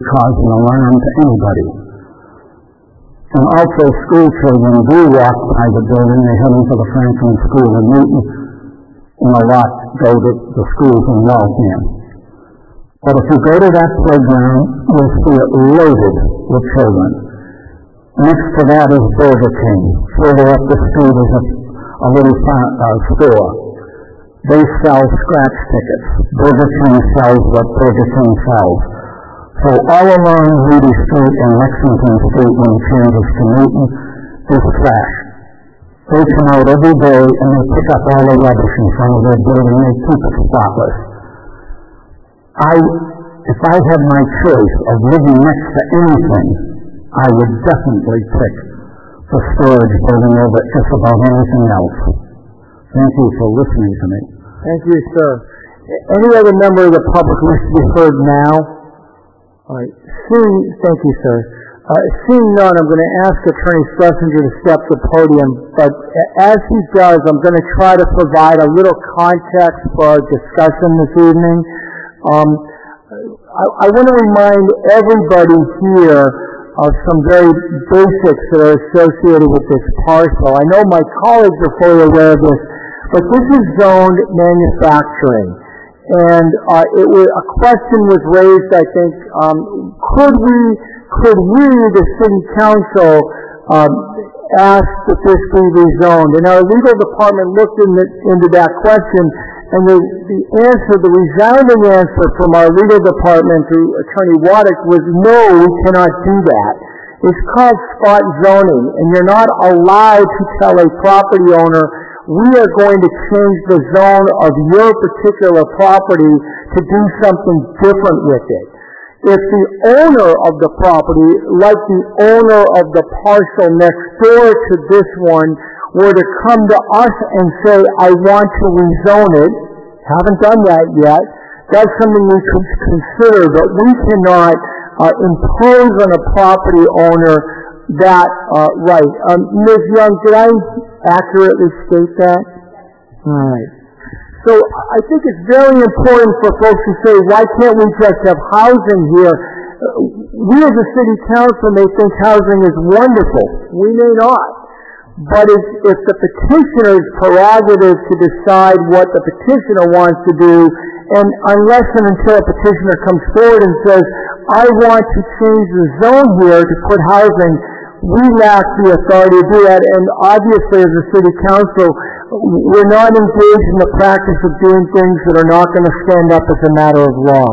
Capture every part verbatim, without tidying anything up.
cause an alarm to anybody. And also, school children do walk by the building. They head into the Franklin School in Newton, and a lot go to the schools in Waltham. But if you go to that playground, you'll see it loaded with children. Next to that is Burger King. Further up the street is a, a little uh, store. They sell scratch tickets. Burger King sells what Burger King sells. So all along Moody Street and Lexington Street, when it changes to Newton, is trash. They come out every day and they pick up all the rubbish in front of their building. They keep it spotless. I, if I had my choice of living next to anything, I would definitely pick the storage building over just about anything else. Thank you for listening to me. Thank you, sir. Any other member of the public wish to be heard now? All right. Seeing, thank you, sir. Uh, seeing none, I'm going to ask Attorney Schlesinger to step to the podium, but as he does, I'm going to try to provide a little context for our discussion this evening. Um, I, I want to remind everybody here of some very basics that are associated with this parcel. I know my colleagues are fully aware of this, but this is zoned manufacturing. And uh, it was, a question was raised, I think, um, could we, could we, the City Council, um, ask that this be rezoned? And our legal department looked in the, into that question, and the, the answer, the resounding answer from our legal department through Attorney Waddick was no, we cannot do that. It's called spot zoning, and you're not allowed to tell a property owner, we are going to change the zone of your particular property to do something different with it. If the owner of the property, like the owner of the parcel next door to this one, were to come to us and say, I want to rezone it, haven't done that yet, that's something we could consider, but we cannot uh, impose on a property owner that uh, right. Um, Miz Young, did I accurately state that? All right. So I think it's very important for folks to say, why can't we just have housing here? We as a city council may think housing is wonderful. We may not. But it's, it's the petitioner's prerogative to decide what the petitioner wants to do, and unless and until a petitioner comes forward and says, I want to change the zone here to put housing, we lack the authority to do that, and obviously as a city council, we're not engaged in the practice of doing things that are not going to stand up as a matter of law.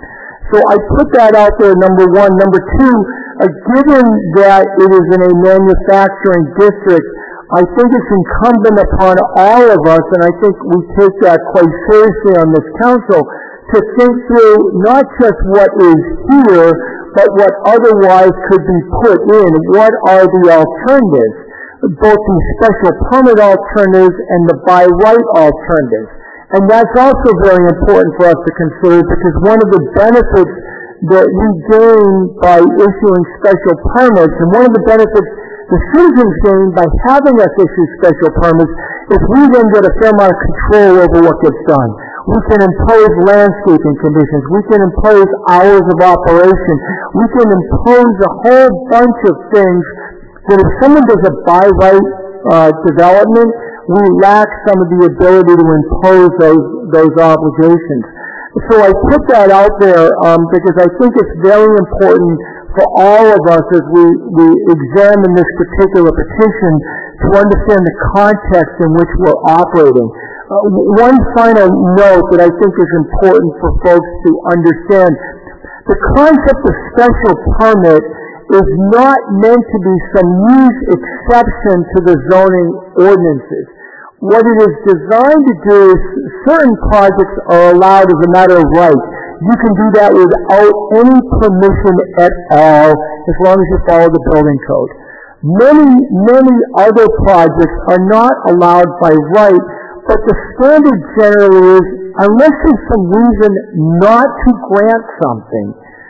So I put that out there, number one. Number two, uh, given that it is in a manufacturing district, I think it's incumbent upon all of us, and I think we take that quite seriously on this council, to think through not just what is here, but what otherwise could be put in. What are the alternatives? Both the special permit alternatives and the by right alternatives. And that's also very important for us to consider, because one of the benefits that we gain by issuing special permits, and one of the benefits the citizens gain by having us issue special permits, is we then get a fair amount of control over what gets done. We can impose landscaping conditions. We can impose hours of operation. We can impose a whole bunch of things that if someone does a by right uh, development, we lack some of the ability to impose those those obligations. So I put that out there um, because I think it's very important for all of us as we, we examine this particular petition to understand the context in which we're operating. Uh, one final note that I think is important for folks to understand. The concept of special permit is not meant to be some huge exception to the zoning ordinances. What it is designed to do is certain projects are allowed as a matter of right. You can do that without any permission at all as long as you follow the building code. Many, many other projects are not allowed by right, but the standard generally is, unless there's some reason not to grant something,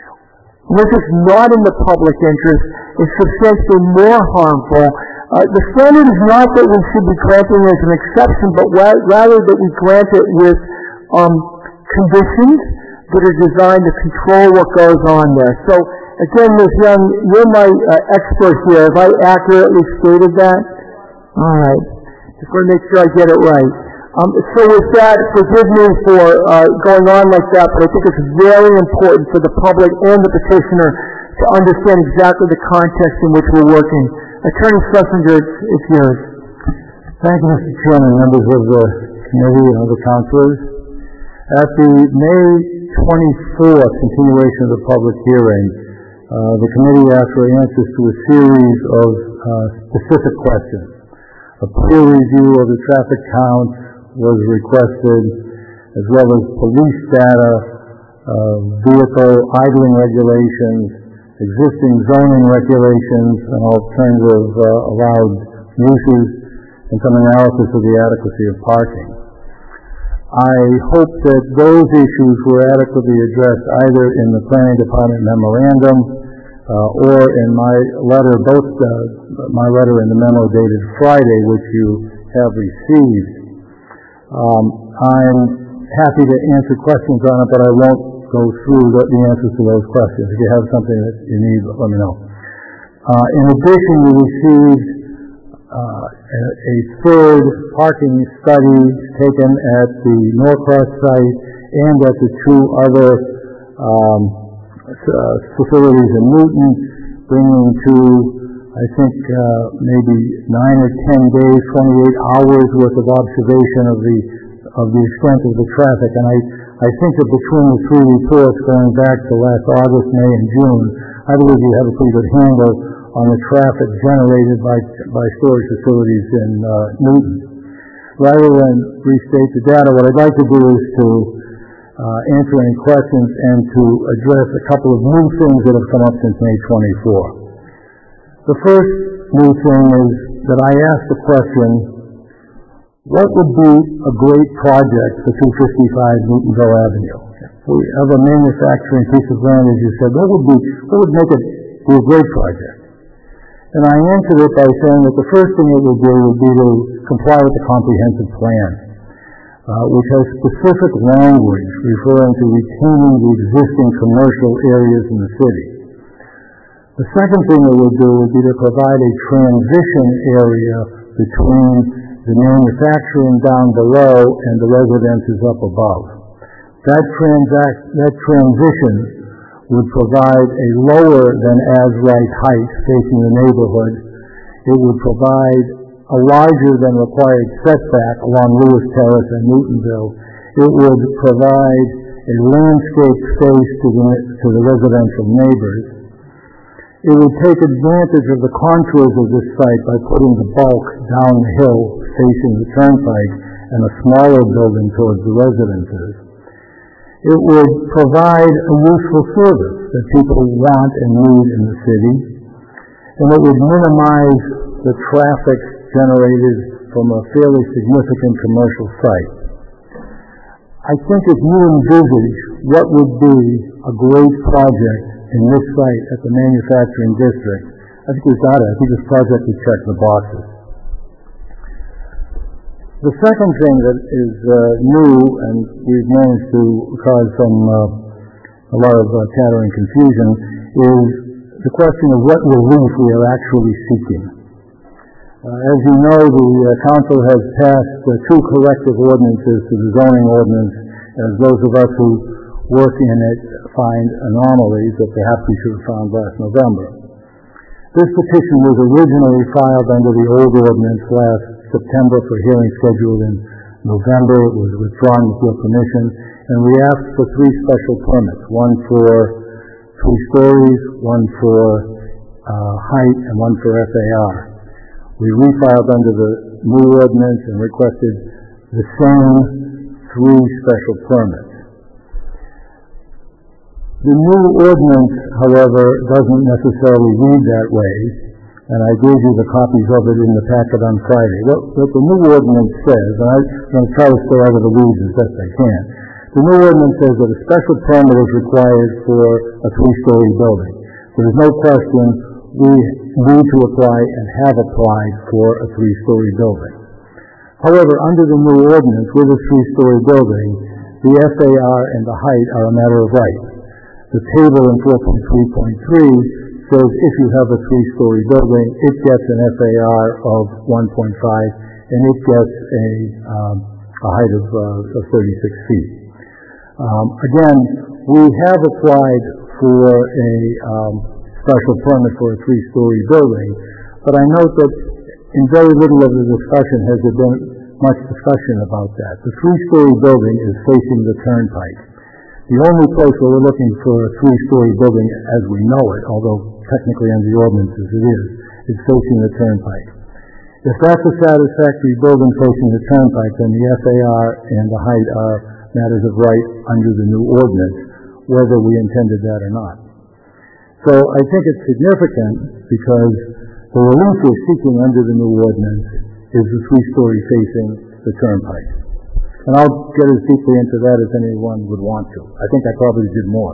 which is not in the public interest, is substantially more harmful. Uh, the standard is not that we should be granting it as an exception, but ra- rather that we grant it with um, conditions that are designed to control what goes on there. So, again, Miz Young, you're my uh, expert here. Have I accurately stated that? All right. Just want to make sure I get it right. Um, so with that, forgive me for uh, going on like that, but I think it's very important for the public and the petitioner to understand exactly the context in which we're working. Attorney Schlesinger, it's, it's yours. Thank you, Mister Chairman, members of the committee and other councilors. At the May twenty-fourth continuation of the public hearing, uh, the committee asked for answers to a series of uh, specific questions. A peer review of the traffic counts was requested, as well as police data, uh, vehicle idling regulations, existing zoning regulations, and alternative uh, allowed uses, and some analysis of the adequacy of parking. I hope that those issues were adequately addressed either in the Planning Department memorandum uh, or in my letter, both uh, my letter and the memo dated Friday, which you have received. Um, I'm happy to answer questions on it, but I won't go through the, the answers to those questions. If you have something that you need, let me know. Uh, in addition, we received uh, a, a third parking study taken at the Norcross site and at the two other um, uh, facilities in Newton, bringing to, I think, uh, maybe nine or ten days, twenty-eight hours worth of observation of the of the extent of the traffic. And I, I think that between the three reports going back to last August, May, and June, I believe you have a pretty good handle on the traffic generated by by storage facilities in uh, Newton. Rather than restate the data, what I'd like to do is to uh, answer any questions and to address a couple of new things that have come up since May twenty-fourth. The first new thing is that I asked the question, what would be a great project for two fifty-five Newtonville Avenue? If we have a manufacturing piece of land, as you said, what would be, what would make it be a great project? And I answered it by saying that the first thing it would do would be to comply with the comprehensive plan, uh, which has specific language referring to retaining the existing commercial areas in the city. The second thing it would do would be to provide a transition area between the manufacturing down below and the residences up above. That, transact, that transition would provide a lower than as-right height facing the neighborhood. It would provide a larger than required setback along Lewis Terrace and Newtonville. It would provide a landscape space to the, to the residential neighbors. It would take advantage of the contours of this site by putting the bulk down the hill facing the turnpike and a smaller building towards the residences. It would provide a useful service that people want and need in the city, and it would minimize the traffic generated from a fairly significant commercial site. I think if you envisage what would be a great project in this site at the manufacturing district, I think we've got it. I think this project would check the boxes. The second thing that is uh, new, and we've managed to cause some uh, a lot of uh, chatter and confusion, is the question of what relief we are actually seeking. Uh, as you know, the uh, council has passed uh, two corrective ordinances to the zoning ordinance, as those of us who work in it find anomalies that perhaps we should have found last November. This petition was originally filed under the old ordinance last September for hearing scheduled in November. It was withdrawn with your permission, and we asked for three special permits, one for three stories, one for uh, height, and one for F A R. We refiled under the new ordinance and requested the same three special permits. The new ordinance, however, doesn't necessarily read that way, and I gave you the copies of it in the packet on Friday. What, what the new ordinance says, and I'm going to try to stay out of the weeds as best I can, the new ordinance says that a special permit is required for a three-story building. There's no question we need to apply and have applied for a three-story building. However, under the new ordinance, with a three-story building, the F A R and the height are a matter of right. The table in four point three point three says if you have a three-story building, it gets an F A R of one point five, and it gets a, um, a height of, uh, of thirty-six feet. Um, again, we have applied for a um, special permit for a three-story building, but I note that in very little of the discussion has there been much discussion about that. The three-story building is facing the turnpike. The only place where we're looking for a three-story building as we know it, although technically under the ordinances it is, is facing the turnpike. If that's a satisfactory building facing the turnpike, then the F A R and the height are matters of right under the new ordinance, whether we intended that or not. So I think it's significant because the relief we're seeking under the new ordinance is the three-story facing the turnpike. And I'll get as deeply into that as anyone would want to. I think I probably did more.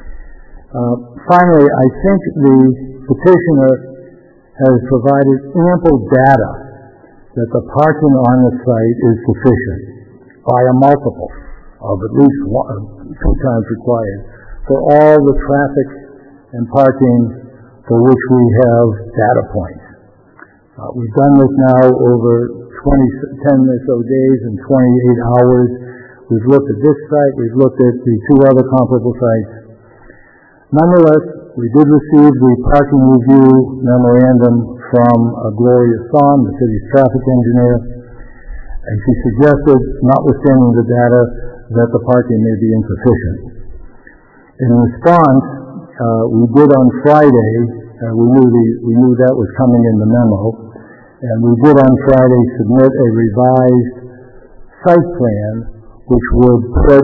Uh, finally, I think the petitioner has provided ample data that the parking on the site is sufficient by a multiple of at least one, two times required for all the traffic and parking for which we have data points. Uh, we've done this now over twenty, ten or so days and twenty-eight hours. We've looked at this site. We've looked at the two other comparable sites. Nonetheless, we did receive the parking review memorandum from uh, Gloria Son, the city's traffic engineer, and she suggested, notwithstanding the data, that the parking may be insufficient. In response, uh, we did on Friday, uh, we knew the, we knew that was coming in the memo, and we did on Friday submit a revised site plan which would put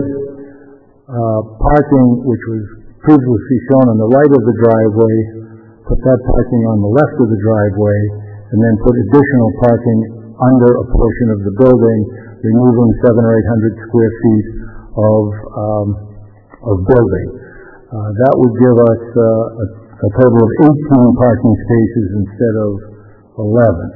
uh, parking which was previously shown on the right of the driveway, put that parking on the left of the driveway, and then put additional parking under a portion of the building, removing seven or eight hundred square feet of um, of building. Uh, that would give us uh, a, a total of eighteen parking spaces instead of eleven.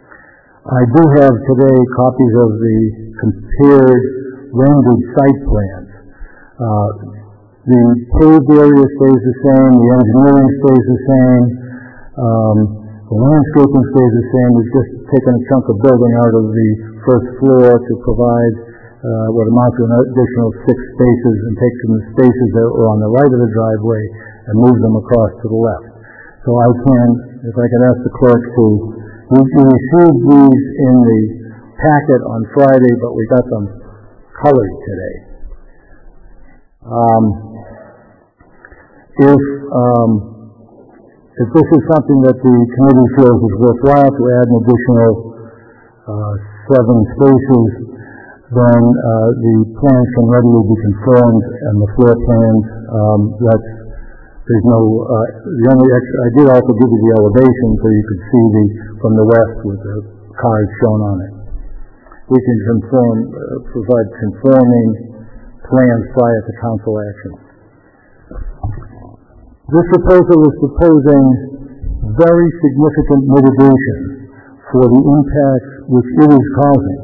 I do have today copies of the compared rendered site plans. Uh, the paved area stays the same, the engineering stays the same, um, the landscaping stays the same. We've just taken a chunk of building out of the first floor to provide uh, what amounts to an additional six spaces, and take from the spaces that were on the right of the driveway and move them across to the left. So I can, if I could ask the clerk to, we, we received these in the packet on Friday, but we got them colored today. Um, if um, if this is something that the committee feels is worthwhile to add an additional uh, seven spaces, then uh, the plans can readily be confirmed, and the floor plans, um, that's, there's no, uh, the only extra, I did also give you the elevation so you could see the, from the west with the cars shown on it. We can conform, uh, provide conforming plans prior to council action. This proposal is proposing very significant mitigation for the impacts which it is causing.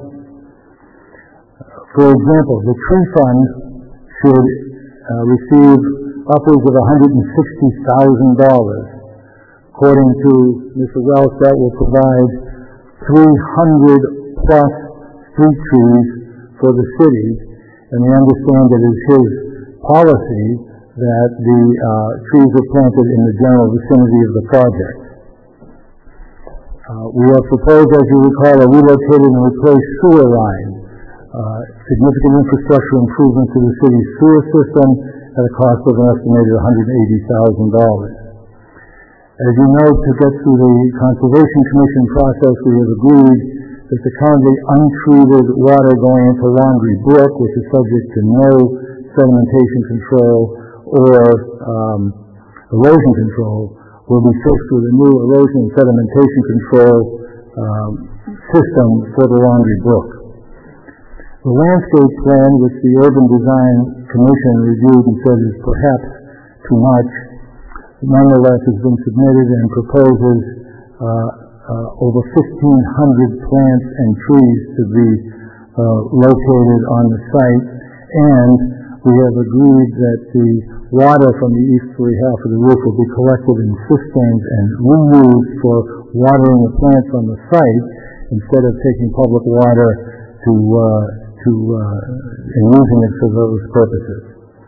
For example, the tree fund should uh, receive upwards of one hundred sixty thousand dollars. According to Mister Welch, that will provide three hundred plus street trees for the city, and we understand that it is his policy that the uh, trees are planted in the general vicinity of the project. Uh, we have proposed, as you recall, a relocated and replaced sewer line, uh, significant infrastructure improvement to the city's sewer system at a cost of an estimated one hundred eighty thousand dollars. As you know, to get through the Conservation Commission process, we have agreed that the currently untreated water going into Laundry Brook, which is subject to no sedimentation control or um, erosion control, will be fixed with a new erosion and sedimentation control um, system for the Laundry Brook. The landscape plan, which the Urban Design Commission reviewed and said is perhaps too much, nonetheless has been submitted and proposes uh, uh, over fifteen hundred plants and trees to be uh, located on the site, And we have agreed that the water from the easterly half of the roof will be collected in cisterns and reused for watering the plants on the site instead of taking public water to uh, to uh, and using it for those purposes.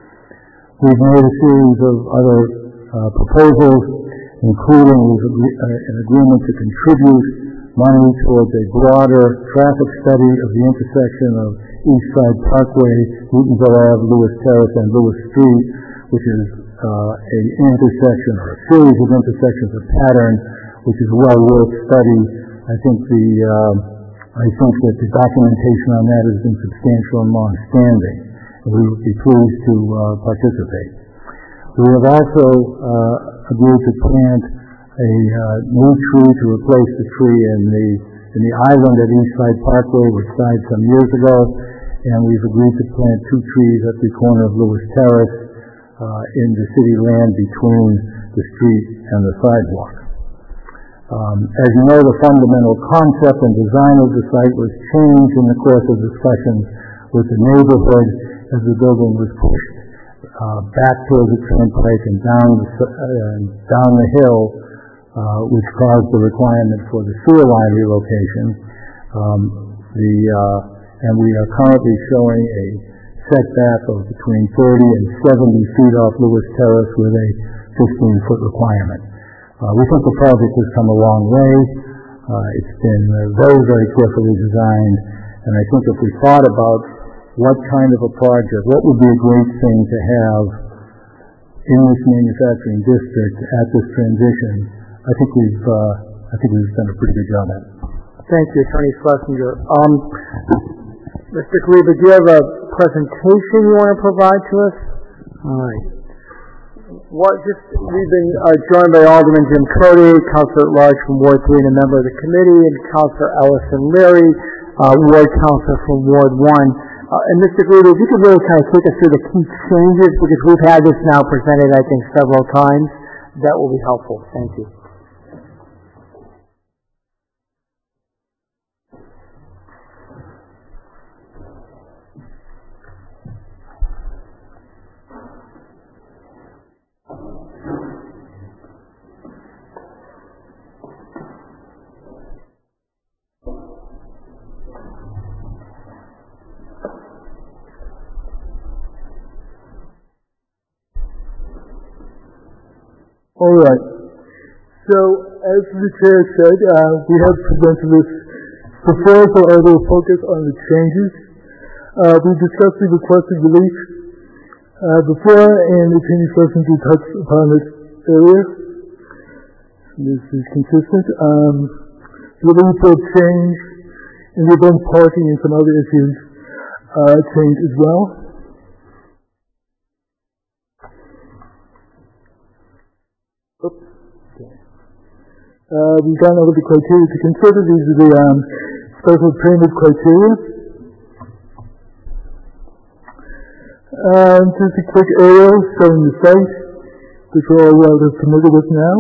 We've made a series of other uh, proposals, including agree, uh, an agreement to contribute money towards a broader traffic study of the intersection of East Side Parkway, Newtonville Avenue, Lewis Terrace, and Lewis Street, which is uh, an intersection or a series of intersections of pattern, which is well worth study. I think the uh, I think that the documentation on that has been substantial and long-standing, and we would be pleased to uh, participate. We have also uh, agreed to plant a uh, new tree to replace the tree in the in the island at East Side Parkway, which died some years ago, and we've agreed to plant two trees at the corner of Lewis Terrace uh, in the city land between the street and the sidewalk. Um, as you know, the fundamental concept and design of the site was changed in the course of discussions with the neighborhood as the building was pushed uh, back towards the turnpike and down the, uh, down the hill, uh, which caused the requirement for the sewer line relocation. Um, the, uh, and we are currently showing a setback of between thirty and seventy feet off Lewis Terrace with a fifteen foot requirement. Uh, we think the project has come a long way. Uh, it's been uh, very, very carefully designed, and I think if we thought about what kind of a project, what would be a great thing to have in this manufacturing district at this transition, I think we've, uh, I think we've done a pretty good job at it. Thank you, Attorney Schlesinger. Um, Mister Kaliba, do you have a presentation you want to provide to us? All right. What, just, we've been uh, joined by Alderman Jim Cody, Councilor at Large from Ward three and a member of the committee, and Councilor Ellison Leary, uh, Ward Councilor from Ward one. Uh, and Mister Kaliba, if you could really kind of take us through the key changes, because we've had this now presented, I think, several times, that will be helpful. Thank you. All right. So, as the chair said, uh, we have presented this proposal and will focus on the changes. Uh, we discussed the requested relief uh, before, and Attorney Schlesinger touched upon it earlier. This is consistent. Um, relief will change in the event parking and some other issues uh, change as well. Oops. Okay. Uh, we've gone over the criteria to consider. These are the um, special permit criteria. Um, just a quick aerial showing the site, which we're all well familiar with now.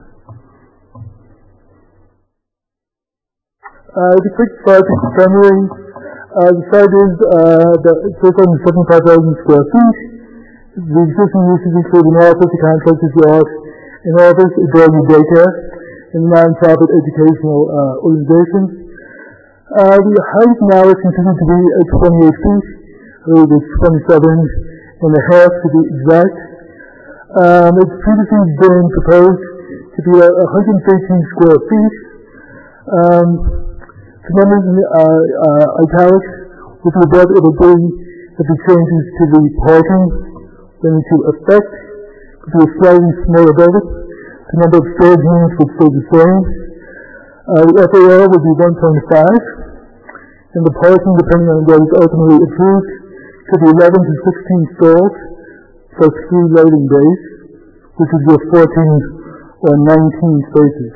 Uh, the quick project summary. Uh, the site is uh, just under seventy-five thousand square feet. The existing uses include an office, a contractor's yard, an office, a dog and daycare, and a non-profit educational uh, organization. Uh, the height now is considered to be at twenty-eight feet. I believe it's twenty-seven and a half to be exact. Um, it's previously been proposed to be uh, one hundred thirteen square feet. Um, the numbers in uh, uh, italics with regard it will be that the changes to the parking went into effect. To a slightly smaller building. The number of storage units would stay the same. Uh, the F A L would be one point five, and the parking, depending on what is ultimately approved, could be eleven to sixteen stalls, plus three loading bays, which is worth fourteen or nineteen spaces.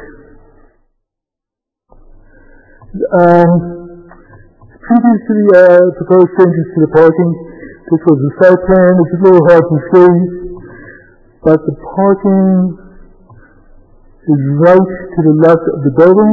Um, previous to the uh, proposed changes to the parking, this was the site plan. It's a little hard to see, but the parking is right to the left of the building.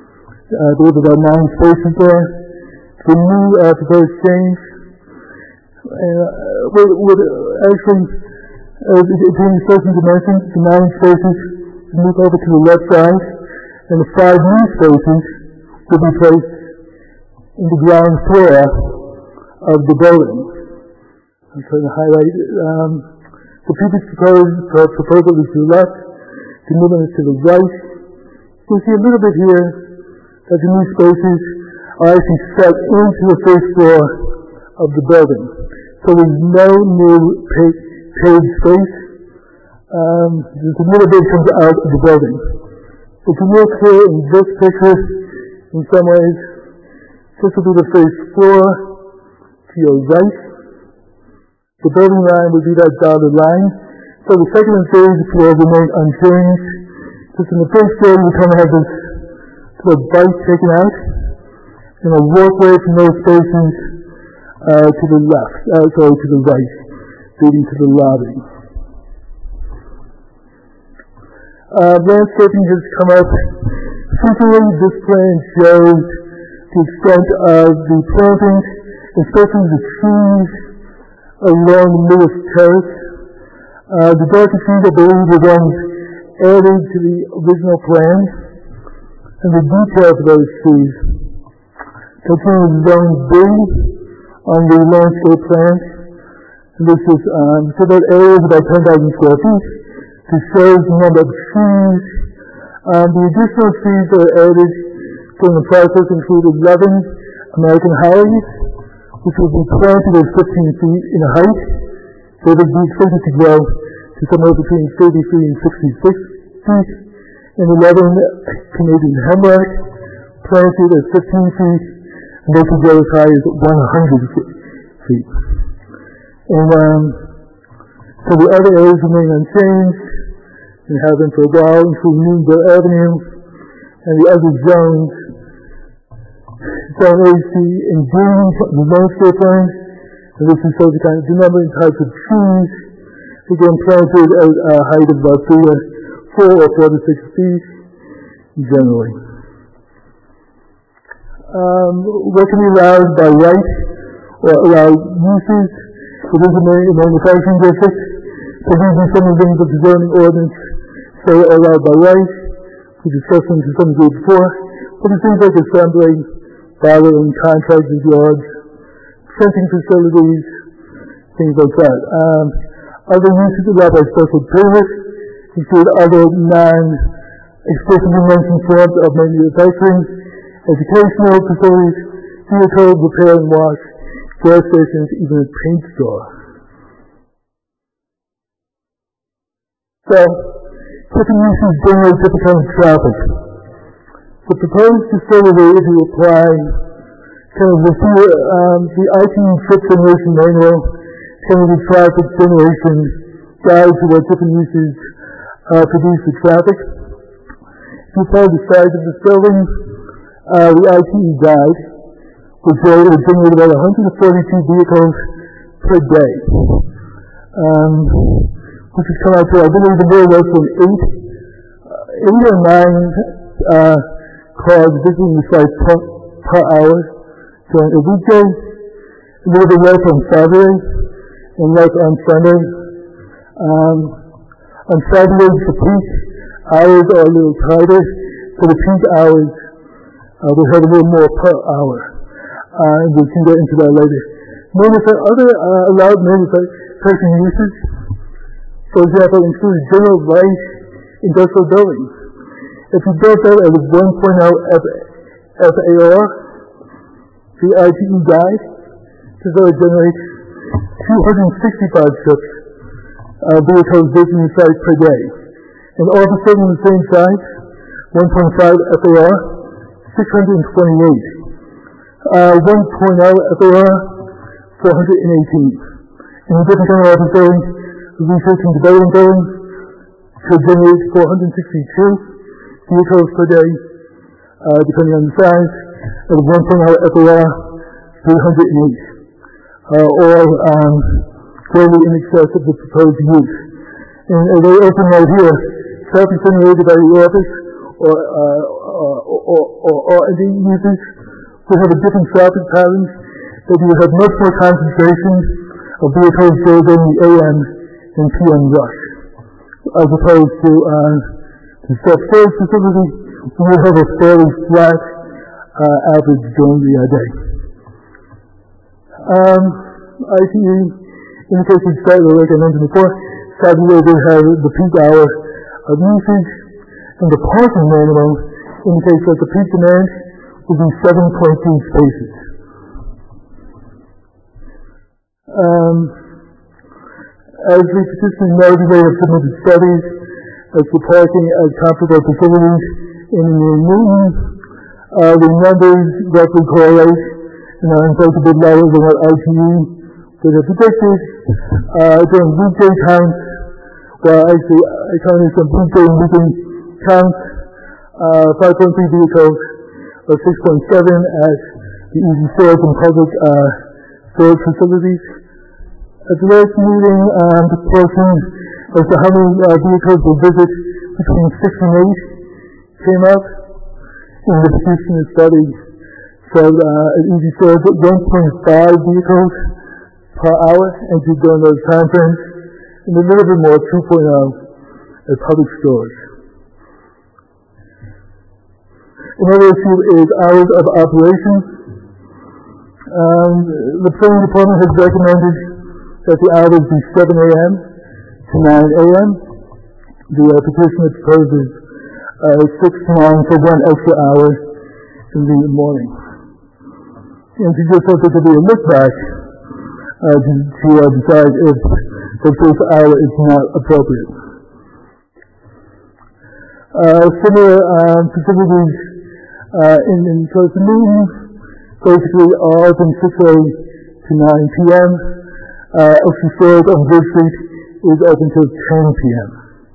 Uh, there was about nine spaces there. The new uh, proposed change uh, would, would actually, uh, between certain dimensions, the nine spaces move over to the left side, and the five new spaces would be placed in the ground floor of the building. I'm trying to highlight um, the previous proposed proposal is to the left, the new one is to the right. You can see a little bit here that the new spaces are actually set into the first floor of the building. So there's no new pa- paved space. Um, there's a little bit comes out of the building. If you look here in this picture, in some ways, this will be the first floor to your right. The building line would be that dotted line. So the second and third floor remain unchanged. Just in the first floor, you kind of have this sort of bite taken out, and a walkway from those spaces uh, to the left, uh, sorry, to the right, leading to the lobby. Uh, landscaping has come up. Frequently, this plan shows the extent of the plantings, especially the trees along Lewis Terrace. Uh, the darker trees, I believe, were ones added to the original plan, and the detail of those trees. The tree was zone B on the landscape plan. And this is, um, so that area is about ten thousand square feet. This shows the number of trees. Um, the additional trees that are added during the process include eleven American hollies, which will be planted at fifteen feet in height. They would be expected to grow to somewhere between thirty-three and sixty-six feet, and eleven Canadian hemlock planted at fifteen feet, and they could go as high as one hundred feet. And um, so the other areas remain unchanged, and have been for a while, including Newingdale Avenue, and the other zones, Zone A, C, and D, the landscape plan. And this is shows the kind of the number and types of trees, again planted at a height of about three or four or four to six feet, generally. Um, what can be allowed by right or allowed uses? So this is a manufacturing district. So these are some of the things that the zoning ordinance say are allowed by right. We discussed them to some degree before. But it's things like assembly, bottling, contractors' yards, fencing facilities, things like that. Um, other uses allowed by special permit include other non-explicitly mentioned forms of manufacturing, educational facilities, vehicle repair and wash, gas stations, even a paint store. So, different uses generate different kinds of traffic. The proposed facility, if you apply kind of the, um, the I T trip generation manual, kind of the traffic generation guide to what different uses uh, produce the traffic. If you apply the size of this building, uh, the I T guide would say it would generate about one hundred forty-two vehicles per day, um, which has come out to, I believe, the very less than eight, uh, eight or nine uh, cars visiting the site per, per hour during a weekday, a little bit less on Saturday, and less on Sunday. Um, on Saturdays, the peak hours are a little tighter, so the peak hours uh, will have a little more per hour. Uh, and we can get into that later. Manuf- other uh, allowed manufacturing uses, for example, include general light industrial buildings. If you built that at a one point oh F A R, the I T E guide says that would generate two hundred sixty-five trips uh, vehicles visiting the site per day. And office building the same size, one point five F A R, six hundred twenty-eight. Uh, one point oh F A R, four hundred eighteen. In a different kind of office building, research and development building could generate four hundred sixty-two vehicles per day, uh, depending on the size. At one point oh F A R, three hundred eight. Uh, all um, greatly in excess of the proposed use. And as I open right here, traffic generated by the office or, uh, or, or, or, or R and D users will have a different traffic patterns, that you will have much more concentration of vehicles during the A M and P M rush, as opposed to uh, the self-storage facility, we will have a fairly flat uh, average during the uh, day. Um, I T E indicates each Saturday, like I mentioned before, Saturday they have the peak hour of usage, and the parking manual indicates that the peak demand will be seven point two spaces. Um, as the participants noted, they have submitted studies as to parking at comparable facilities in Newton. Uh, the numbers roughly correlate and are in fact a bit lower than what I T E would have predicted. Uh, during weekday counts, well actually I counted some weekday and weekend counts, uh, five point three vehicles or six point seven at the Easy Storage and public uh, storage facilities. At the last meeting, um, the question as to how many uh, vehicles will visit between six and eight came up in the petitioner study. So uh, at Easy Storage, one point five vehicles per hour entered during those time frames, and a little bit more, two point oh at public storage. Another issue is hours of operation. Um, the planning department has recommended that the hours be seven A M to nine A M The uh, petitioner proposes uh, six to nine for one extra hour in the morning. And she just thought there could be a look back uh, to, to uh, decide if, if this hour is not appropriate. Uh, similar um, facilities uh, in, in close to Newton basically are open six A M to nine P M Uh, extra storage on Bridge Street is open till ten P M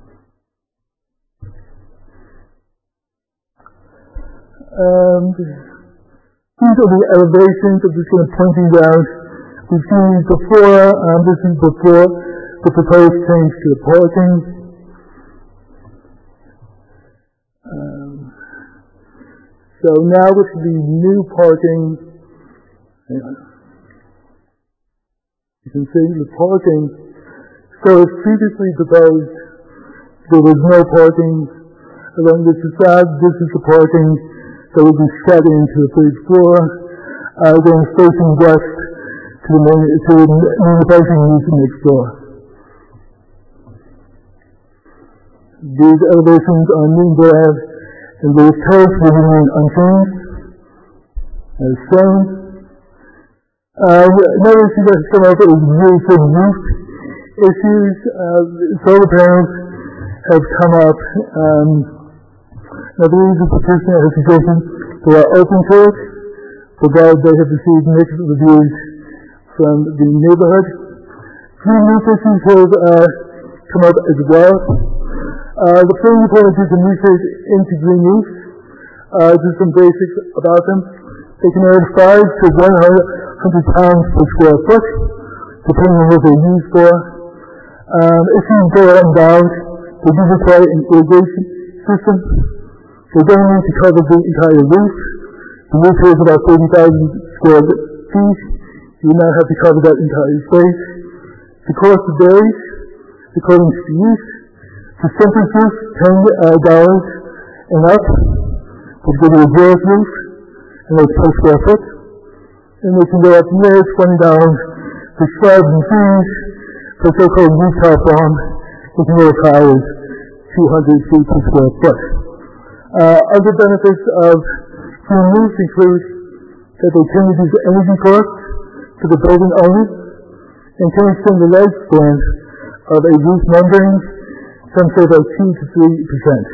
Um, these are the elevations. I'm just going to point these out. We've seen these before. Um, this is before the proposed change to the parking. Um, so now with the new parking, hang on. You can see the parking. So as previously proposed, there was no parking along this facade. This is the parking that would be set into the third floor, uh, going facing west to the, main, to the manufacturing unit next door. These elevations on Newtonville Ave and Lewis Terrace will remain unchanged, as shown. Uh, another issue that's come up is really some roof issues. Uh, solar panels have come up. Um, I believe the petitioner has suggested they are open to it, but that they have received mixed reviews from the neighborhood. Green roof issues have uh, come up as well. Uh, the planning department did some research into green roofs. Uh, just some basics about them. They can add five to one hundred pounds per square foot, depending on what they're used for. Um, if you go out and down, they do require an irrigation system. They don't need to cover the entire roof. The roof is about thirty thousand square feet. You will not have to cover that entire space. The cost varies according to use. The simplest roof, ten dollars and up, would go to a grass roof, and that's per square foot. And they can go up from there, twenty dollars for shrubs and trees, for so-called rooftop farm, which requires two hundred feet per square foot. Uh, other benefits of green roofs include that they can reduce energy costs to the building owners and can extend the lifespan of a roof membrane, some say about two to three percent.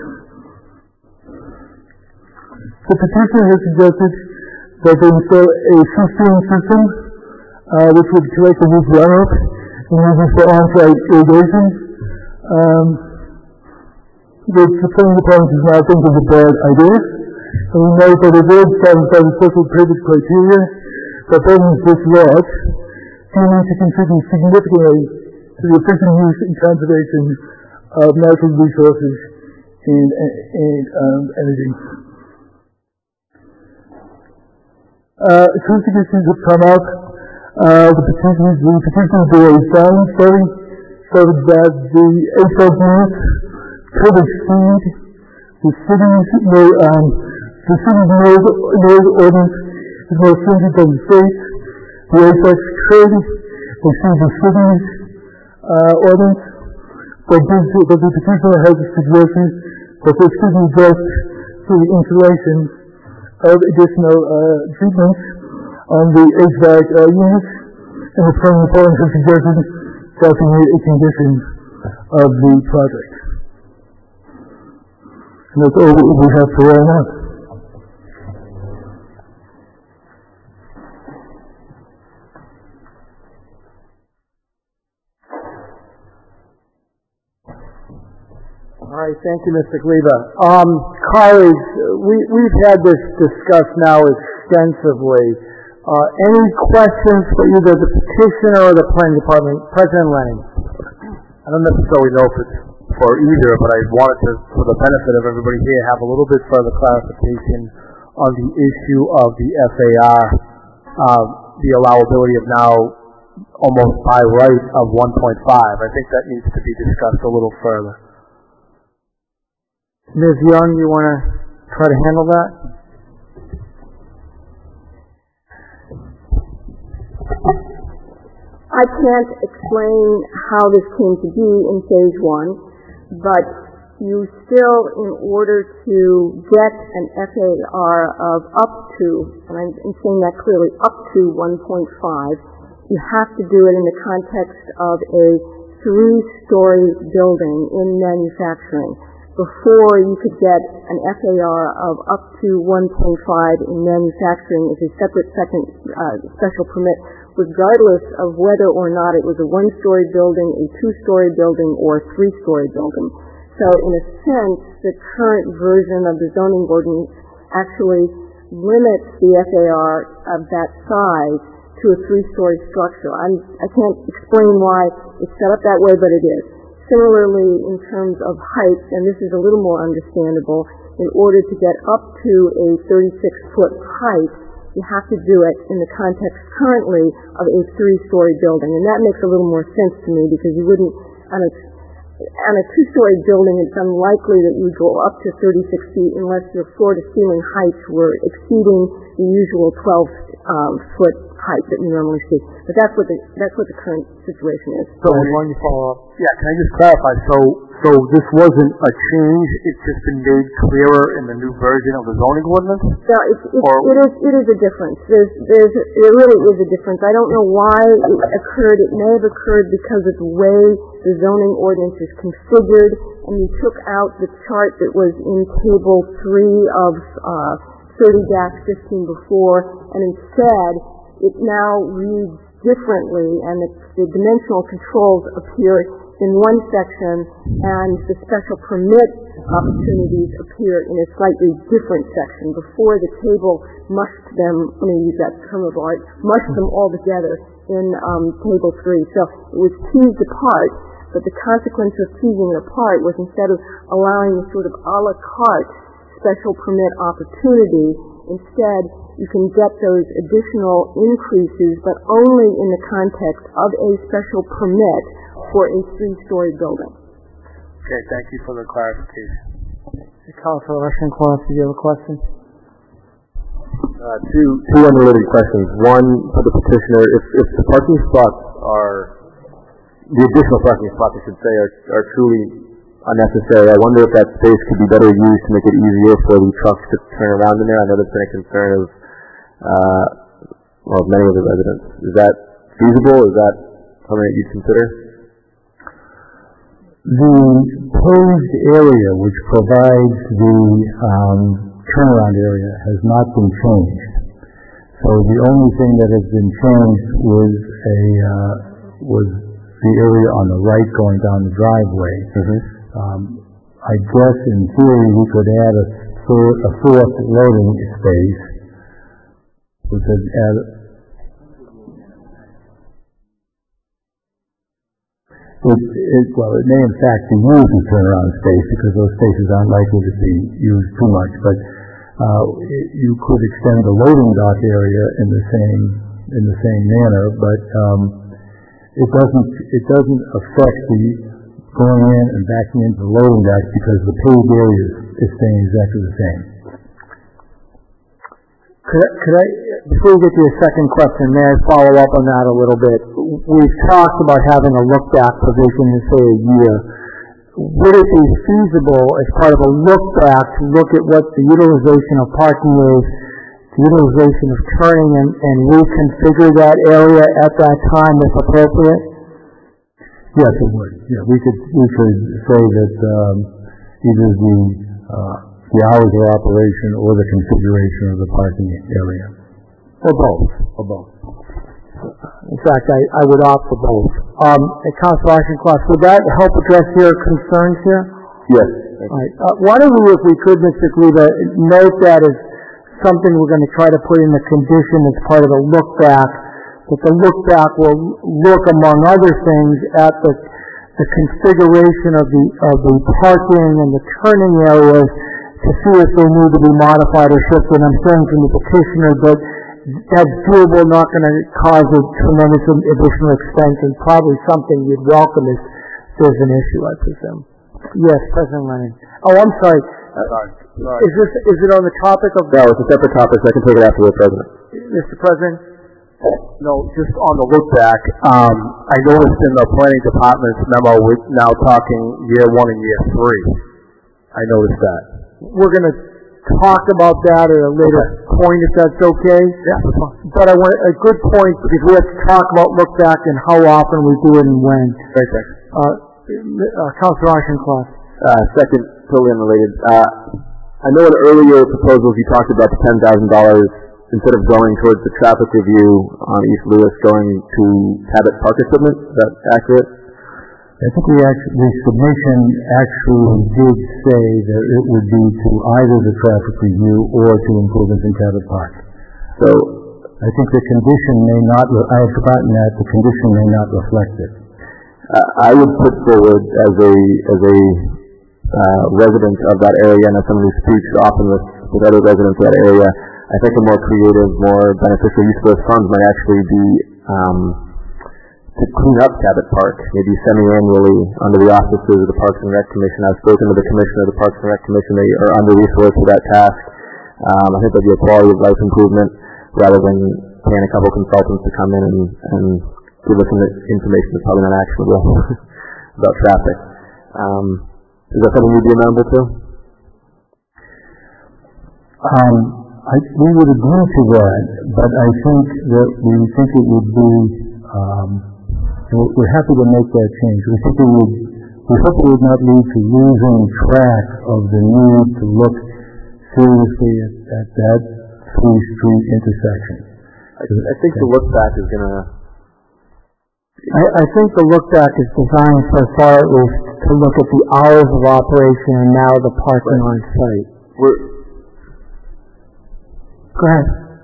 The petitioner has suggested that they install a cistern system uh, which would collect the roof runoff and use it for on-site irrigation. Um, which the planning department does not think is a bad idea. And we note that it would satisfy the social purpose criteria that buildings this large do need to contribute significantly to the efficient use and conservation of natural resources and, and um, energy. Uh, acoustic issues have come up. Uh, the petition, the petition do a sound study so that the H O units could exceed the city's, um, the city's noise, noise ordinance is more stringent than the state. The Apex could exceed the city's uh, ordinance, but, this, but the petitioner has a suggestion that this could be addressed through the installation of additional uh, treatments on the H V A C uh, units, and the planning department has suggested that be a condition of the project. And that's all that we have for right now. All right, thank you, Mister Gleba. Um, colleagues, we, we've had this discussed now extensively. Uh, any questions for either the petitioner or the planning department? President Lenny. I don't necessarily know if it's for either, but I wanted to, for the benefit of everybody here, have a little bit further clarification on the issue of the F A R, uh, the allowability of now almost by right of one point five. I think that needs to be discussed a little further. Miz Young, you want to try to handle that? I can't explain how this came to be in phase one, but you still, in order to get an F A R of up to, and I'm saying that clearly, up to one point five, you have to do it in the context of a three-story building in manufacturing. Before you could get an F A R of up to one point five in manufacturing as a separate second uh, special permit, regardless of whether or not it was a one-story building, a two-story building, or a three-story building. So in a sense, the current version of the zoning ordinance actually limits the F A R of that size to a three-story structure. I'm, I can't explain why it's set up that way, but it is. Similarly, in terms of height, and this is a little more understandable, in order to get up to a thirty-six foot height, you have to do it in the context currently of a three-story building. And that makes a little more sense to me because you wouldn't, on a, on a two-story building, it's unlikely that you would go up to thirty-six feet unless your floor-to-ceiling heights were exceeding the usual twelve um, foot height that we normally see. But that's what the, that's what the current situation is. So, why don't you follow up? Yeah, can I just clarify? So, so this wasn't a change, it's just been made clearer in the new version of the zoning ordinance? No, it's, it's, it is it is a difference. There's there's there really is a difference. I don't know why it occurred. It may have occurred because of the way the zoning ordinance is configured, and you took out the chart that was in table three of uh, thirty dash fifteen before, and instead it now reads differently, and the, the dimensional controls appear in one section, and the special permit opportunities appear in a slightly different section. Before, the table mushed them, let me use that term of art, mushed them all together in um, table three. So it was teased apart, but the consequence of teasing it apart was instead of allowing a sort of a la carte special permit opportunity, instead you can get those additional increases, but only in the context of a special permit for a three-story building. Okay, thank you for the clarification. Councilor Rushing-Claus, do you have a question? Uh, two, two unrelated questions. One for the petitioner. If, if the parking spots are, the additional parking spots, I should say, are, are truly unnecessary, I wonder if that space could be better used to make it easier for the trucks to turn around in there. I know that's been a concern of, uh, well, many of the residents. Is that feasible? Is that something that you'd consider? The paved area which provides the um, turnaround area has not been changed. So the only thing that has been changed was a uh, was the area on the right going down the driveway. Mm-hmm. Um, I guess in theory we could add a, third, a fourth loading space. We could add. It, it, well, it may in fact be used as turnaround space because those spaces aren't likely to be used too much. But uh, it, you could extend the loading dock area in the same in the same manner, but um, it doesn't it doesn't affect the going in and backing into the loading dock because the paved area is, is staying exactly the same. Could I, could I, before we get to your second question, may I follow up on that a little bit? We've talked about having a look-back provision in, say, a year. Would it be feasible as part of a look-back to look at what the utilization of parking is, the utilization of turning, and, and reconfigure that area at that time if appropriate? Yes, it would. Yeah, we could we could say that um, either the uh, the hours of operation or the configuration of the parking area, or both, or both. In fact, I, I would opt for both. Um, Councilor Auchincloss, would that help address your concerns here? Yes. All right. Uh, why don't we, if we could, Mister Gliba, note that as something we're going to try to put in the condition as part of the look back. That the look back will look, among other things, at the the configuration of the of the parking and the turning areas to see if they need to be modified or shifted. I'm saying from the petitioner that that's doable, not going to cause a tremendous additional expense, and probably something you'd welcome if there's an issue, I presume. Yes, President Lennon. Oh, I'm sorry. Uh, sorry. sorry. Is this is it on the topic of? No, it's a separate topic, so I can take it after the President. Mister President. No, just on the look back, um, I noticed in the planning department's memo we're now talking year one and year three. I noticed that. We're going to talk about that at a later okay. point, if that's okay. Yeah, that's fine. But I want a good point because we have to talk about look back and how often we do it and when. Great, thanks. Uh, uh, Councilor Auchincloss. Uh, second, totally unrelated. Uh, I know in earlier proposals you talked about the ten thousand dollars. Instead of going towards the traffic review on East Lewis, going to Cabot Park equipment. Is that accurate? I think we actually, the submission actually did say that it would be to either the traffic review or to improvements in Cabot Park. So I think the condition may not, I have forgotten that, the condition may not reflect it. Uh, I would put forward as a as a uh, resident of that area and as someone who speaks often with, with other residents of that area, I think a more creative, more beneficial use of those funds might actually be um, to clean up Cabot Park, maybe semi-annually under the auspices of the Parks and Rec Commission. I've spoken to the Commissioner of the Parks and Rec Commission. They are under-resourced for that task. Um, I think that would be a quality of life improvement rather than paying a couple consultants to come in and, and give us some information that's probably not actionable about traffic. Um, is that something you'd be amenable to? Um, I, we would agree to that, but I think that we think it would be, um, we're, we're happy to make that change. We think it would, we hope it would not lead to losing track of the need to look seriously at, at that three street intersection. I, I think the look back is going to... I, I think the look back is designed so far at least to look at the hours of operation and now the parking on site. We're, Go ahead.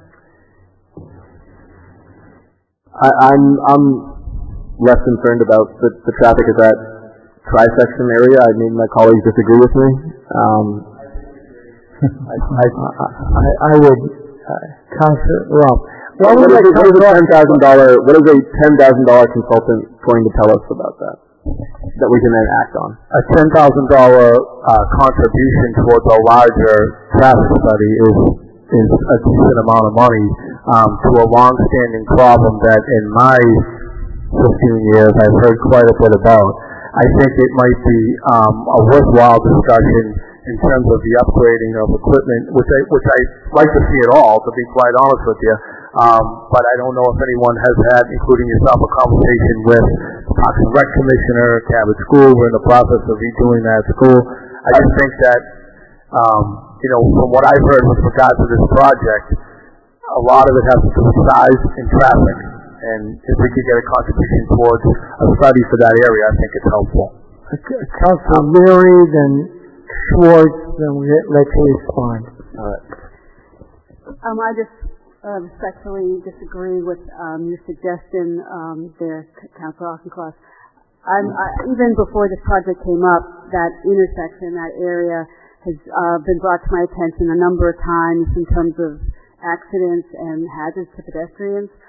I, I'm I'm less concerned about the, the traffic at that tri-section area. I mean, my colleagues disagree with me. Um, I, I, I, I would, uh, Councilor Rob. What, what, is, what is a ten thousand dollar? What is a ten thousand dollar consultant going to tell us about that? That we can then act on. A ten thousand dollar uh, contribution towards a larger traffic study is. is a decent amount of money um, to a long-standing problem that in my fifteen years I've heard quite a bit about. I think it might be um, a worthwhile discussion in terms of the upgrading of equipment, which I which I like to see it all, to be quite honest with you. Um, but I don't know if anyone has had, including yourself, a conversation with the Parks and Rec Commissioner, Cabot School. We're in the process of redoing that school. I just think that um, you know, from what I've heard with regard to this project, a lot of it has to do with size and traffic. And if we could get a contribution towards a study for that area, I think it's helpful. Councilor Leary, then Schwartz, then we let you respond. All right. Um, I just uh, respectfully disagree with um, your suggestion um, there, Councilor Auchincloss. I'm, I, even before this project came up, that intersection, that area, has uh, been brought to my attention a number of times in terms of accidents and hazards to pedestrians.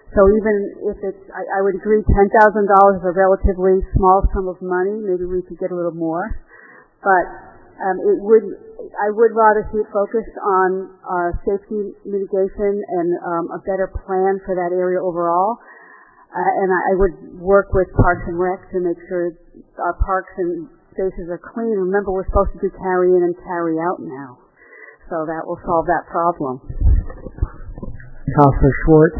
So even if it's, I, I would agree ten thousand dollars is a relatively small sum of money. Maybe we could get a little more. But um, it would, I would rather see it focused on uh, safety mitigation and um, a better plan for that area overall. Uh, and I, I would work with Parks and Rec to make sure our parks and spaces are clean. Remember, we're supposed to do carry in and carry out now. So that will solve that problem. Councilor Schwartz.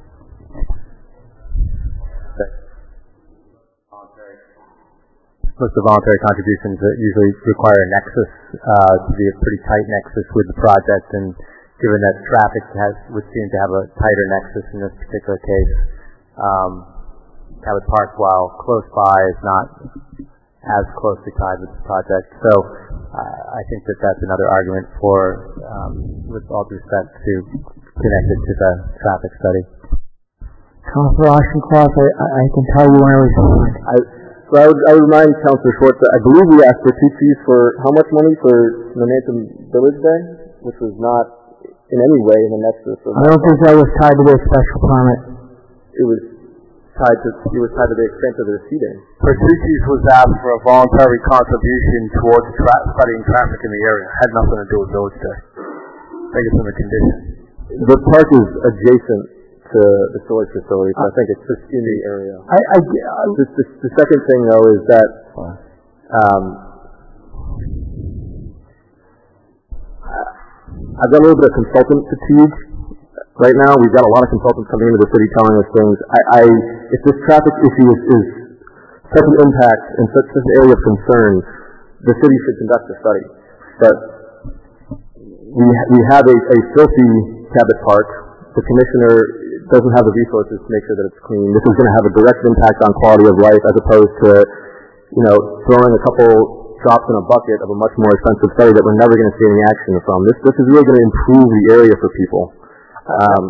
Most of the voluntary contributions that usually require a nexus uh, to be a pretty tight nexus with the project, and given that traffic has would seem to have a tighter nexus in this particular case, um, Cabot Park, while close by, is not as closely tied with the project. So uh, I think that that's another argument for, um, with all due respect, to connect it to the traffic study. Councilor Auchincloss, I, I can tell you when I was I, so I would, I would remind Councilor Schwartz that I believe we asked for two fees for how much money for Momentum Village Day, which was not in any way in the nexus of... I don't think that was tied to their special permit. It was tied to it was tied to the extent of their seating. Pertucci's was asked for a voluntary contribution towards tra- studying traffic in the area. It had nothing to do with Village Day. I think it's in the condition. The park is adjacent to the storage facility, so I think it's just in the area. I, I, I, the, the, the second thing, though, is that um, I've got a little bit of consultant fatigue right now. We've got a lot of consultants coming into the city telling us things. I, I if this traffic issue is, is such an impact and such, such an area of concern, the city should conduct a study. But we we have a, a filthy Cabot Park. The commissioner doesn't have the resources to make sure that it's clean. This is going to have a direct impact on quality of life, as opposed to, you know, throwing a couple drops in a bucket of a much more expensive study that we're never going to see any action from. This this is really going to improve the area for people. Um,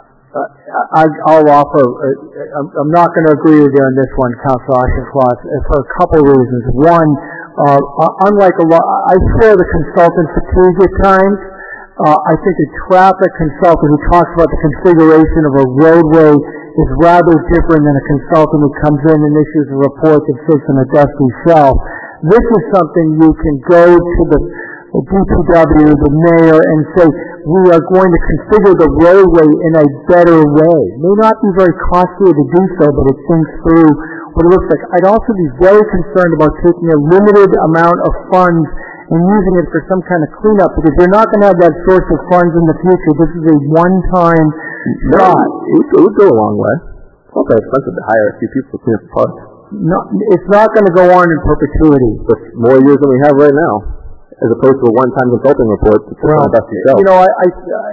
I, I'll offer, uh, I'm, I'm not going to agree with you on this one, Councilor Auchincloss, for a couple of reasons. One, uh, unlike a lot, I share the consultant fatigue at times. Uh, I think a traffic consultant who talks about the configuration of a roadway is rather different than a consultant who comes in and issues a report that sits on a dusty shelf. This is something you can go to the D P W, the mayor, and say, we are going to configure the roadway in a better way. It may not be very costly to do so, but it thinks through what it looks like. I'd also be very concerned about taking a limited amount of funds and using it for some kind of cleanup, because you're not going to have that source of funds in the future. This is a one-time no, shot. It, it would go a long way. It's not that expensive to hire a few people to clean up the park. No, it's not going to go on in perpetuity. With more years than we have right now, as opposed to a one-time consulting report that's well, on the best yourself. You know, I, I, I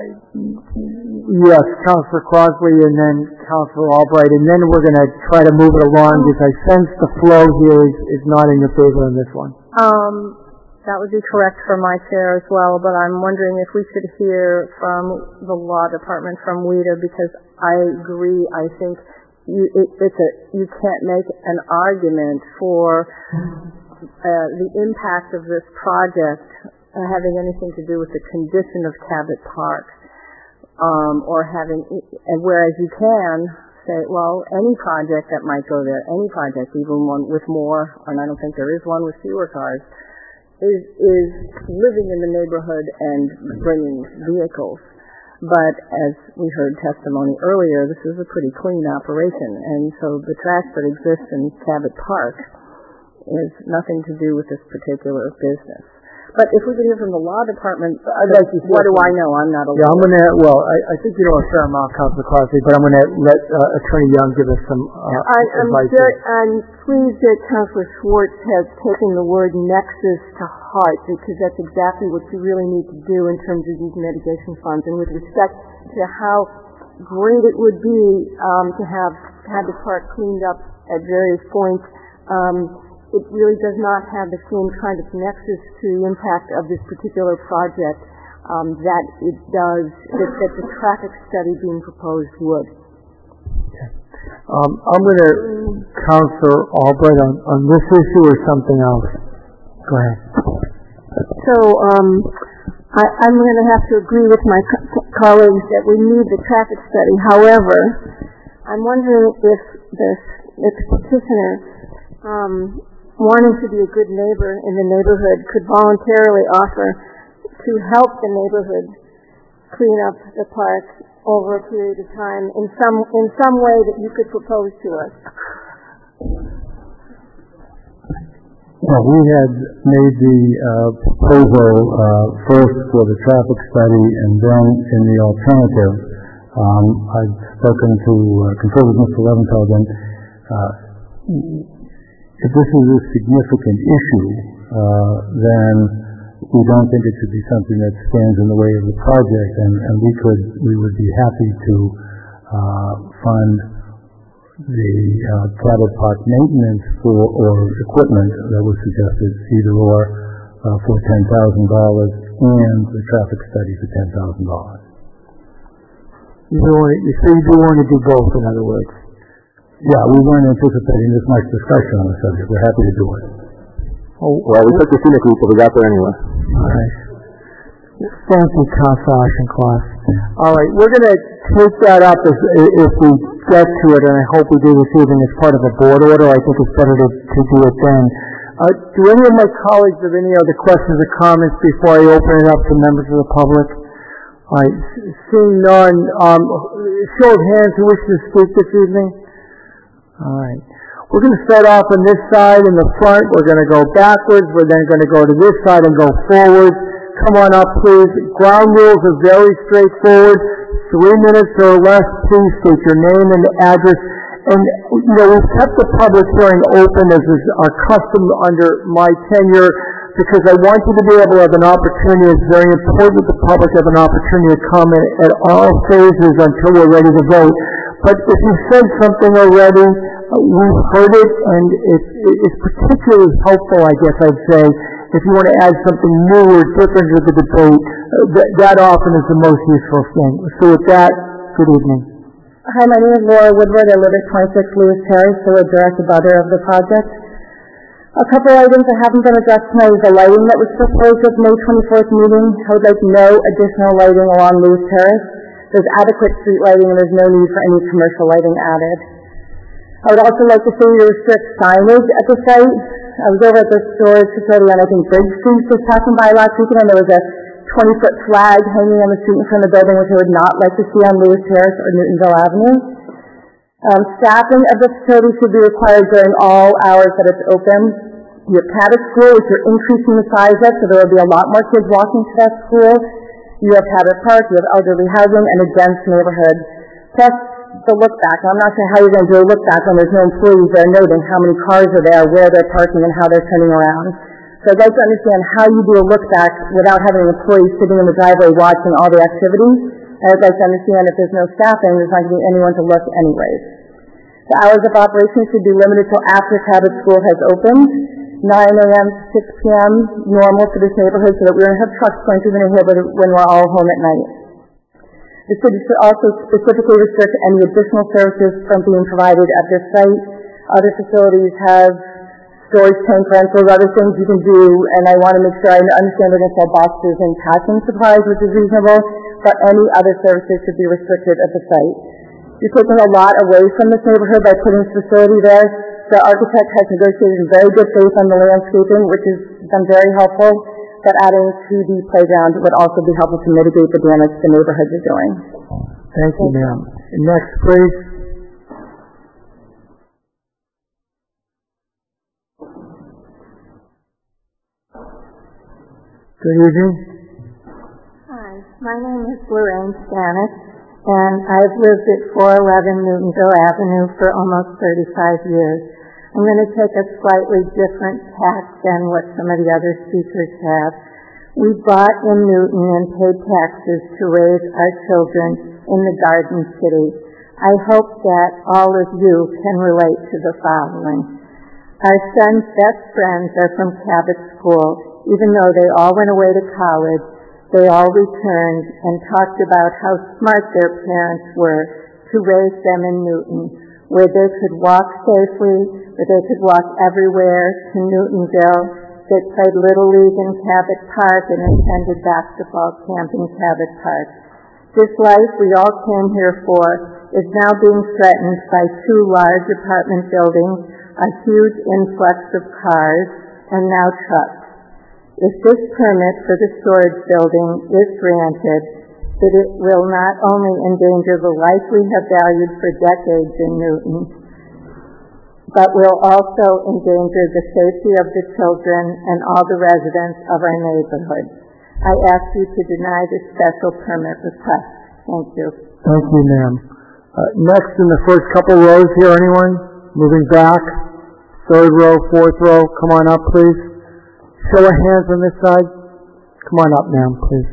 yes, Councilor Crosby and then Councilor Albright, and then we're going to try to move it along, because I sense the flow here is, is not in your favor on this one. Um, that would be correct for my chair as well, but I'm wondering if we should hear from the law department, from WIDA, because I agree. I think you, it, it's a, you can't make an argument for uh, the impact of this project uh, having anything to do with the condition of Cabot Park, um, or having, and whereas you can say, well, any project that might go there, any project, even one with more, and I don't think there is one with fewer cars, is is living in the neighborhood and bringing vehicles. But as we heard testimony earlier, this is a pretty clean operation, and so the trash that exists in Cabot Park is nothing to do with this particular business. But if we could hear from the law department, I'd like to what do I know? I'm not a lawyer. Yeah, I'm going to, well, I, I think you know a fair amount, Councilor Crosby, but I'm going to let uh, Attorney Young give us some uh, I, I'm advice. Very, I'm pleased that Councilor Schwartz has taken the word nexus to heart, because that's exactly what you really need to do in terms of these mitigation funds. And with respect to how great it would be um, to have Cabot Park cleaned up at various points, um, it really does not have the same kind of nexus to the impact of this particular project um, that it does, that, that the traffic study being proposed would. Okay. Um, I'm going to Councilor Albright on, on this issue or something else. Go ahead. So um, I, I'm going to have to agree with my co- colleagues that we need the traffic study. However, I'm wondering if this, if the petitioner, um, wanting to be a good neighbor in the neighborhood, could voluntarily offer to help the neighborhood clean up the park over a period of time in some in some way that you could propose to us. Well, we had made the uh, proposal uh, first for the traffic study and then in the alternative. Um, I've spoken to, uh, conferred with Mister Levenfeld, and uh, if this is a significant issue, uh, then we don't think it should be something that stands in the way of the project, and, and we could, we would be happy to uh, fund the uh, Cabot Park maintenance for, or equipment that was suggested, either or, uh, for ten thousand dollars and the traffic study for ten thousand dollars. You do want to, you say you do want to do both, in other words. Yeah, we weren't anticipating this much discussion on the subject. We're happy to do it. Oh, well, we took the scenic route, but we got there anyway. All right. Thank you, Councilor Auchincloss. All right, we're going to take that up as, if we get to it, and I hope we do this evening as part of a board order. I think it's better to, to do it then. Uh, do any of my colleagues have any other questions or comments before I open it up to members of the public? All right, seeing none, um, show of hands who wishes to speak this evening. All right. We're going to start off on this side in the front. We're going to go backwards. We're then going to go to this side and go forward. Come on up, please. Ground rules are very straightforward. Three minutes or less. Please state your name and address. And, you know, we've kept the public hearing open as is our custom under my tenure because I want you to be able to have an opportunity. It's very important that the public have an opportunity to comment at all phases until we're ready to vote. But if you said something already, uh, we've heard it, and it's, it's particularly helpful, I guess I'd say, if you want to add something new or different to the debate. Uh, th- that often is the most useful thing. So with that, good evening. Hi, my name is Laura Woodward. I live at twenty-six Lewis Terrace, so a direct abutter of the project. A couple items that haven't been addressed tonight is the lighting that was proposed at the May twenty-fourth meeting. I would like no additional lighting along Lewis Terrace. There's adequate street lighting and there's no need for any commercial lighting added. I would also like the city to restrict signage at the site. I was over at the storage facility on, I think, Bridge Street just passing by last weekend, and there was a twenty-foot flag hanging on the street in front of the building, which I would not like to see on Lewis Terrace or Newtonville Avenue. Um, staffing of the facility should be required during all hours that it's open. You have Cabot School, which you're increasing the size of, so there will be a lot more kids walking to that school. You have Cabot Park, you have elderly housing, and a dense neighborhood. Plus, the look back. I'm not sure how you're going to do a look back when there's no employees there noting how many cars are there, where they're parking, and how they're turning around. So I'd like to understand how you do a look back without having employees sitting in the driveway watching all the activities. And I'd like to understand if there's no staffing, there's not going to be anyone to look anyways. The hours of operation should be limited till after Cabot School has opened. nine a.m. to six p.m. normal for this neighborhood so that we don't have trucks going through the neighborhood when we're all home at night. The city should also specifically restrict any additional services from being provided at this site. Other facilities have storage tank rentals, other things you can do, and I want to make sure I understand they're going to sell boxes and packing supplies, which is reasonable, but any other services should be restricted at the site. You're taking a lot away from this neighborhood by putting this facility there. The architect has negotiated in very good faith on the landscaping, which has been very helpful, but adding to the playground would also be helpful to mitigate the damage the neighborhoods are doing. Thank you, ma'am. Next, please. Good evening. Hi, my name is Lorraine Stanek, and I've lived at four eleven Newtonville Avenue for almost thirty-five years. I'm going to take a slightly different tack than what some of the other speakers have. We bought in Newton and paid taxes to raise our children in the Garden City. I hope that all of you can relate to the following. Our son's best friends are from Cabot School. Even though they all went away to college, they all returned and talked about how smart their parents were to raise them in Newton, where they could walk safely, where they could walk everywhere to Newtonville. They played Little League in Cabot Park and attended basketball camp in Cabot Park. This life we all came here for is now being threatened by two large apartment buildings, a huge influx of cars, and now trucks. If this permit for the storage building is granted, that it will not only endanger the life we have valued for decades in Newton, but will also endanger the safety of the children and all the residents of our neighborhood. I ask you to deny this special permit request. Thank you. Thank you, ma'am. Uh, next in the first couple rows here, anyone? Moving back. Third row, fourth row. Come on up, please. Show of hands on this side. Come on up, ma'am, please.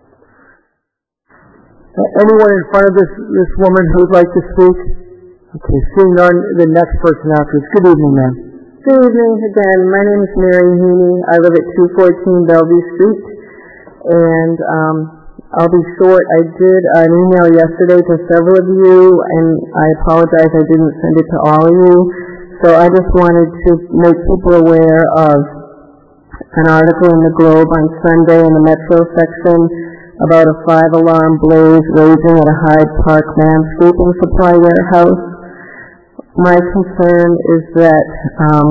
Uh, anyone in front of this, this woman who would like to speak? Okay, seeing none, the next person after. Good evening, ma'am. Good evening again. My name is Mary Heaney. I live at two fourteen Bellevue Street. And um, I'll be short. I did an email yesterday to several of you, and I apologize I didn't send it to all of you. So I just wanted to make people aware of an article in the Globe on Sunday in the Metro section about a five-alarm blaze raging at a Hyde Park landscaping supply warehouse. My concern is that um,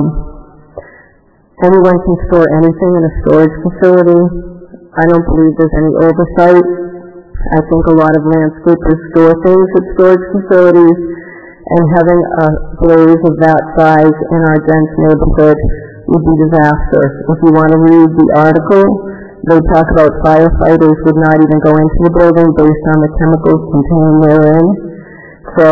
anyone can store anything in a storage facility. I don't believe there's any oversight. I think a lot of landscapers store things at storage facilities, and having a blaze of that size in our dense neighborhood would be disaster. If you want to read the article, they talk about firefighters would not even go into the building based on the chemicals contained therein. So,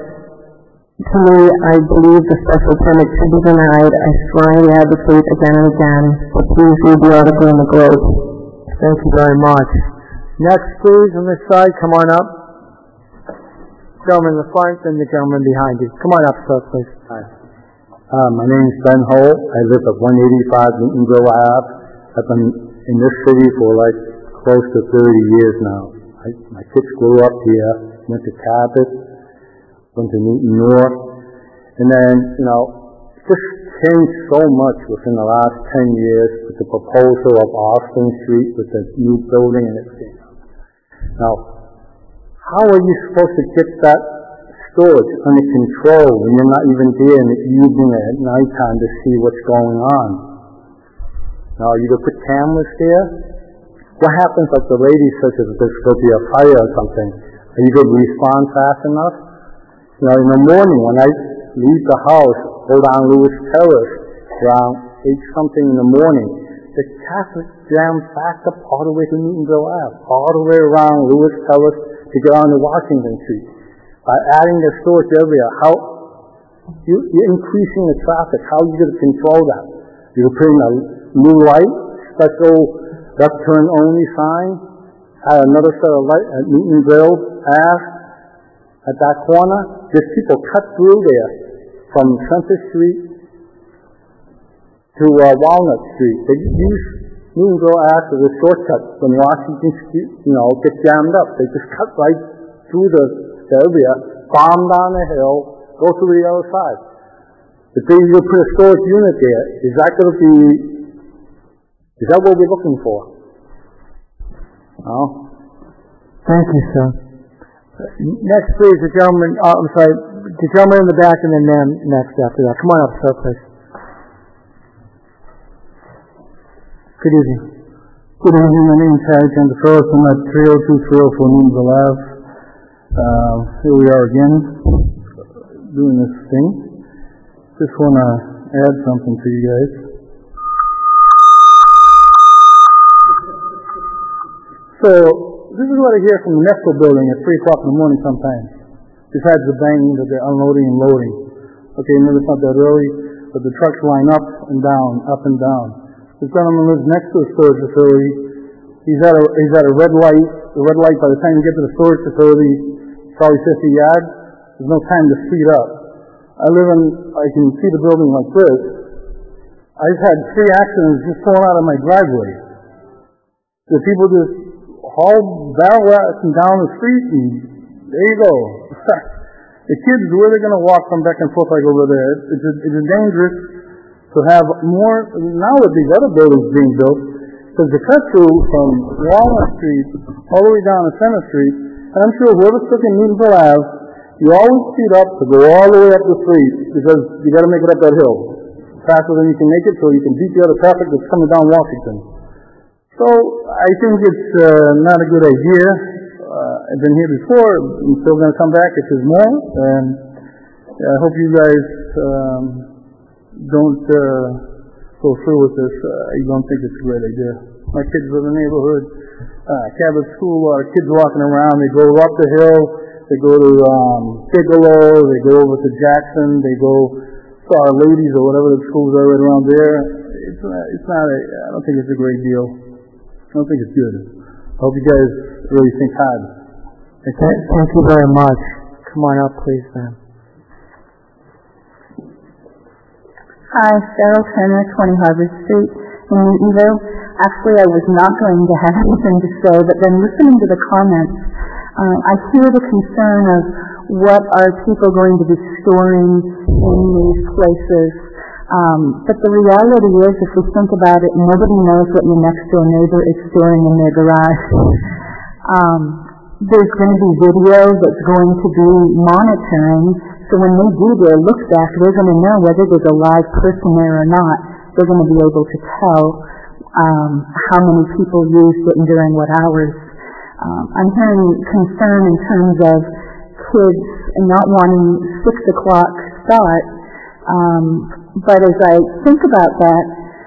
to me, I believe the special permit should be denied. I strongly advocate again and again, but please read the article in the Globe. Thank you very much. Next, please, on this side, come on up. Gentleman in the front and the gentleman behind you. Come on up, sir, please. Hi. Uh, my name is Ben Holt. I live at one eighty-five Newtonville Ave. I've been in this city for like close to thirty years now. I, my kids grew up here, went to Cabot, went to Newton North, and then, you know, just changed so much within the last ten years with the proposal of Austin Street with the new building and everything. Now, how are you supposed to get that storage under control when you're not even there in the evening or at nighttime to see what's going on? Now, you could put cameras there. What happens if the lady says if there's going to be a fire or something? Are you going to respond fast enough? You know, in the morning when I leave the house, go down Lewis Terrace around eight something in the morning, the traffic jams backed up all the way to Newtonville Ave, all the way around Lewis Terrace to get on to Washington Street. By adding the storage area, how you, you're increasing the traffic. How are you going to control that? You're putting a new light, special left turn only sign, add another set of light at Newtonville Ave at that corner. There's people cut through there from Center Street to uh, Walnut Street. They use Newtonville Ave as a shortcut when Washington Street, you know, gets jammed up. They just cut right through the, the area, bomb down the hill, go to the other side. If they you put a storage unit there, is that going to be, is that what we're looking for? No? Thank you, sir. Next, please, the gentleman, uh, I'm sorry, the gentleman in the back and then man next after that. Come on up, sir, please. Good evening. Good evening. My name is Harry Chandaferris. I'm at three oh two, three oh four Newtonville Ave. Uh, here we are again, doing this thing. Just want to add something to you guys. So, this is what I hear from the Nesco building at three o'clock in the morning sometimes, besides the banging that they're unloading and loading. Okay, maybe it's not that early, but the trucks line up and down, up and down. This gentleman lives next to a storage facility. He's at a, he's at a red light. The red light, by the time you get to the storage facility, it's probably fifty yards. There's no time to speed up. I live in, I can see the building like this. I just had three accidents just pulling out of my driveway. The people just haul barrel racing down the street, and there you go. The kids, where they're going to walk from back and forth like over there? It's, it's dangerous to have more, now with these other buildings being built, because the cut through from Walnut Street all the way down to Center Street, and I'm sure whoever's cooking Newtonville Ave you always speed up to go all the way up the street because you got to make it up that hill faster than you can make it so you can beat the other traffic that's coming down Washington. So I think it's uh, not a good idea. Uh, I've been here before. I'm still going to come back if there's more. And I hope you guys um, don't uh, go through with this. Uh, I don't think it's a great idea. My kids live in the neighborhood. Uh, Cabot School, a lot of kids walking around. They go up the hill. They go to um, Bigelow. They go over to Jackson. They go to Our Ladies or whatever the schools are right around there. It's not, it's not a, I don't think it's a great deal. I don't think it's good. I hope you guys really think hard. Thank, thank you very much. Come on up, please, ma'am. Hi, Cheryl Turner, twenty Harvard Street in Newtonville. Actually, I was not going to have anything to say, but then listening to the comments, uh, I hear the concern of what are people going to be storing in these places. Um, but the reality is, if we think about it, nobody knows what your next door neighbor is storing in their garage. Um, there's going to be video that's going to be monitoring, so when they do their look back, they're going to know whether there's a live person there or not. They're going to be able to tell um, how many people used it and during what hours. Um, I'm hearing concern in terms of kids and not wanting six o'clock start. Um, but as I think about that,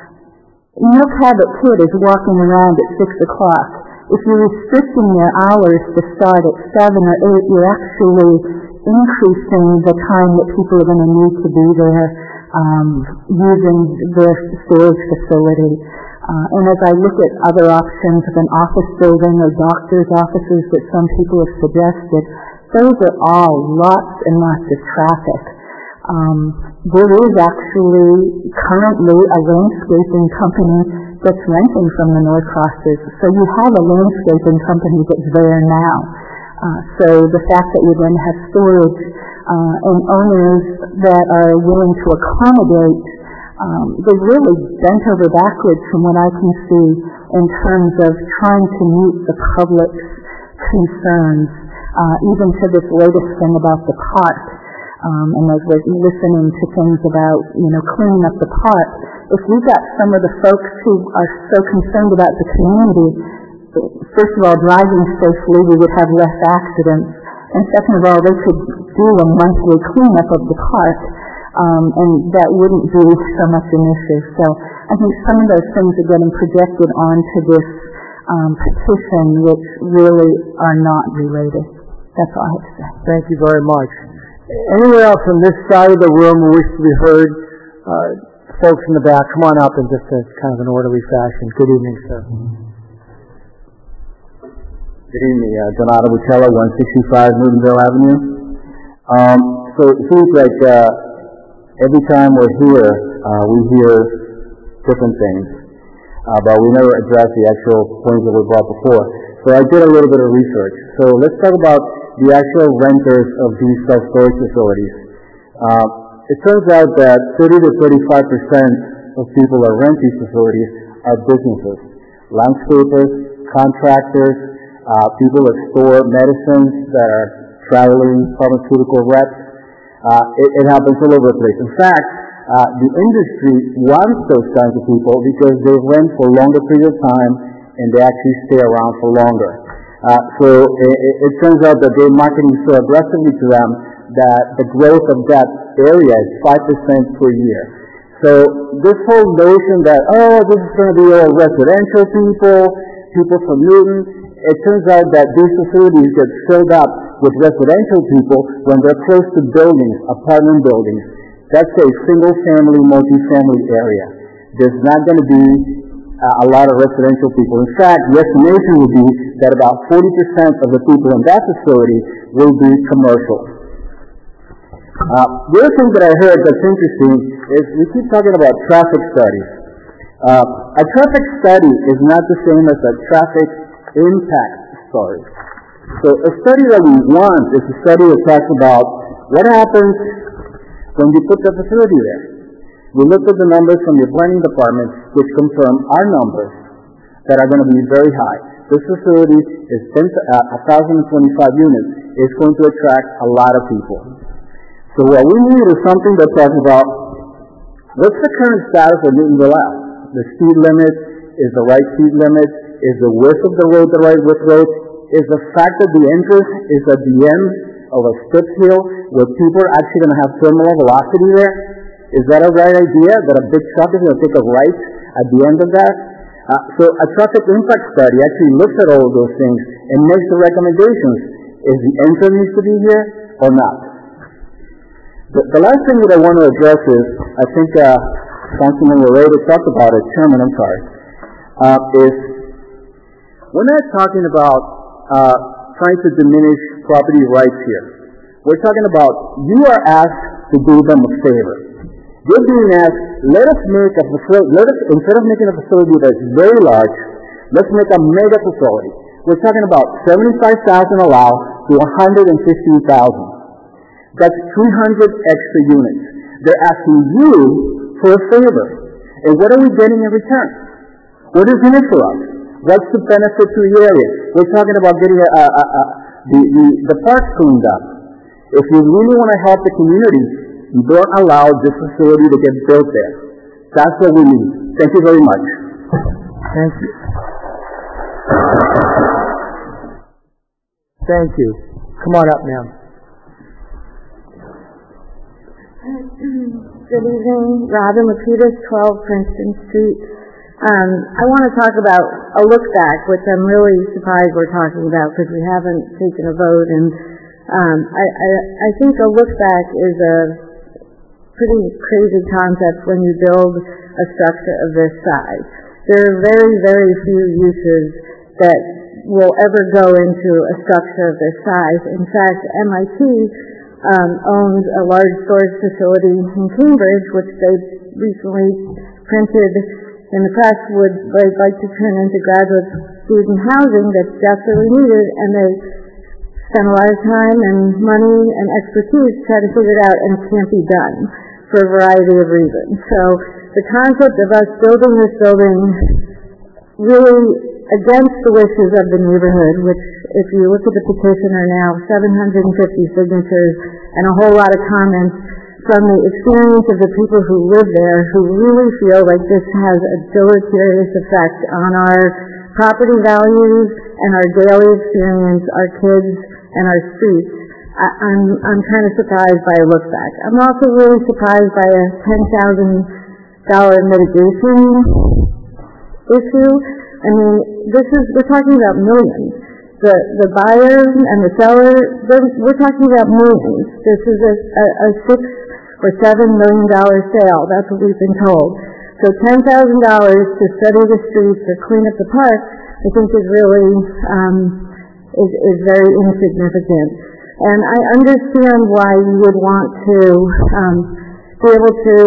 no Cabot kid is walking around at six o'clock. If you're restricting their hours to start at seven or eight, you're actually increasing the time that people are going to need to be there um, using their storage facility. Uh, and as I look at other options of an office building or doctor's offices that some people have suggested, those are all lots and lots of traffic. Um, there is actually currently a landscaping company that's renting from the Norcrosses. So you have a landscaping company that's there now. Uh, so the fact that you're going to have storage uh, and owners that are willing to accommodate, um, they're really bent over backwards from what I can see in terms of trying to meet the public's concerns, uh, even to this latest thing about the park. Um, and as we're listening to things about, you know, cleaning up the park, if we got some of the folks who are so concerned about the community, first of all, driving safely, we would have less accidents. And second of all, they could do a monthly cleanup of the park, um, and that wouldn't be so much an issue. So I think some of those things are getting projected onto this um, petition, which really are not related. That's all I have to say. Thank you very much. Anyone else on this side of the room who wish to be heard? Uh, folks in the back, come on up in just a kind of an orderly fashion. Good evening, sir. Good evening, uh, Donato Butella, one sixty-five Newtonville Avenue. Um, so it seems like uh, every time we're here, uh, we hear different things, uh, but we never address the actual points that were brought before. So I did a little bit of research. So let's talk about the actual renters of these self-storage facilities. Uh, it turns out that thirty to thirty-five percent of people that rent these facilities are businesses, landscapers, contractors, uh, people that store medicines that are traveling pharmaceutical reps. Uh, it, it happens all over the place. In fact, uh, the industry wants those kinds of people because they rent for longer periods of time and they actually stay around for longer. Uh, so it, it turns out that they're marketing so aggressively to them that the growth of that area is five percent per year. So this whole notion that, oh, this is going to be all residential people, people from Newton, it turns out that these facilities get filled up with residential people when they're close to buildings, apartment buildings. That's a single-family, multi-family area. There's not going to be Uh, a lot of residential people. In fact, the estimation would be that about forty percent of the people in that facility will be commercial. Uh, the other thing that I heard that's interesting is we keep talking about traffic studies. Uh, a traffic study is not the same as a traffic impact study. So a study that we want is a study that talks about what happens when you put the facility there. We looked at the numbers from your planning department, which confirm our numbers that are going to be very high. This facility is one thousand twenty-five units. it's going to attract a lot of people. So what we need is something that talks about what's the current status of Newtonville Ave? The speed limit, is the right speed limit, is the width of the road the right width road, is the fact that the entrance is at the end of a steep hill where people are actually going to have terminal velocity there? Is that a right idea, that a big truck is going to take a right at the end of that? Uh, so a traffic impact study actually looks at all of those things and makes the recommendations. Is the entrance needs to be here or not? The, the last thing that I want to address is, I think uh, Councilman Laredo talked about it, Chairman, I'm sorry, uh, is we're not talking about uh, trying to diminish property rights here. We're talking about you are asked to do them a favor. You're being asked, let us make a facility, let us, instead of making a facility that's very large, let's make a mega facility. We're talking about seventy-five thousand allowed to one hundred fifteen thousand. That's three hundred extra units. They're asking you for a favor. And what are we getting in return? What is in it for us? What's the benefit to the area? We're talking about getting a, a, a, a, the, the, the parks cleaned up. If you really want to help the community, you don't allow this facility to get built there. That's what we need. Thank you very much. Thank you. Thank you. Come on up, ma'am. Good evening. Robin Lapidus, twelve Princeton Street. Um, I want to talk about a look back, which I'm really surprised we're talking about because we haven't taken a vote. And um, I, I, I think a look back is a pretty crazy concept when you build a structure of this size. There are very, very few uses that will ever go into a structure of this size. In fact, M I T um, owns a large storage facility in Cambridge, which they recently printed in the press would they'd like to turn into graduate student housing that's desperately needed, and they spent a lot of time and money and expertise to try to figure it out, and it can't be done for a variety of reasons. So the concept of us building this building really against the wishes of the neighborhood, which if you look at the petition are now seven hundred fifty signatures and a whole lot of comments from the experience of the people who live there, who really feel like this has a deleterious effect on our property values and our daily experience, our kids and our streets. I, I'm I'm kind of surprised by a look back. I'm also really surprised by a ten thousand dollar mitigation issue. I mean, this is we're talking about millions. The the buyer and the seller, we're talking about millions. This is a, a, a six or seven million dollar sale. That's what we've been told. So ten thousand dollars to study the streets or clean up the park, I think is really um, is is very insignificant. And I understand why you would want to um, be able to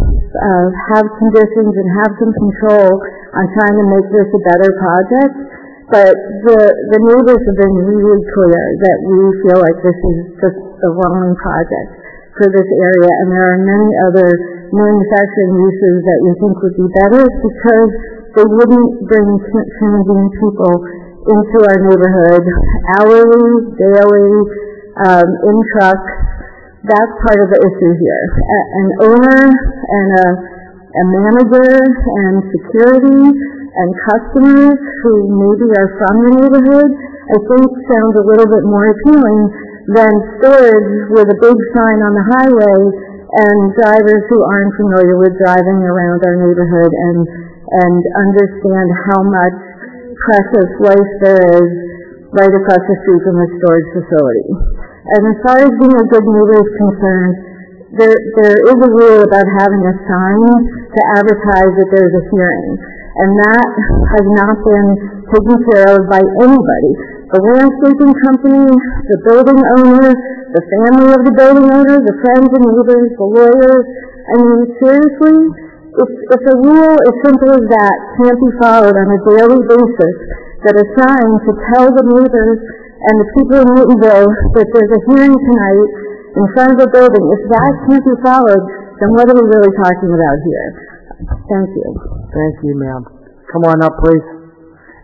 uh, have conditions and have some control on trying to make this a better project. But the the neighbors have been really clear that we feel like this is just the wrong project for this area, and there are many other manufacturing uses that we think would be better because they wouldn't bring transient people into our neighborhood hourly, daily, um, in trucks. That's part of the issue here. A, an owner and a, a manager and security and customers who maybe are from the neighborhood, I think sounds a little bit more appealing than storage with a big sign on the highway and drivers who aren't familiar with driving around our neighborhood and and understand how much precious life there is right across the street from the storage facility. And as far as being a good neighbor is concerned, there there is a rule about having a sign to advertise that there's a hearing. And that has not been taken care of by anybody. The landscaping company, the building owner, the family of the building owner, the friends and neighbors, the lawyers. I mean, seriously, if, if a rule as simple as that can't be followed on a daily basis, that a sign to tell the neighbors and the people in Newtonville that there's a hearing tonight in front of the building, if that can't be followed, then what are we really talking about here? Thank you. Thank you, ma'am. Come on up, please.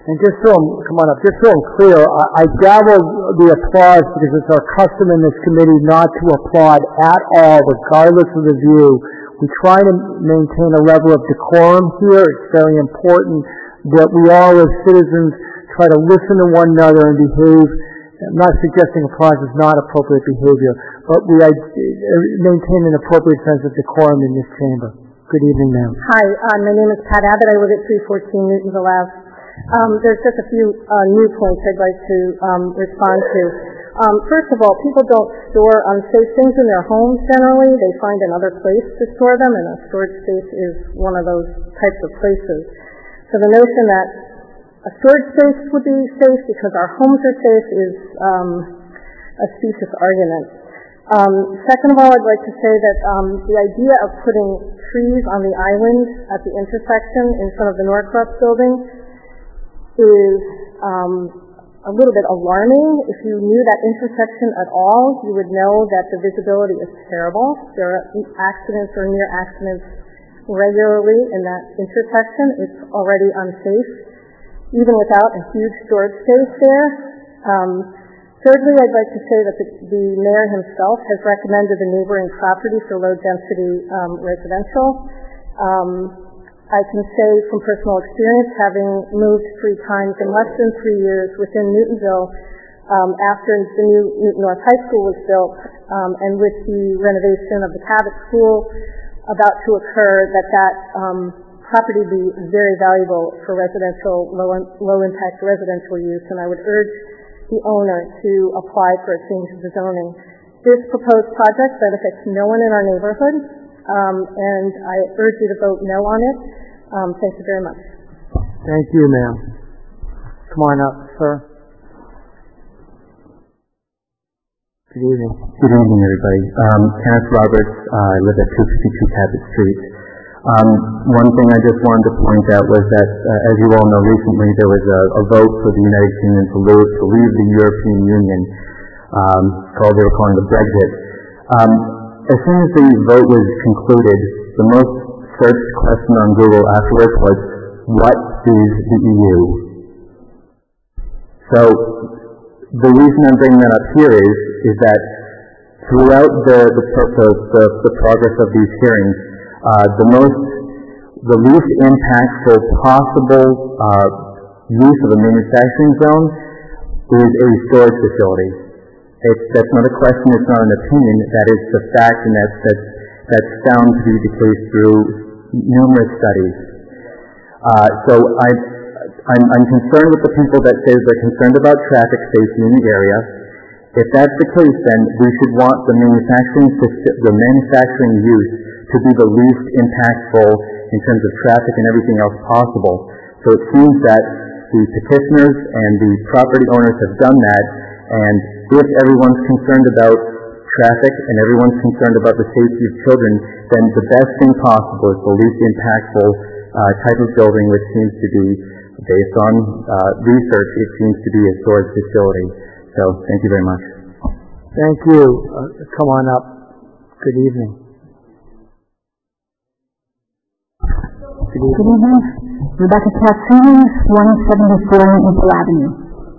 And just so I'm, come on up, just so I'm clear, I, I gavel the applause because it's our custom in this committee not to applaud at all, regardless of the view. We try to maintain a level of decorum here. It's very important that we all as citizens try to listen to one another and behave. I'm not suggesting applause is not appropriate behavior, but we uh, maintain an appropriate sense of decorum in this chamber. Good evening, ma'am. Hi, uh, my name is Pat Abbott. I live at three fourteen Newtonville Ave. Um, there's just a few uh, new points I'd like to um, respond to. Um, first of all, people don't store unsafe things in their homes generally. They find another place to store them, and a storage space is one of those types of places. So the notion that a storage space would be safe because our homes are safe is um, a specious argument. Um, second of all, I'd like to say that um, the idea of putting trees on the island at the intersection in front of the Norcross building is um, a little bit alarming. If you knew that intersection at all, you would know that the visibility is terrible. There are accidents or near accidents regularly in that intersection. It's already unsafe, even without a huge storage space there. Um, thirdly, I'd like to say that the, the mayor himself has recommended the neighboring property for low-density um, residential. Um, I can say from personal experience, having moved three times in less than three years within Newtonville, um, after the new Newton North High School was built, um, and with the renovation of the Cabot School about to occur, that that um, property be very valuable for residential, low, low-impact residential use, and I would urge the owner to apply for a change of the zoning. This proposed project benefits no one in our neighborhood, um, and I urge you to vote no on it. Um, thank you very much. Thank you, ma'am. Come on up, sir. Good evening. Good evening, everybody. Um, Kenneth Roberts. Uh, I live at two fifty-two Cabot Street. Um, one thing I just wanted to point out was that, uh, as you all know, recently there was a, a vote for the United Kingdom to leave, to leave the European Union, um, called they were calling the Brexit. Um, as soon as the vote was concluded, the most searched question on Google afterwards was, what is the E U? So the reason I'm bringing that up here is, is that throughout the, the, the, the, the progress of these hearings, uh, the most, the least impactful possible uh, use of a manufacturing zone is a storage facility. It's, that's not a question, it's not an opinion, that is the fact, and that's, that's, that's found to be the case through numerous studies. Uh, so I, I'm, I'm concerned with the people that say they're concerned about traffic safety in the area. If that's the case, then we should want the manufacturing the manufacturing use to be the least impactful in terms of traffic and everything else possible. So it seems that the petitioners and the property owners have done that, and if everyone's concerned about traffic and everyone's concerned about the safety of children, then the best thing possible is the least impactful uh, type of building, which seems to be, based on uh, research, it seems to be a storage facility. So thank you very much. Thank you. Uh, come on up. Good evening. Good evening. Good evening. Rebecca Katsinas, one seventy-four Newtonville Avenue.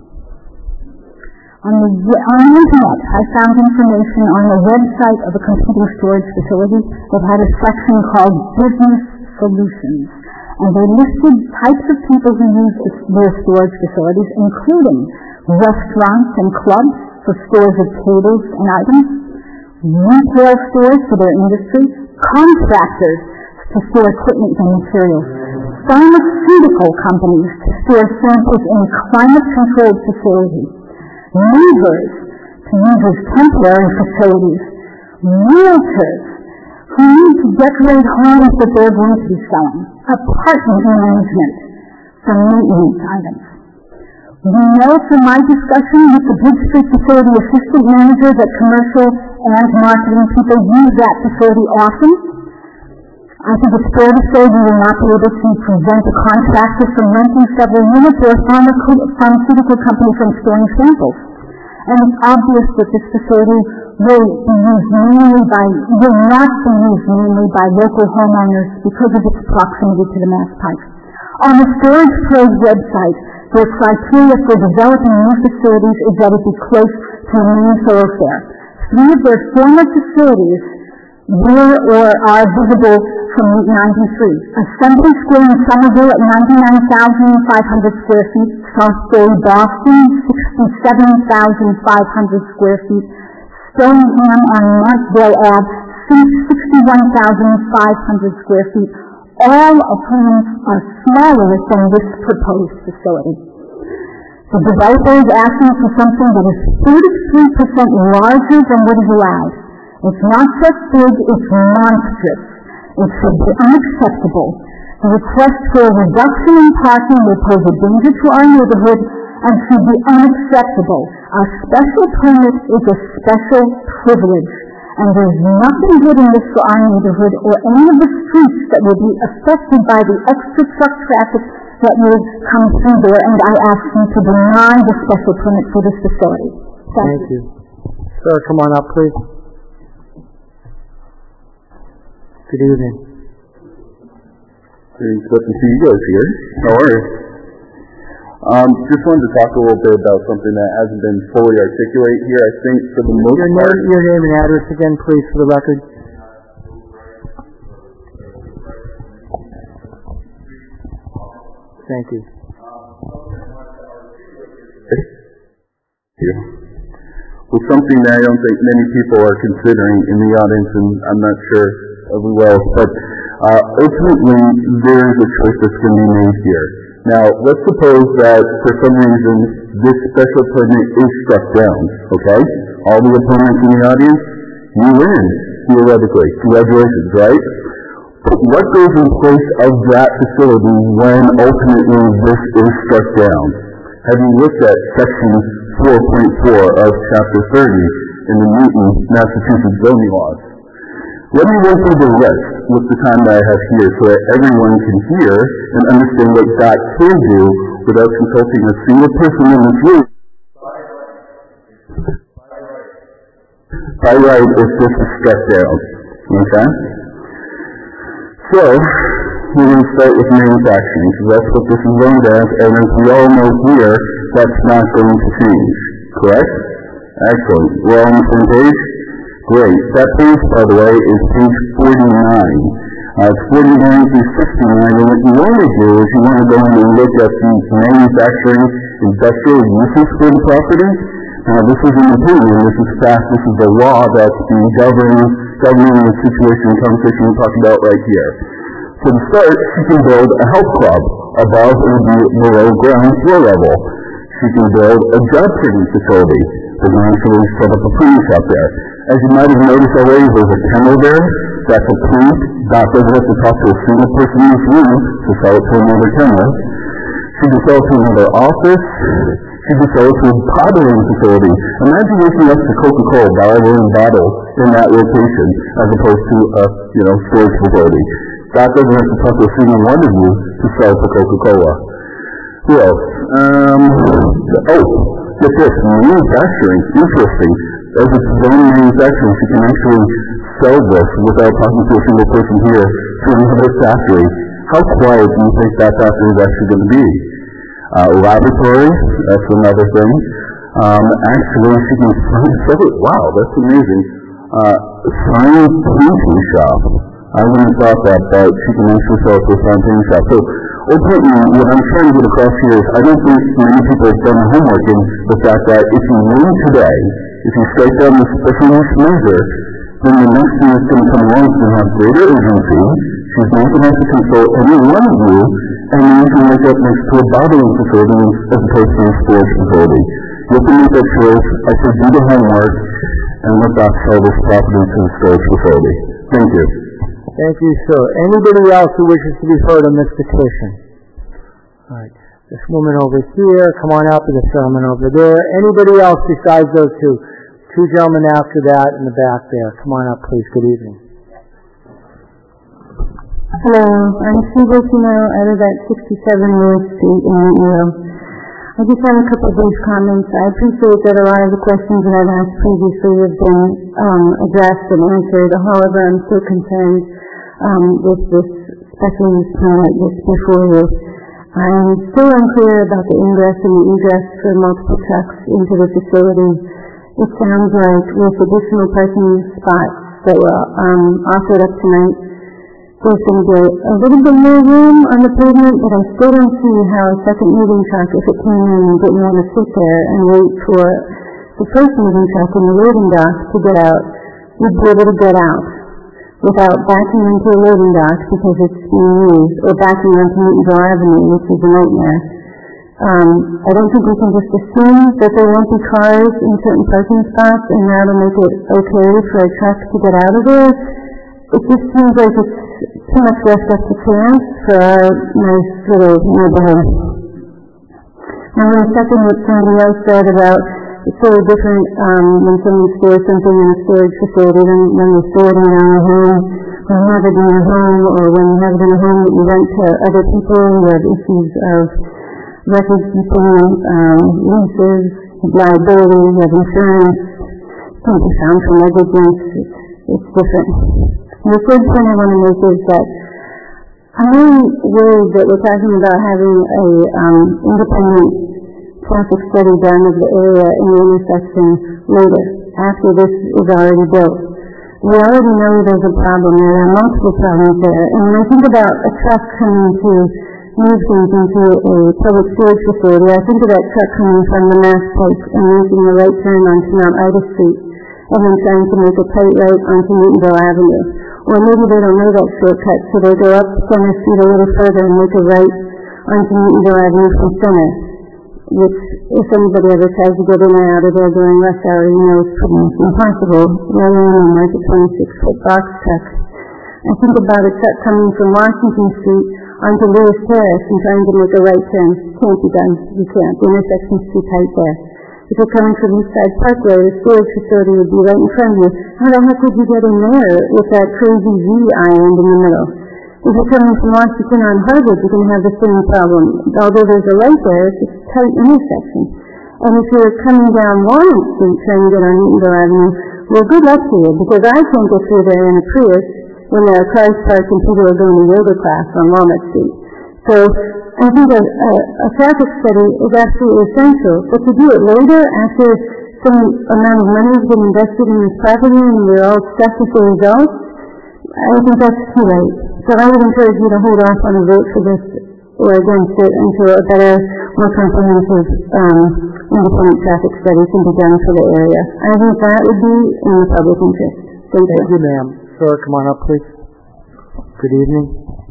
On the, on the internet, I found information on the website of a computer storage facility that had a section called Business Solutions, and they listed types of people who use their storage facilities, including restaurants and clubs for stores of tables and items, retail stores for their industry, contractors to store equipment and materials, pharmaceutical companies to store samples in climate-controlled facilities, movers to use as temporary facilities, realtors who need to decorate homes that they're going to be selling, apartment management for maintenance items. We know from my discussion with the Bridge Street facility assistant manager that commercial and marketing people use that facility often. I think it's fair to say we will not be able to prevent a contractor from renting several units or a pharmaceutical company from storing samples. And it's obvious that this facility will be used mainly by, will not be used mainly by local homeowners because of its proximity to the Mass Pike. On the Storage Pros website, Their criteria for developing new facilities is that it be close to a main thoroughfare. Three of their former facilities were or are visible from Route ninety-three. Assembly Square in Somerville at ninety-nine thousand five hundred square feet, South Bay, Boston, sixty-seven thousand five hundred square feet, Stoneham on Markdale Avenue, sixty-one thousand five hundred square feet, all of whom are smaller than this proposed facility. The developer is asking for something that is thirty-three percent larger than what is allowed. It's not just big, it's monstrous. It should be unacceptable. The request for a reduction in parking will pose a danger to our neighborhood and should be unacceptable. A special permit is a special privilege, and there's nothing good in this for our neighborhood or any of the streets that will be affected by the extra truck traffic that will come through there, and I ask you to deny the special permit for this facility. Thank, Thank you. you. Sir, come on up, please. Good evening. It's good to see you guys here. How are you? Um, just wanted to talk a little bit about something that hasn't been fully articulated here. I think for the most your part... Name, your name and address again, please, for the record. Thank you. With something that I don't think many people are considering in the audience, and I'm not sure everyone else, but uh, ultimately there is a choice that's going to be made here. Now, let's suppose that for some reason this special permit is struck down, okay? All the opponents in the audience, you win, theoretically. Congratulations, right? But what goes in place of that facility when ultimately this is struck down? Have you looked at section four point four of chapter thirty in the Newton, Massachusetts zoning laws? Let me run through the rest with the time that I have here so that everyone can hear and understand what God can do without consulting a single person in this room. By right, if this is struck down. Okay? So, we're going to start with manufacturing, because that's what this is zoned as, and as we all know here, that's not going to change. Correct? Excellent. We're all on the same page? Great. That page, by the way, is page forty-nine. Uh, it's forty-nine through sixty-nine, and what you want to do is you want to go in and look at the manufacturing industrial uses for the property. Now, this is an opinion. This is fact. This is the law that's being governing, governing the situation and conversation we're talking about right here. So to start, she can build a health club above or below ground floor level. She can build a job training facility. They can actually set up a cleaning shop there. As you might have noticed already, there's a kennel there that's approved. Doc doesn't have to talk to a single person in this room to sell it to another kennel. She can sell it to another office. She can sell it to a bottling facility. Imagine waking up to Coca-Cola bottling bottles in that location as opposed to a, you know, storage facility. Doc doesn't have to talk to a single one of you to sell to Coca-Cola. Who else? Um, oh, get this, manufacturing. Interesting. As it's own manufacturing, she can actually sell this without talking to a single person here to another factory. How quiet do you think that factory is actually going to be? Uh, laboratory, that's another thing. Um, actually, she can sell it. Wow, that's amazing. Uh, science painting shop. I wouldn't have thought that, but she can actually sell it to a science painting shop. So, ultimately, what I'm trying to get across here is I don't think many people have done the homework in the fact that if you win today, if you strike down this special use measure, then the next thing that's going to come along is going to have greater urgency. She's not going to have to consult any one of you, and then you can wake up next to a bottling facility as opposed to a storage facility. You have to make that choice. I say do the homework and let Doc sell this property to the storage facility. Thank you. Thank you, sir. Anybody else who wishes to be heard on this petition? All right. This woman over here, come on out to this gentleman over there. Anybody else besides those two? Two gentlemen after that in the back there. Come on up, please. Good evening. Hello, I'm Sue Bolsino. I live at sixty-seven North Street in Newton. I just have a couple of brief comments. I appreciate that a lot of the questions that I've asked previously have been um, addressed and answered. However, I'm still concerned um, with this special use permit that's before you. I'm still unclear about the ingress and the egress for multiple trucks into the facility. It sounds like with additional parking spots that were um, offered up tonight, there's going to be a little bit more room on the pavement, but I still don't see how a second moving truck, if it came in and didn't want to sit there and wait for the first moving truck in the loading dock to get out, would be able to get out without backing into a loading dock because it's being used, or backing onto Newtonville Avenue, which is a nightmare. Um, I don't think we can just assume that there won't be cars in certain parking spots and that'll make it okay for a truck to get out of there. It just seems like it's too much left up to chance for our nice little neighborhood. Now, in a second, what somebody else said about it's sort of different um, when someone stores something in a storage facility than when they store it in their own home, when you have it in your home, or when you have it in a home that you rent to other people. You have issues of record keeping, um, leases, liability, you have insurance. It can be found for negligence. It's, it's different. And the third point I want to make is that I'm really worried that we're talking about having a um, independent traffic study done of the area in the intersection later, after this is already built. We already know there's a problem there. There are multiple problems there. And when I think about a truck coming to move things into a public storage facility, I think of that truck coming from the Mass Pike and making a right turn onto Mount Ida Street and then trying to make a tight right onto Newtonville Avenue. Or maybe they don't know that shortcut, so they go up Center Street a little further and make a right onto Newtonville Avenue from Center, which, if anybody ever tries to get in or out of there during rush hour, you know it's pretty much impossible, rather than like a twenty-six foot box truck. I think about a truck coming from Washington Street onto Lewis Terrace and trying to make a right turn. Can't be done. You can't. The intersection's too tight there. If you're coming from Eastside Parkway, the storage facility would be right in front of you. How the heck would you get in there with that crazy Z island in the middle? If you're coming from Washington on Harvard, you're going to have the same problem. Although there's a light there, it's a tight intersection. And if you're coming down Lawrence Street trying to get on Newtonville Avenue, well, good luck to you, because I can't get through there in a Prius when there are cars parked and people are going to yoga class on Walnut Street. So I think a, a, a traffic study is absolutely essential, but to do it later, after some amount of money has been invested in this property and we're all stuck with the results, I think that's too late. So I would encourage you to hold off on a vote for this or against it until a better, more comprehensive um, independent traffic study can be done for the area. I think that would be in the public interest. Thank you. Thank you, ma'am. Sir, come on up, please. Good evening.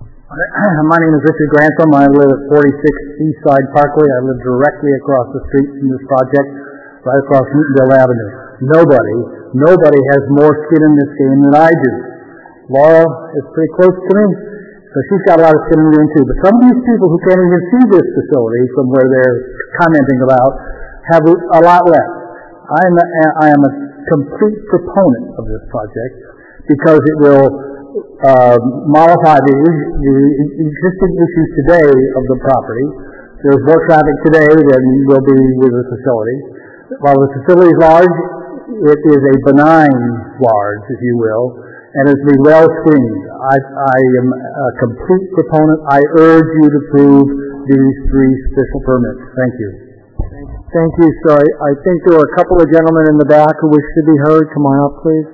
My name is Richard Grantham. I live at forty-six Eastside Parkway. I live directly across the street from this project, right across Newtonville Avenue. Nobody, nobody has more skin in this game than I do. Laura is pretty close to me, so she's got a lot of skin in the game too. But some of these people who can't even see this facility from where they're commenting about have a lot less. I am a, I am a complete proponent of this project because it will uh, modify the, the existing issues today of the property. There's more traffic today than will be with the facility. While the facility is large, it is a benign large, if you will, and it's be well screened. I, I am a complete proponent. I urge you to approve these three special permits. Thank you. Thank you, sir. I think there are a couple of gentlemen in the back who wish to be heard. Come on up, please.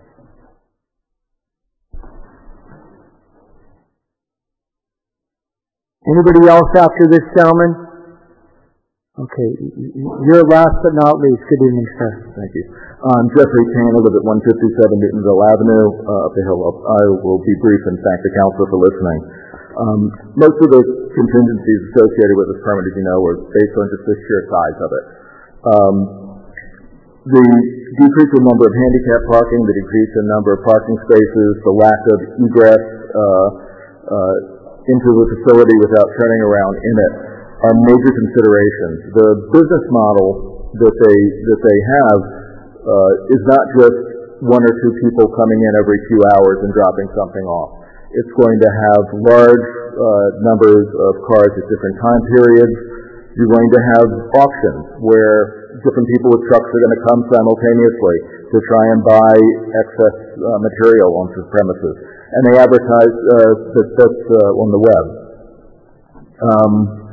Anybody else after this gentleman? Okay, you're last but not least. Good evening, sir. Thank you. I'm Jeffrey Kane. I live at one fifty-seven Newtonville Avenue, uh, up the hill. I will be brief and thank the council for listening. Um, most of the contingencies associated with this permit, as you know, were based on just the sheer size of it. Um, the decrease in number of handicap parking, the decrease in number of parking spaces, the lack of egress uh, uh, into the facility without turning around in it are major considerations. The business model that they that they have uh, is not just one or two people coming in every few hours and dropping something off. It's going to have large uh, numbers of cars at different time periods. You're going to have auctions where different people with trucks are going to come simultaneously to try and buy excess uh, material on the premises. And they advertise uh, that that's uh, on the web. Um,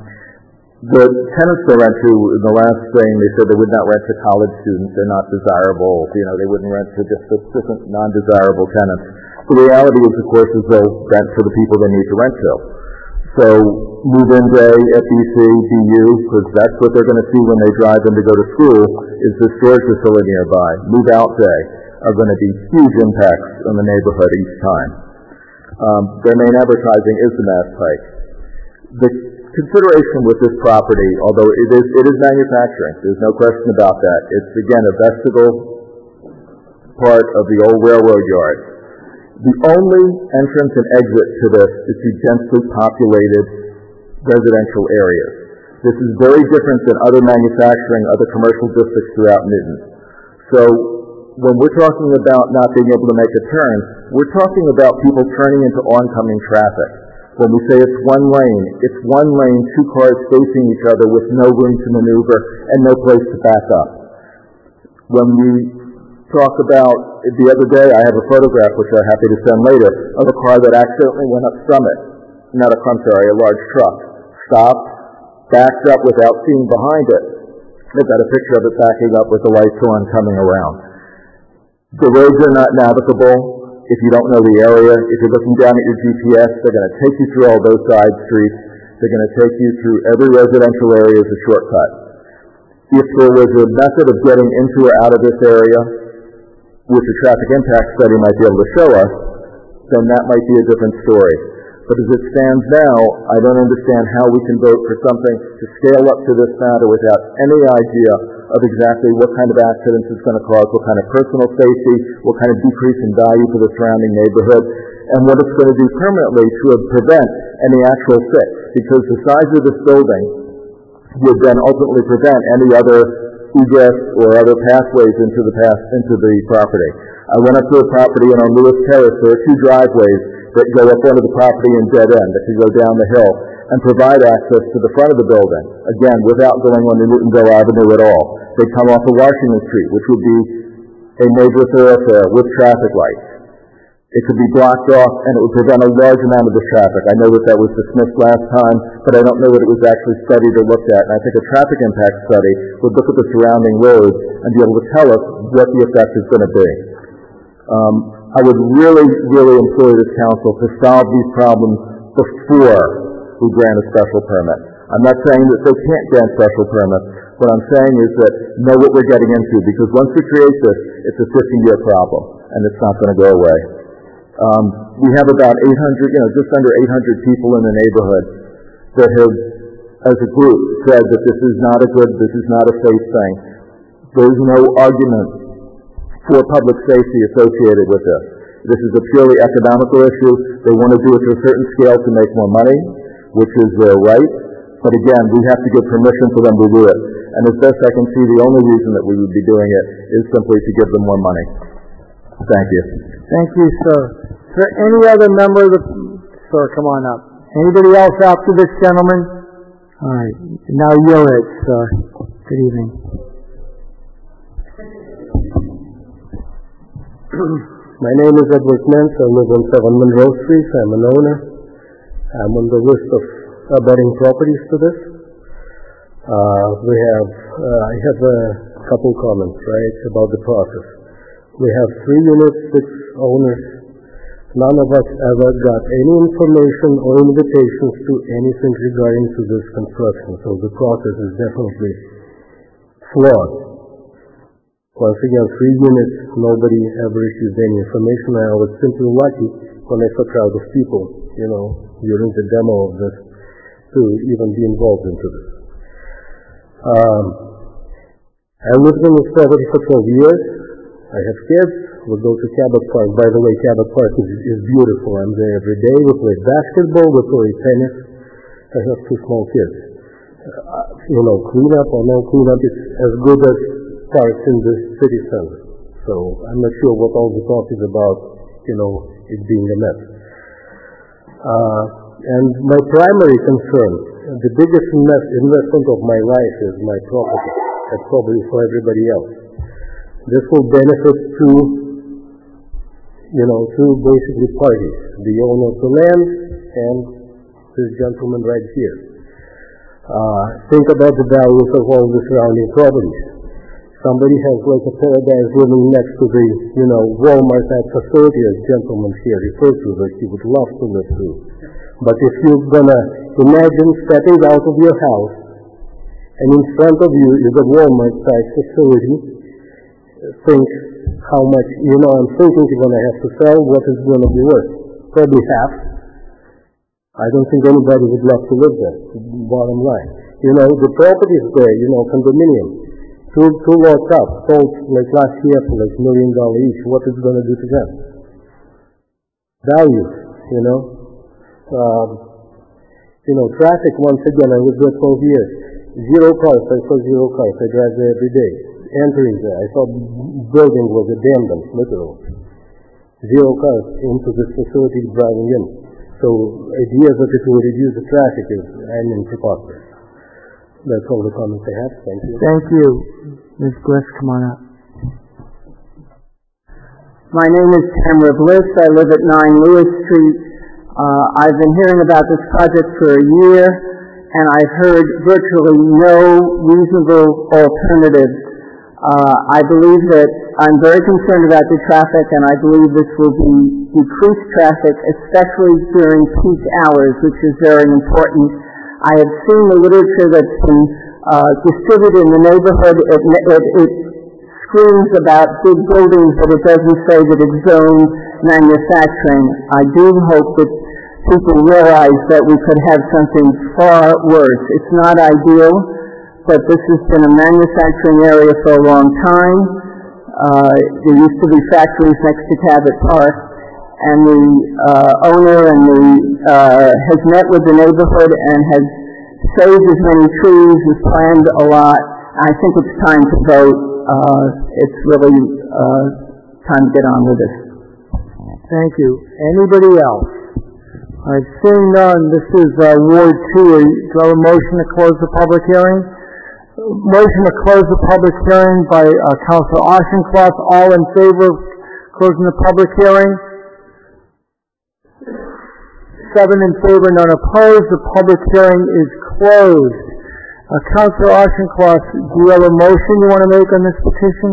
The tenants they rent to, in the last thing, they said they would not rent to college students. They're not desirable. You know, they wouldn't rent to just different non-desirable tenants. The reality is, of course, is they'll rent to the people they need to rent to. So move-in day at B C, B U, because that's what they're going to see when they drive in to go to school, is the storage facility nearby. Move-out day are going to be huge impacts on the neighborhood each time. Um, their main advertising is the Mass Pike. The consideration with this property, although it is it is manufacturing, there's no question about that. It's, again, a vestibule part of the old railroad yard. The only entrance and exit to this is to densely populated residential areas. This is very different than other manufacturing, other commercial districts throughout Newton. So when we're talking about not being able to make a turn, we're talking about people turning into oncoming traffic. When we say it's one lane, it's one lane, two cars facing each other with no room to maneuver and no place to back up. When we talk about, the other day I have a photograph, which I'm happy to send later, of a car that accidentally went up Summit. Not a, I'm sorry, a large truck. Stopped, backed up without seeing behind it. They've got a picture of it backing up with the lights on coming around. The roads are not navigable. If you don't know the area, if you're looking down at your G P S, they're going to take you through all those side streets. They're going to take you through every residential area as a shortcut. If there was a method of getting into or out of this area, which a traffic impact study might be able to show us, then that might be a different story. But as it stands now, I don't understand how we can vote for something to scale up to this matter without any idea of exactly what kind of accidents it's going to cause, what kind of personal safety, what kind of decrease in value for the surrounding neighborhood, and what it's going to do permanently to prevent any actual fix. Because the size of this building would then ultimately prevent any other egress or other pathways into the path, into the property. I went up to a property in on Lewis Terrace. There are two driveways that go up onto the property and dead end that can go down the hill and provide access to the front of the building, again, without going onto Newtonville Avenue at all. They come off of Washington Street, which would be a major thoroughfare with traffic lights. It could be blocked off, and it would prevent a large amount of the traffic. I know that that was dismissed last time, but I don't know that it was actually studied or looked at. And I think a traffic impact study would look at the surrounding roads and be able to tell us what the effect is going to be. Um, I would really, really implore this council to solve these problems before we grant a special permit. I'm not saying that they can't grant special permits. What I'm saying is that know what we're getting into, because once we create this, it's a fifty-year problem, and it's not going to go away. Um, we have about eight hundred, you know, just under eight hundred people in the neighborhood that have, as a group, said that this is not a good, this is not a safe thing. There's no argument for public safety associated with this. This is a purely economical issue. They want to do it to a certain scale to make more money, which is their right. But again, we have to give permission for them to do it. And as best I can see, the only reason that we would be doing it is simply to give them more money. Thank you. Thank you, sir. Is there any other member of the... Sir, come on up. Anybody else after this gentleman? All right. Now you're it, sir. Good evening. My name is Edward Nance. I live on seven Monroe Street. I'm an owner. I'm on the list of abutting properties to this. Uh, we have, uh, I have a couple comments, right, about the process. We have three units, six owners. None of us ever got any information or invitations to anything regarding to this construction, so the process is definitely flawed. Once again, three units, nobody ever received any information. I was simply lucky when I saw a crowd of people, you know, during the demo of this, to even be involved into this. Um, I lived in this property for twelve years. I have kids. We go to Cabot Park. By the way, Cabot Park is, is beautiful. I'm there every day. We play basketball. We play tennis. I have two small kids. Uh, you know, clean up or no clean up is as good as parks in the city center. So I'm not sure what all the talk is about, you know, it being a mess. Uh, and my primary concern, the biggest investment of my life is my property. That's probably for everybody else. This will benefit two, you know, two basically parties, the owner of the land and this gentleman right here. Uh, think about the values of all the surrounding properties. Somebody has like a paradise living next to the, you know, Walmart type facility, as gentlemen here refer to, that you would love to live through. But if you're gonna imagine stepping out of your house and in front of you is a Walmart type facility, think how much, you know, I'm thinking you're gonna have to sell, what is it gonna be worth? Probably half. I don't think anybody would love to live there, bottom line. You know, the property is there, you know, condominium. Two, two lots up, sold like last year for like million dollar each. What is it going to do to them? Values, you know. Um, you know, traffic, once again, I lived there twelve years. Zero cars, I saw zero cars. I drive there every day. Entering there, I saw building was abandoned, literally. Zero cars into this facility driving in. So ideas that it will reduce the traffic is, I mean, preposterous. That's all the comments I have. Thank you. Thank you. Miz Bliss, come on up. My name is Tamara Bliss. I live at nine Lewis Street. Uh, I've been hearing about this project for a year, and I've heard virtually no reasonable alternatives. Uh, I believe that I'm very concerned about the traffic, and I believe this will be decreased traffic, especially during peak hours, which is very important. I have seen the literature that's been uh, distributed in the neighborhood. It, it, it screams about big buildings, but it doesn't say that it's zoned manufacturing. I do hope that people realize that we could have something far worse. It's not ideal, but this has been a manufacturing area for a long time. Uh, there used to be factories next to Cabot Park, and the uh, owner and the uh, has met with the neighborhood and has saved as many trees, has planned a lot. I think it's time to vote. Uh, it's really uh, time to get on with this. Thank you. Anybody else? I've seen none. This is uh, Ward two. Do I have a motion to close the public hearing? Motion to close the public hearing by uh, Councilor Auchincloss. All in favor of closing the public hearing? Seven in favor, none opposed. The public hearing is closed. Uh, Councilor Auchincloss, do you have a motion you want to make on this petition?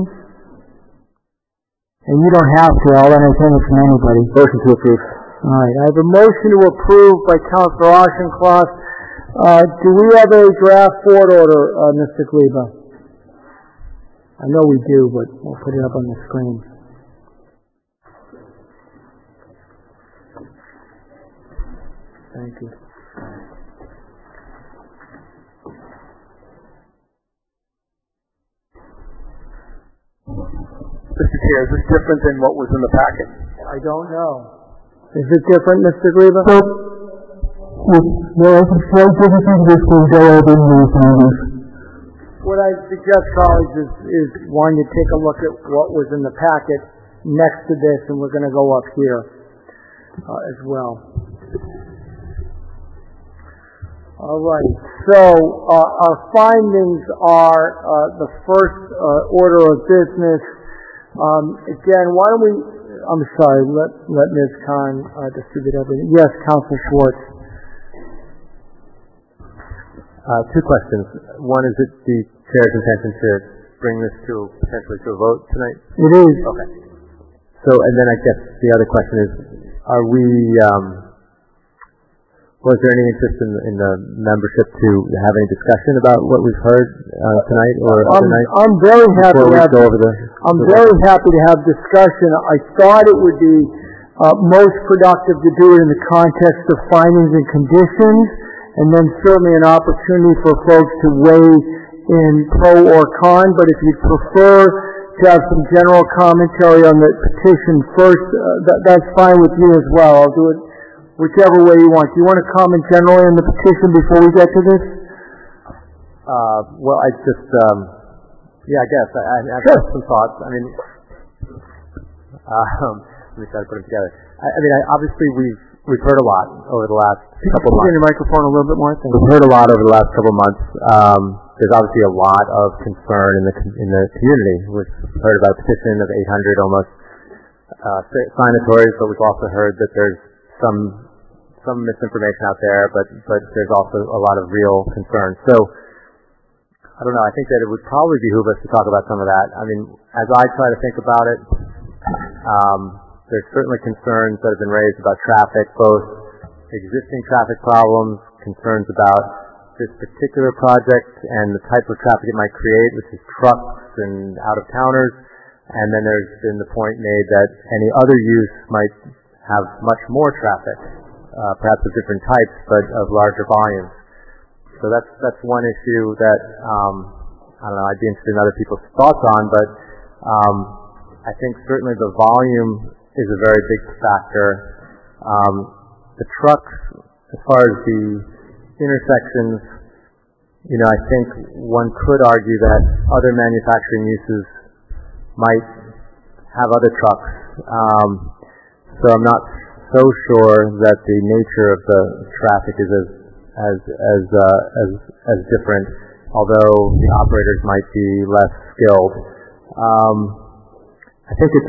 And you don't have to. I'll entertain it from anybody. Motion to approve. All right. I have a motion to approve by Councilor Auchincloss. Uh, do we have a draft board order, uh, Mister Gleba? I know we do, but we'll put it up on the screen. Thank you. Mister Chair, is this different than what was in the packet? I don't know. Is it different, Mister Gleba? So, there are some slight differences between J R B and these. What I suggest, colleagues, is, is one, you take a look at what was in the packet next to this, and we're going to go up here uh, as well. All right. So uh, our findings are uh, the first uh, order of business. Um, again, why don't we? I'm sorry. Let let Miz Khan uh, distribute everything. Yes, Councilor Schwartz. Uh, two questions. One, is it the chair's intention to bring this to potentially to a vote tonight? It is. Okay. So, and then I guess the other question is, are we? Um, Was there any interest in, in the membership to have any discussion about what we've heard uh, tonight or I'm, other night? I'm very happy to have. Go over the, I'm the very happy to have discussion. I thought it would be uh, most productive to do it in the context of findings and conditions, and then certainly an opportunity for folks to weigh in pro or con. But if you prefer to have some general commentary on the petition first, uh, that, that's fine with me as well. I'll do it whichever way you want. Do you want to comment generally on the petition before we get to this? Uh, well, I just, um, yeah, I guess. I, I have sure. some thoughts. I mean, um, let me try to put them together. I, I mean, I, obviously we've we've heard a lot over the last couple of months. Get your microphone a little bit more. Thank we've heard a lot over the last couple of months. Um, there's obviously a lot of concern in the in the community. We've heard about a petition of eight hundred almost uh, signatories, but we've also heard that there's some some misinformation out there, but but there's also a lot of real concerns. So I don't know. I think that it would probably behoove us to talk about some of that. I mean, as I try to think about it, um, there's certainly concerns that have been raised about traffic, both existing traffic problems, concerns about this particular project and the type of traffic it might create, which is trucks and out-of-towners. And then there's been the point made that any other use might have much more traffic, uh, perhaps of different types, but of larger volumes. So that's that's one issue that um, I don't know. I'd be interested in other people's thoughts on, but um, I think certainly the volume is a very big factor. Um, the trucks, as far as the intersections, you know, I think one could argue that other manufacturing uses might have other trucks. Um, so I'm not so sure that the nature of the traffic is as as as uh, as as different, although the operators might be less skilled. Um, I think it's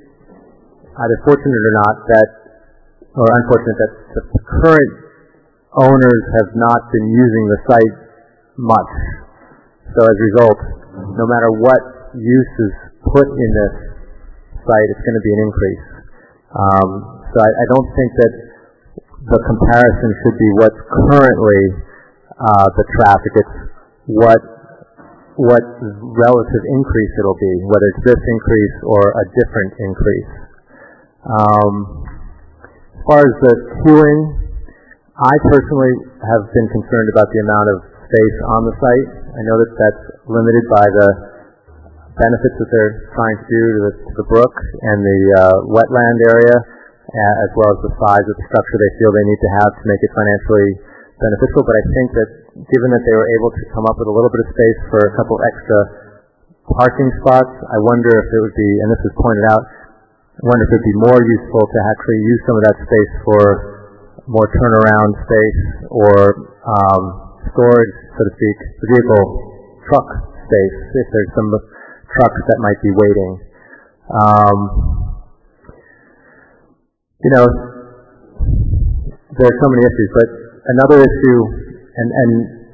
either fortunate or not that, or unfortunate that the current owners have not been using the site much. So as a result, no matter what use is put in this site, it's going to be an increase. Um, so I, I don't think that the comparison should be what's currently uh, the traffic. It's what what relative increase it'll be, whether it's this increase or a different increase. Um, as far as the queuing, I personally have been concerned about the amount of space on the site. I know that that's limited by the benefits that they're trying to do to the, to the brook and the uh, wetland area, uh, as well as the size of the structure they feel they need to have to make it financially beneficial. But I think that given that they were able to come up with a little bit of space for a couple extra parking spots, I wonder if it would be, and this was pointed out, I wonder if it would be more useful to actually use some of that space for more turnaround space or um, storage, so to speak, vehicle truck space, if there's some trucks that might be waiting. Um, you know, there are so many issues, but another issue, and, and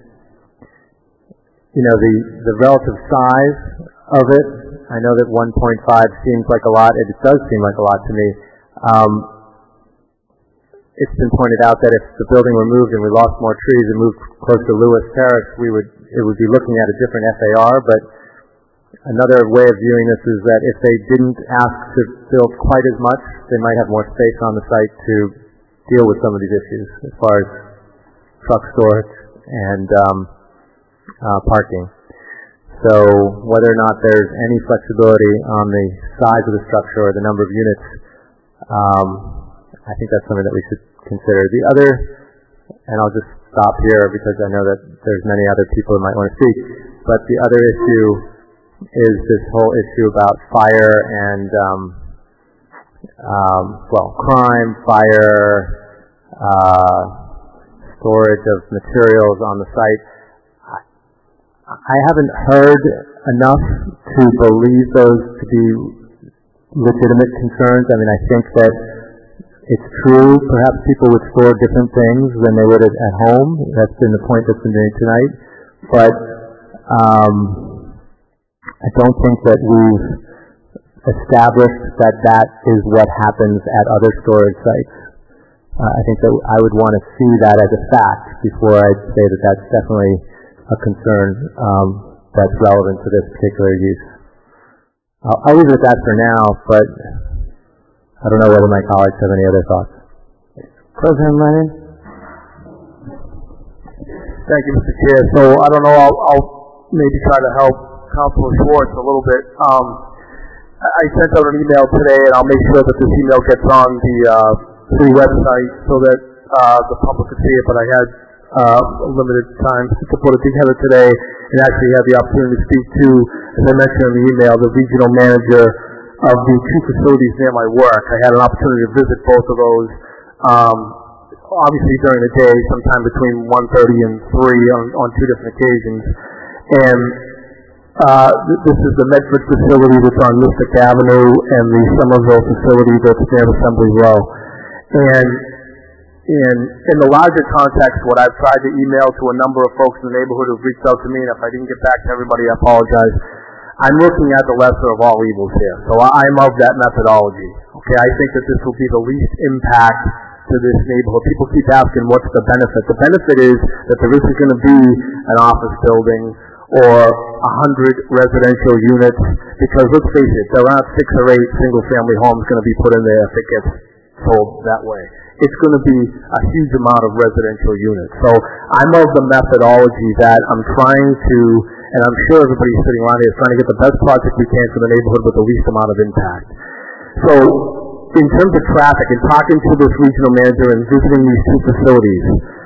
you know, the, the relative size of it, I know that one point five seems like a lot. It does seem like a lot to me. Um, it's been pointed out that if the building were moved and we lost more trees and moved close to Lewis Terrace, we would it would be looking at a different F A R. But another way of viewing this is that if they didn't ask to build quite as much, they might have more space on the site to deal with some of these issues as far as truck storage and um, uh, parking. So whether or not there's any flexibility on the size of the structure or the number of units, um, I think that's something that we should consider. The other, and I'll just stop here because I know that there's many other people who might want to speak, but the other issue is this whole issue about fire and, um, um, well, crime, fire, uh, storage of materials on the site. I haven't heard enough to believe those to be legitimate concerns. I mean, I think that it's true. Perhaps people would store different things than they would at, at home. That's been the point that's been made tonight. But um, I don't think that we've established that that is what happens at other storage sites. Uh, I think that I would want to see that as a fact before I'd say that that's definitely a concern um, that's relevant to this particular use. I'll, I'll leave it at that for now, but I don't know whether my colleagues have any other thoughts. President Lennon? Thank you, Mister Chair. So I don't know, I'll, I'll maybe try to help Councilor Schwartz a little bit. Um, I sent out an email today, and I'll make sure that this email gets on the uh, city website so that uh, the public can see it, but I had uh, limited time to put it together today and actually had the opportunity to speak to, as I mentioned in the email, the regional manager of the two facilities near my work. I had an opportunity to visit both of those, um, obviously during the day, sometime between one thirty and three on, on two different occasions. And uh, th- this is the Medford facility that's on Mystic Avenue and the Somerville facility that's near Assembly Row. And In, in the larger context, what I've tried to email to a number of folks in the neighborhood who've reached out to me, and if I didn't get back to everybody, I apologize. I'm looking at the lesser of all evils here. So I'm of that methodology. Okay, I think that this will be the least impact to this neighborhood. People keep asking, what's the benefit? The benefit is that there isn't going to be an office building or a hundred residential units, because let's face it, there aren't six or eight single-family homes going to be put in there if it gets sold that way. It's going to be a huge amount of residential units. So I'm of the methodology that I'm trying to, and I'm sure everybody sitting around here is trying to get the best project we can for the neighborhood with the least amount of impact. So in terms of traffic and talking to this regional manager and visiting these two facilities,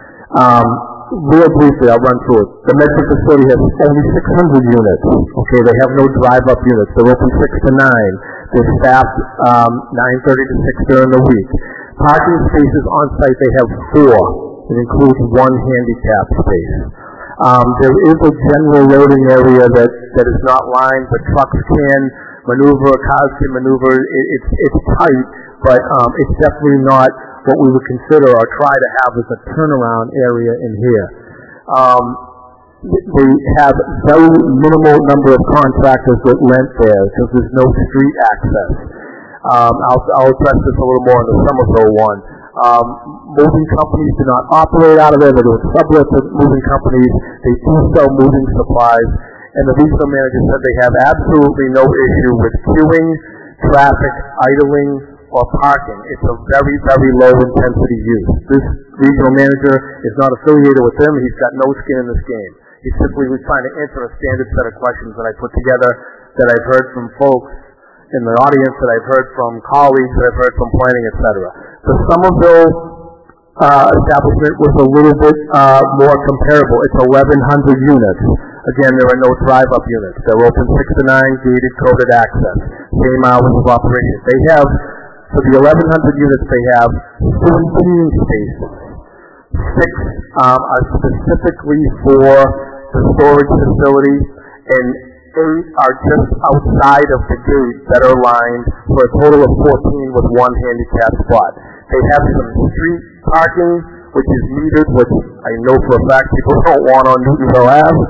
um, real briefly, I'll run through it. The Medford facility has only six hundred units. Okay, they have no drive-up units. They're open six to nine. They're staffed um, nine thirty to six during the week. Parking spaces on site, they have four. It includes one handicap space. Um, there is a general loading area that, that is not lined, but trucks can maneuver, cars can maneuver. It, it's, it's tight, but um, it's definitely not what we would consider or try to have as a turnaround area in here. Um, they have very minimal number of contractors that rent there because there's no street access. Um, I'll, I'll address this a little more in the Somerville one. Um, moving companies do not operate out of there. They're doing sublet to moving companies. They do sell moving supplies. And the regional manager said they have absolutely no issue with queuing, traffic, idling, or parking. It's a very, very low intensity use. This regional manager is not affiliated with them. He's got no skin in this game. He's simply trying to answer a standard set of questions that I put together that I've heard from folks in the audience, that I've heard from colleagues, that I've heard from planning, et cetera. The Somerville uh, establishment was a little bit uh, more comparable. It's eleven hundred units. Again, there are no drive-up units. They're open six to nine, gated, coded access. Same hours of operation. They have, for the eleven hundred units, they have fifteen spaces. Six um, are specifically for the storage facility, and eight are just outside of the gate that are lined for a total of fourteen with one handicap spot. They have some street parking, which is metered, which I know for a fact people don't want on Newtonville Avenue.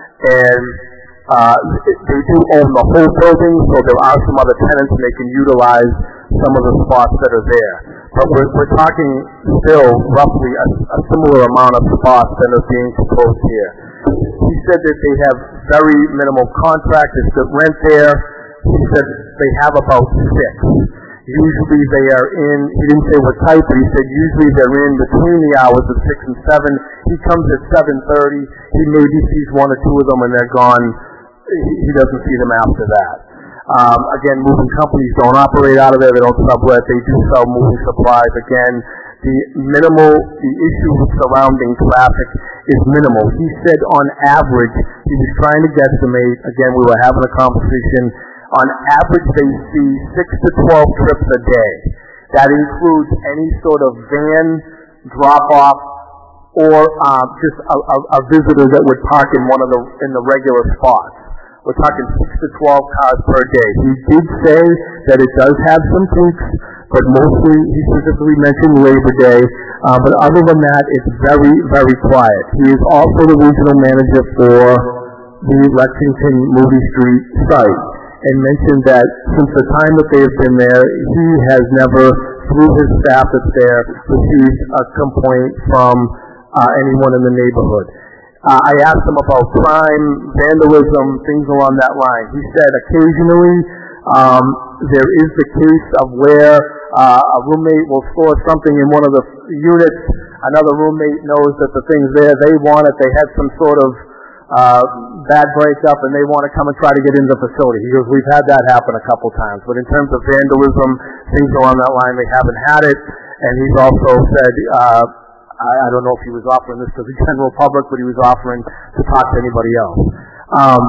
And uh, they do own the whole building, so there are some other tenants and they can utilize some of the spots that are there. But we're, we're talking still roughly a, a similar amount of spots that are being proposed here. He said that they have very minimal contractors that rent there. He said they have about six. Usually they are in, he didn't say what type, but he said usually they're in between the hours of six and seven. He comes at seven thirty. He maybe sees one or two of them and they're gone. He doesn't see them after that. Um, again, moving companies don't operate out of there. They don't sublet. They do sell moving supplies. Again, the minimal, the issue surrounding traffic is minimal. He said on average, he was trying to guesstimate, again, we were having a conversation, on average they see six to twelve trips a day. That includes any sort of van drop-off or uh, just a, a, a visitor that would park in one of the in the regular spots. We're talking six to twelve cars per day. He did say that it does have some peaks, but mostly he specifically mentioned Labor Day. Uh, but other than that, it's very, very quiet. He is also the regional manager for the Lexington Movie Street site, and mentioned that since the time that they have been there, he has never, through his staff that's there, received a complaint from uh, anyone in the neighborhood. Uh, I asked him about crime, vandalism, things along that line. He said occasionally um, there is the case of where uh, a roommate will store something in one of the units. Another roommate knows that the thing's there. They want it. They had some sort of uh, bad breakup and they want to come and try to get into the facility. He goes, we've had that happen a couple times. But in terms of vandalism, things along that line, they haven't had it. And he's also said, uh, I, I don't know if he was offering this to the general public, but he was offering to talk to anybody else. Um,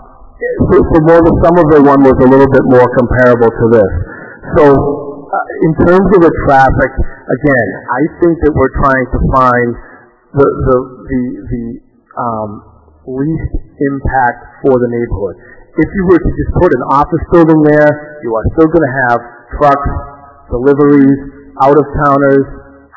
so, so more the Somerville one was a little bit more comparable to this. So uh, in terms of the traffic, again, I think that we're trying to find the the the, the um, least impact for the neighborhood. If you were to just put an office building there, you are still going to have trucks, deliveries, out-of-towners,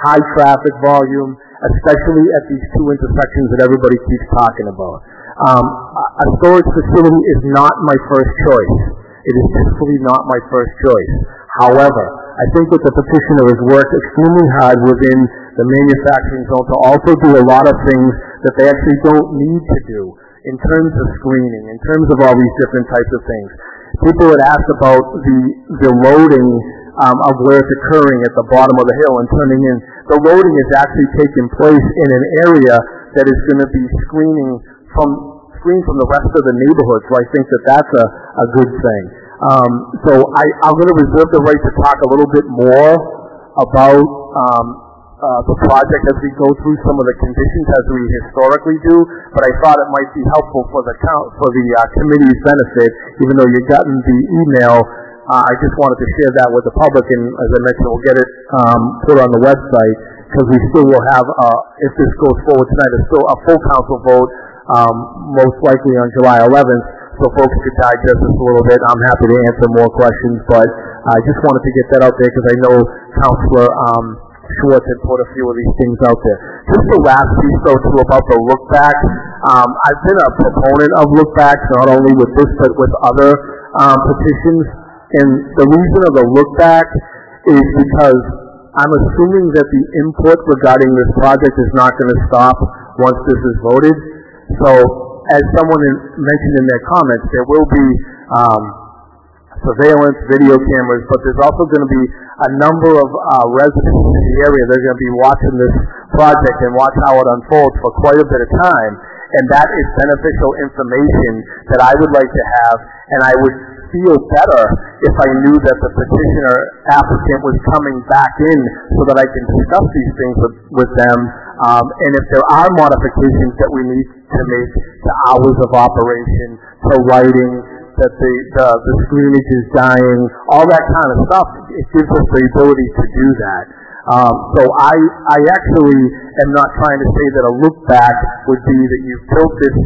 high traffic volume, especially at these two intersections that everybody keeps talking about. Um, a storage facility is not my first choice. It is truthfully not my first choice. However, I think that the petitioner has worked extremely hard within the manufacturing zone to also do a lot of things that they actually don't need to do in terms of screening, in terms of all these different types of things. People had asked about the, the loading um, of where it's occurring at the bottom of the hill and turning in. The loading is actually taking place in an area that is going to be screening from screened from the rest of the neighborhood, so I think that that's a, a good thing. Um, so I, I'm going to reserve the right to talk a little bit more about um, uh, the project as we go through some of the conditions as we historically do, but I thought it might be helpful for the count, for the uh, committee's benefit, even though you've gotten the email. Uh, I just wanted to share that with the public, and as I mentioned, we'll get it um, put on the website, because we still will have, uh, if this goes forward tonight, there's still a full council vote, um, most likely on July eleventh, so folks could digest this a little bit. I'm happy to answer more questions, but I just wanted to get that out there because I know Councilor um, Schwartz had put a few of these things out there. Just the last piece, though, too, about the look back. Um, I've been a proponent of look backs, not only with this, but with other um, petitions. And the reason of the look back is because I'm assuming that the input regarding this project is not going to stop once this is voted. So, as someone in, mentioned in their comments, there will be um, surveillance, video cameras, but there's also going to be a number of uh, residents in the area. They're going to be watching this project and watch how it unfolds for quite a bit of time, and that is beneficial information that I would like to have, and I would feel better if I knew that the petitioner applicant was coming back in so that I can discuss these things with, with them. Um, and if there are modifications that we need to make to hours of operation, to lighting, that the, the, the screenage is dying, all that kind of stuff, it gives us the ability to do that. Um, so I, I actually am not trying to say that a look back would be that you've built this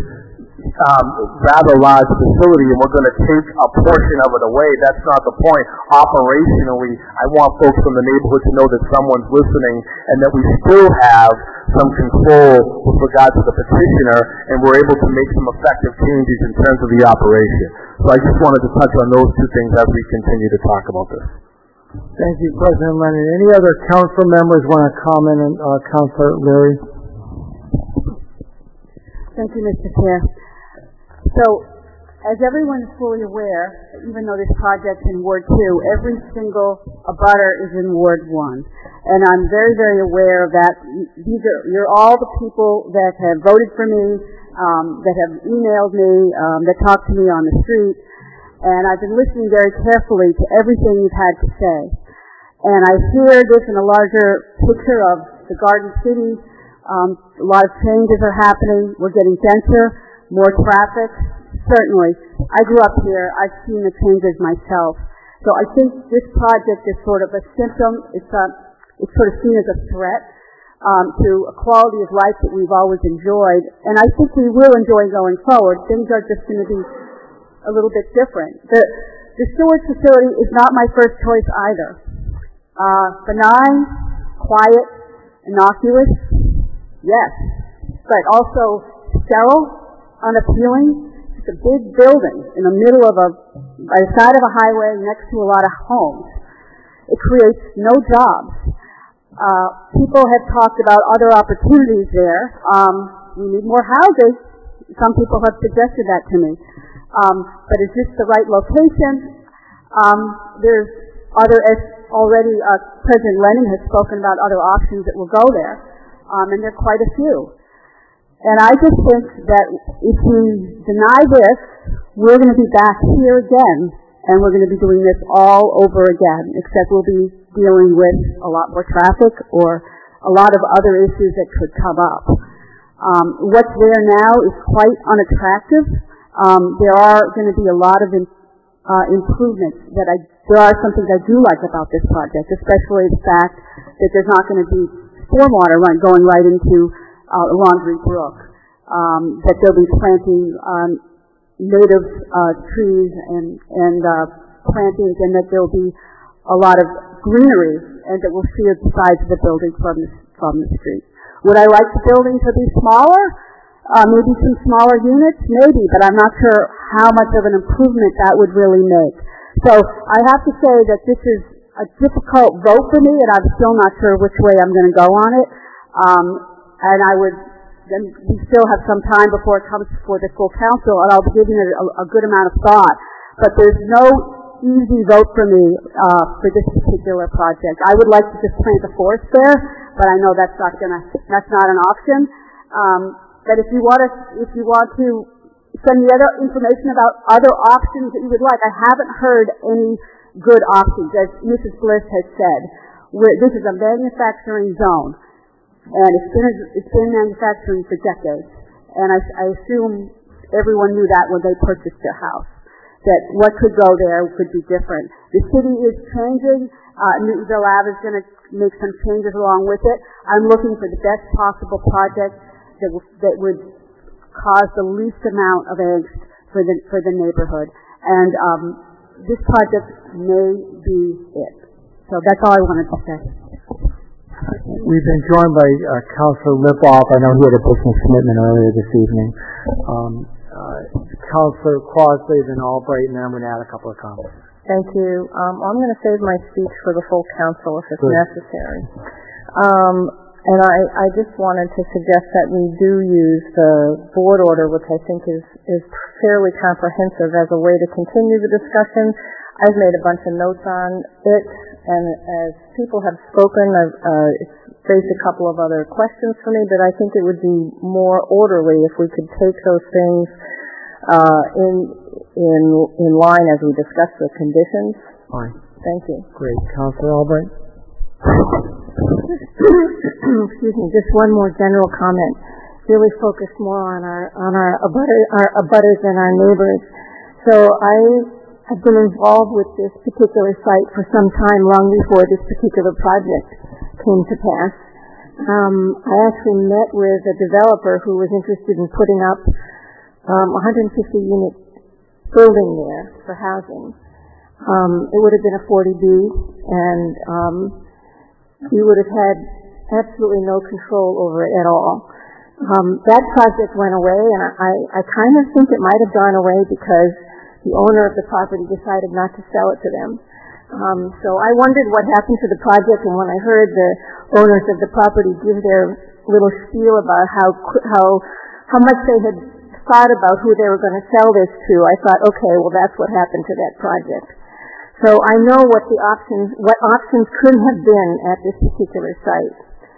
Um, rather large facility and we're going to take a portion of it away. That's not the point. Operationally, I want folks from the neighborhood to know that someone's listening and that we still have some control with regard to the petitioner and we're able to make some effective changes in terms of the operation. So I just wanted to touch on those two things as we continue to talk about this. Thank you, President Lennon. Any other council members want to comment on uh, Councilor Leary? Thank you, Mister Chair. So, as everyone is fully aware, even though this project's in Ward two, every single abutter is in Ward one. And I'm very, very aware of that. These are, you're all the people that have voted for me, um, that have emailed me, um, that talk to me on the street. And I've been listening very carefully to everything you've had to say. And I hear this in a larger picture of the Garden City. Um, a lot of changes are happening. We're getting denser. More traffic, certainly. I grew up here. I've seen the changes myself. So I think this project is sort of a symptom. It's, a, it's sort of seen as a threat um, to a quality of life that we've always enjoyed. And I think we will enjoy going forward. Things are just going to be a little bit different. The, the storage facility is not my first choice either. Uh, benign, quiet, innocuous, yes. But also sterile, unappealing. It's a big building in the middle of a, by the side of a highway next to a lot of homes. It creates no jobs. Uh, people have talked about other opportunities there. Um, we need more houses. Some people have suggested that to me. Um, but is this the right location? Um, there's other, as already uh, President Lennon has spoken about other options that will go there, um, and there are quite a few. And I just think that if we deny this, we're going to be back here again, and we're going to be doing this all over again, except we'll be dealing with a lot more traffic or a lot of other issues that could come up. Um, what's there now is quite unattractive. Um, there are going to be a lot of in, uh, improvements that I, there are some things I do like about this project, especially the fact that there's not going to be stormwater run going right into Uh, Laundry Brook, um, that they'll be planting um, native uh, trees and, and uh, plantings, and that there'll be a lot of greenery and that will see the size of the building from the, from the street. Would I like the building to be smaller? Uh, maybe some smaller units? Maybe, but I'm not sure how much of an improvement that would really make. So I have to say that this is a difficult vote for me, and I'm still not sure which way I'm going to go on it. Um, and I would, then we still have some time before it comes before the full council, and I'll be giving it a, a good amount of thought. But there's no easy vote for me uh, for this particular project. I would like to just plant a forest there, but I know that's not gonna, that's not an option. Um, but if you want to, if you want to send me other information about other options that you would like, I haven't heard any good options, as Missus Bliss has said. We're, this is a manufacturing zone, and it's been, it's been manufacturing for decades. And I, I assume everyone knew that when they purchased their house, that what could go there could be different. The city is changing. Uh, Newtonville Ave is going to make some changes along with it. I'm looking for the best possible project that, w- that would cause the least amount of angst for the for the neighborhood. And um, this project may be it. So that's all I wanted to say. We've been joined by uh, Councilor Lipoff. I know he had a business commitment earlier this evening. Um, uh, Councilor Crossley, then Albright, and then I'm going to add a couple of comments. Thank you. Um, I'm going to save my speech for the full council if it's Good. necessary. Um, and I, I just wanted to suggest that we do use the board order, which I think is, is fairly comprehensive, as a way to continue the discussion. I've made a bunch of notes on it, and as people have spoken, I've uh, it's raised a couple of other questions for me, but I think it would be more orderly if we could take those things uh, in in in line as we discuss the conditions. Fine. Thank you. Great. Councilor Albright? Excuse me, just one more general comment. Really focused more on our on our abutter, our abutters and our neighbors. So I have been involved with this particular site for some time, long before this particular project came to pass. Um, I actually met with a developer who was interested in putting up um, a one hundred fifty unit building there for housing. Um, it would have been a forty B, and um, we would have had absolutely no control over it at all. Um, that project went away, and I, I kind of think it might have gone away because the owner of the property decided not to sell it to them. Um, so I wondered what happened to the project, and when I heard the owners of the property give their little spiel about how how how much they had thought about who they were going to sell this to, I thought, okay, well, that's what happened to that project. So I know what the options, what options could have been at this particular site.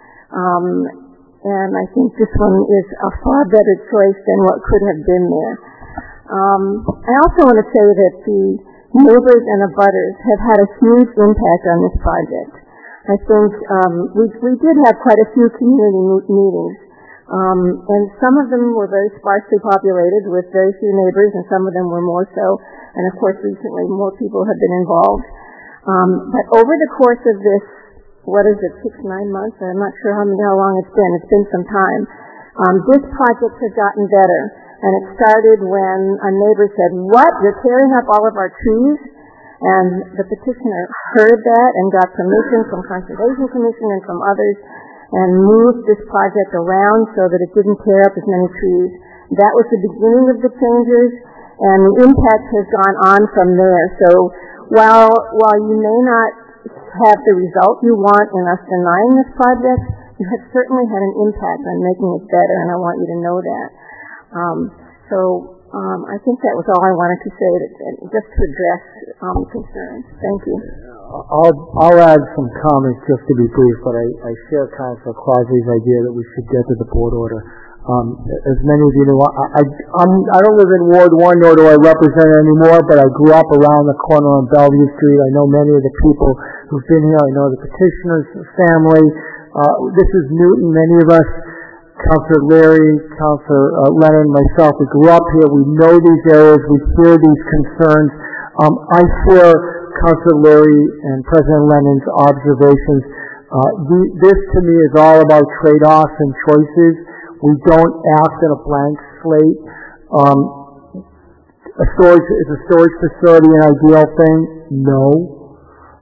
Um, and I think this one is a far better choice than what could have been there. Um, I also want to say that the neighbors and abutters have had a huge impact on this project. I think um, we, we did have quite a few community mo- meetings, um, and some of them were very sparsely populated with very few neighbors, and some of them were more so. And of course, recently more people have been involved. Um, but over the course of this, what is it, six, nine months? I'm not sure how, how long it's been. It's been some time. Um, this project has gotten better. And it started when a neighbor said, "What? You're tearing up all of our trees?" And the petitioner heard that and got permission from Conservation Commission and from others and moved this project around so that it didn't tear up as many trees. That was the beginning of the changes, and the impact has gone on from there. So while while you may not have the result you want in us denying this project, you have certainly had an impact on making it better, and I want you to know that. Um, so um, I think that was all I wanted to say, to, just to address um, concerns. Thank you. I'll, I'll add some comments just to be brief, but I, I share Councilor Crosby's idea that we should get to the board order. Um, as many of you know, I, I, I'm, I don't live in Ward one, nor do I represent it anymore, but I grew up around the corner on Bellevue Street. I know many of the people who've been here. I know the petitioner's family. Uh, this is Newton. Many of us, Councilor Leary, Councilor uh, Lennon, myself, we grew up here. We know these areas. We hear these concerns. Um, I share Councilor Leary and President Lennon's observations. Uh, the, this, to me, is all about trade-offs and choices. We don't act in a blank slate. Um, a storage, is a storage facility an ideal thing? No.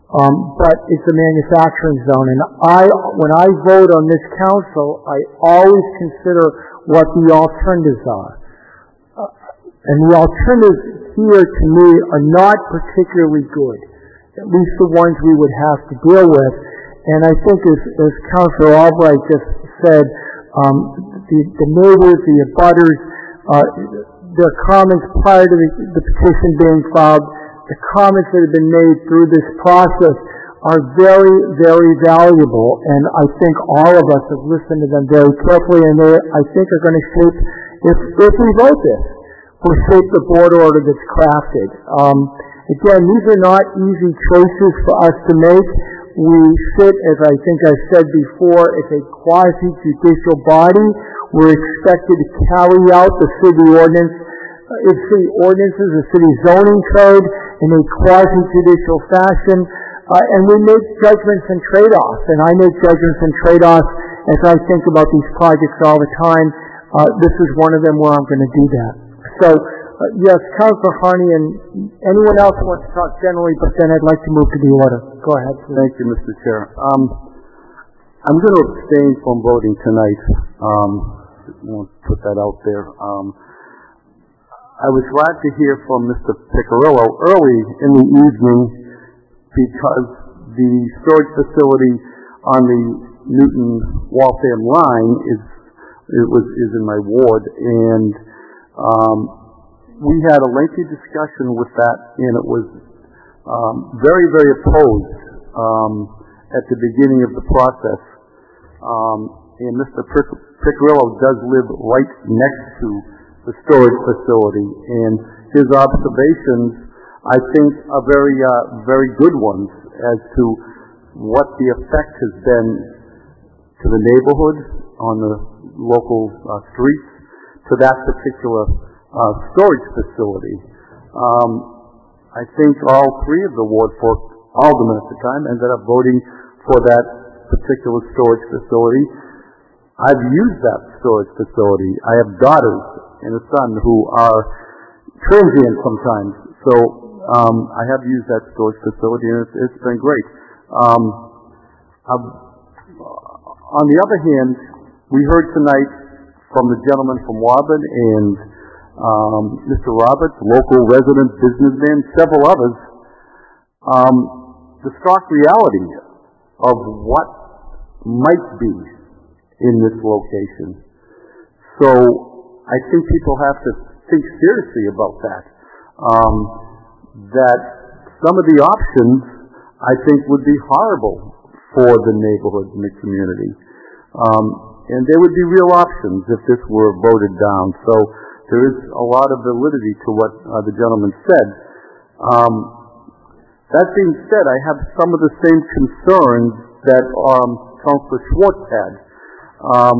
Um, but it's a manufacturing zone, and I, when I vote on this council, I always consider what the alternatives are. Uh, and the alternatives here, to me, are not particularly good, at least the ones we would have to deal with. And I think, as, as Councilor Albright just said, um, the, the neighbors, the abutters, uh, their comments prior to the, the petition being filed, the comments that have been made through this process are very, very valuable, and I think all of us have listened to them very carefully, and they, I think, are going to shape, if, if we vote this, will shape the board order that's crafted. Um, again, these are not easy choices for us to make. We sit, as I think I've said before, as a quasi-judicial body. We're expected to carry out the city ordinance, uh, city ordinances, the city zoning code, in a quasi-judicial fashion, uh, and we make judgments and trade-offs, and I make judgments and trade-offs as I think about these projects all the time. Uh, this is one of them where I'm going to do that. So, uh, yes, Councilor Harney, and anyone else wants to talk generally, but then I'd like to move to the order. Go ahead, please. Thank you, Mister Chair. Um, I'm going to abstain from voting tonight. Um, I want to put that out there. Um, I was glad to hear from Mister Piccirillo early in the evening because the storage facility on the Newton-Waltham line is it was is in my ward, and um, we had a lengthy discussion with that, and it was um, very, very opposed um, at the beginning of the process. Um, and Mister Piccirillo does live right next to the storage facility, and his observations, I think, are very, uh, very good ones as to what the effect has been to the neighborhood on the local uh, streets, to that particular uh, storage facility. Um, I think all three of the Ward four aldermen at the time ended up voting for that particular storage facility. I've used that storage facility. I have daughters and a son who are transient sometimes. So um, I have used that storage facility, and it's, it's been great. Um, on the other hand, we heard tonight from the gentleman from Woburn and um, Mister Roberts, local resident businessman, several others, um, the stark reality of what might be in this location. So I think people have to think seriously about that. Um, that some of the options, I think, would be horrible for the neighborhood and the community. Um, and there would be real options if this were voted down. So there is a lot of validity to what uh, the gentleman said. Um, that being said, I have some of the same concerns that um, Councilor Schwartz had. Um,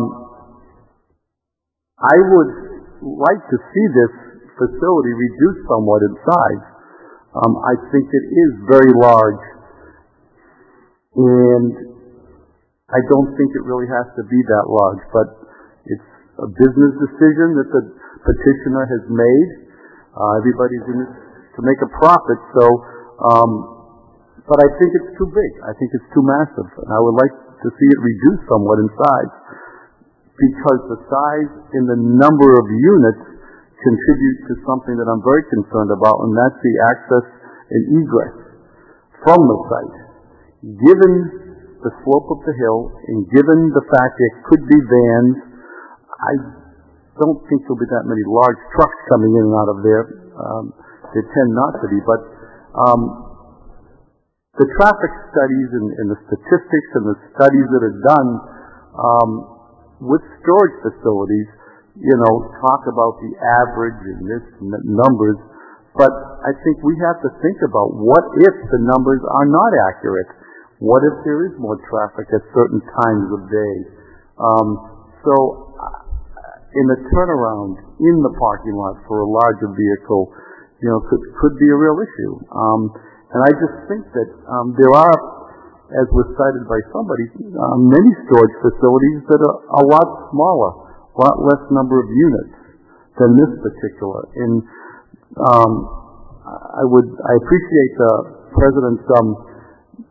I would like to see this facility reduced somewhat in size. Um, I think it is very large, and I don't think it really has to be that large, but it's a business decision that the petitioner has made. Uh, everybody's in it to make a profit, so, um, but I think it's too big. I think it's too massive, and I would like to see it reduced somewhat in size, because the size and the number of units contribute to something that I'm very concerned about, and that's the access and egress from the site. Given the slope of the hill, and given the fact there could be vans, I don't think there'll be that many large trucks coming in and out of there. Um, they tend not to be, but um, the traffic studies and, and the statistics and the studies that are done um, with storage facilities, you know, talk about the average and this and that numbers, but I think we have to think about what if the numbers are not accurate? What if there is more traffic at certain times of day? Um, so in the turnaround in the parking lot for a larger vehicle, you know, could, could be a real issue. Um, and I just think that um, there are, as was cited by somebody, uh, many storage facilities that are a lot smaller, a lot less number of units than this particular. And um, I would, I appreciate the President's um,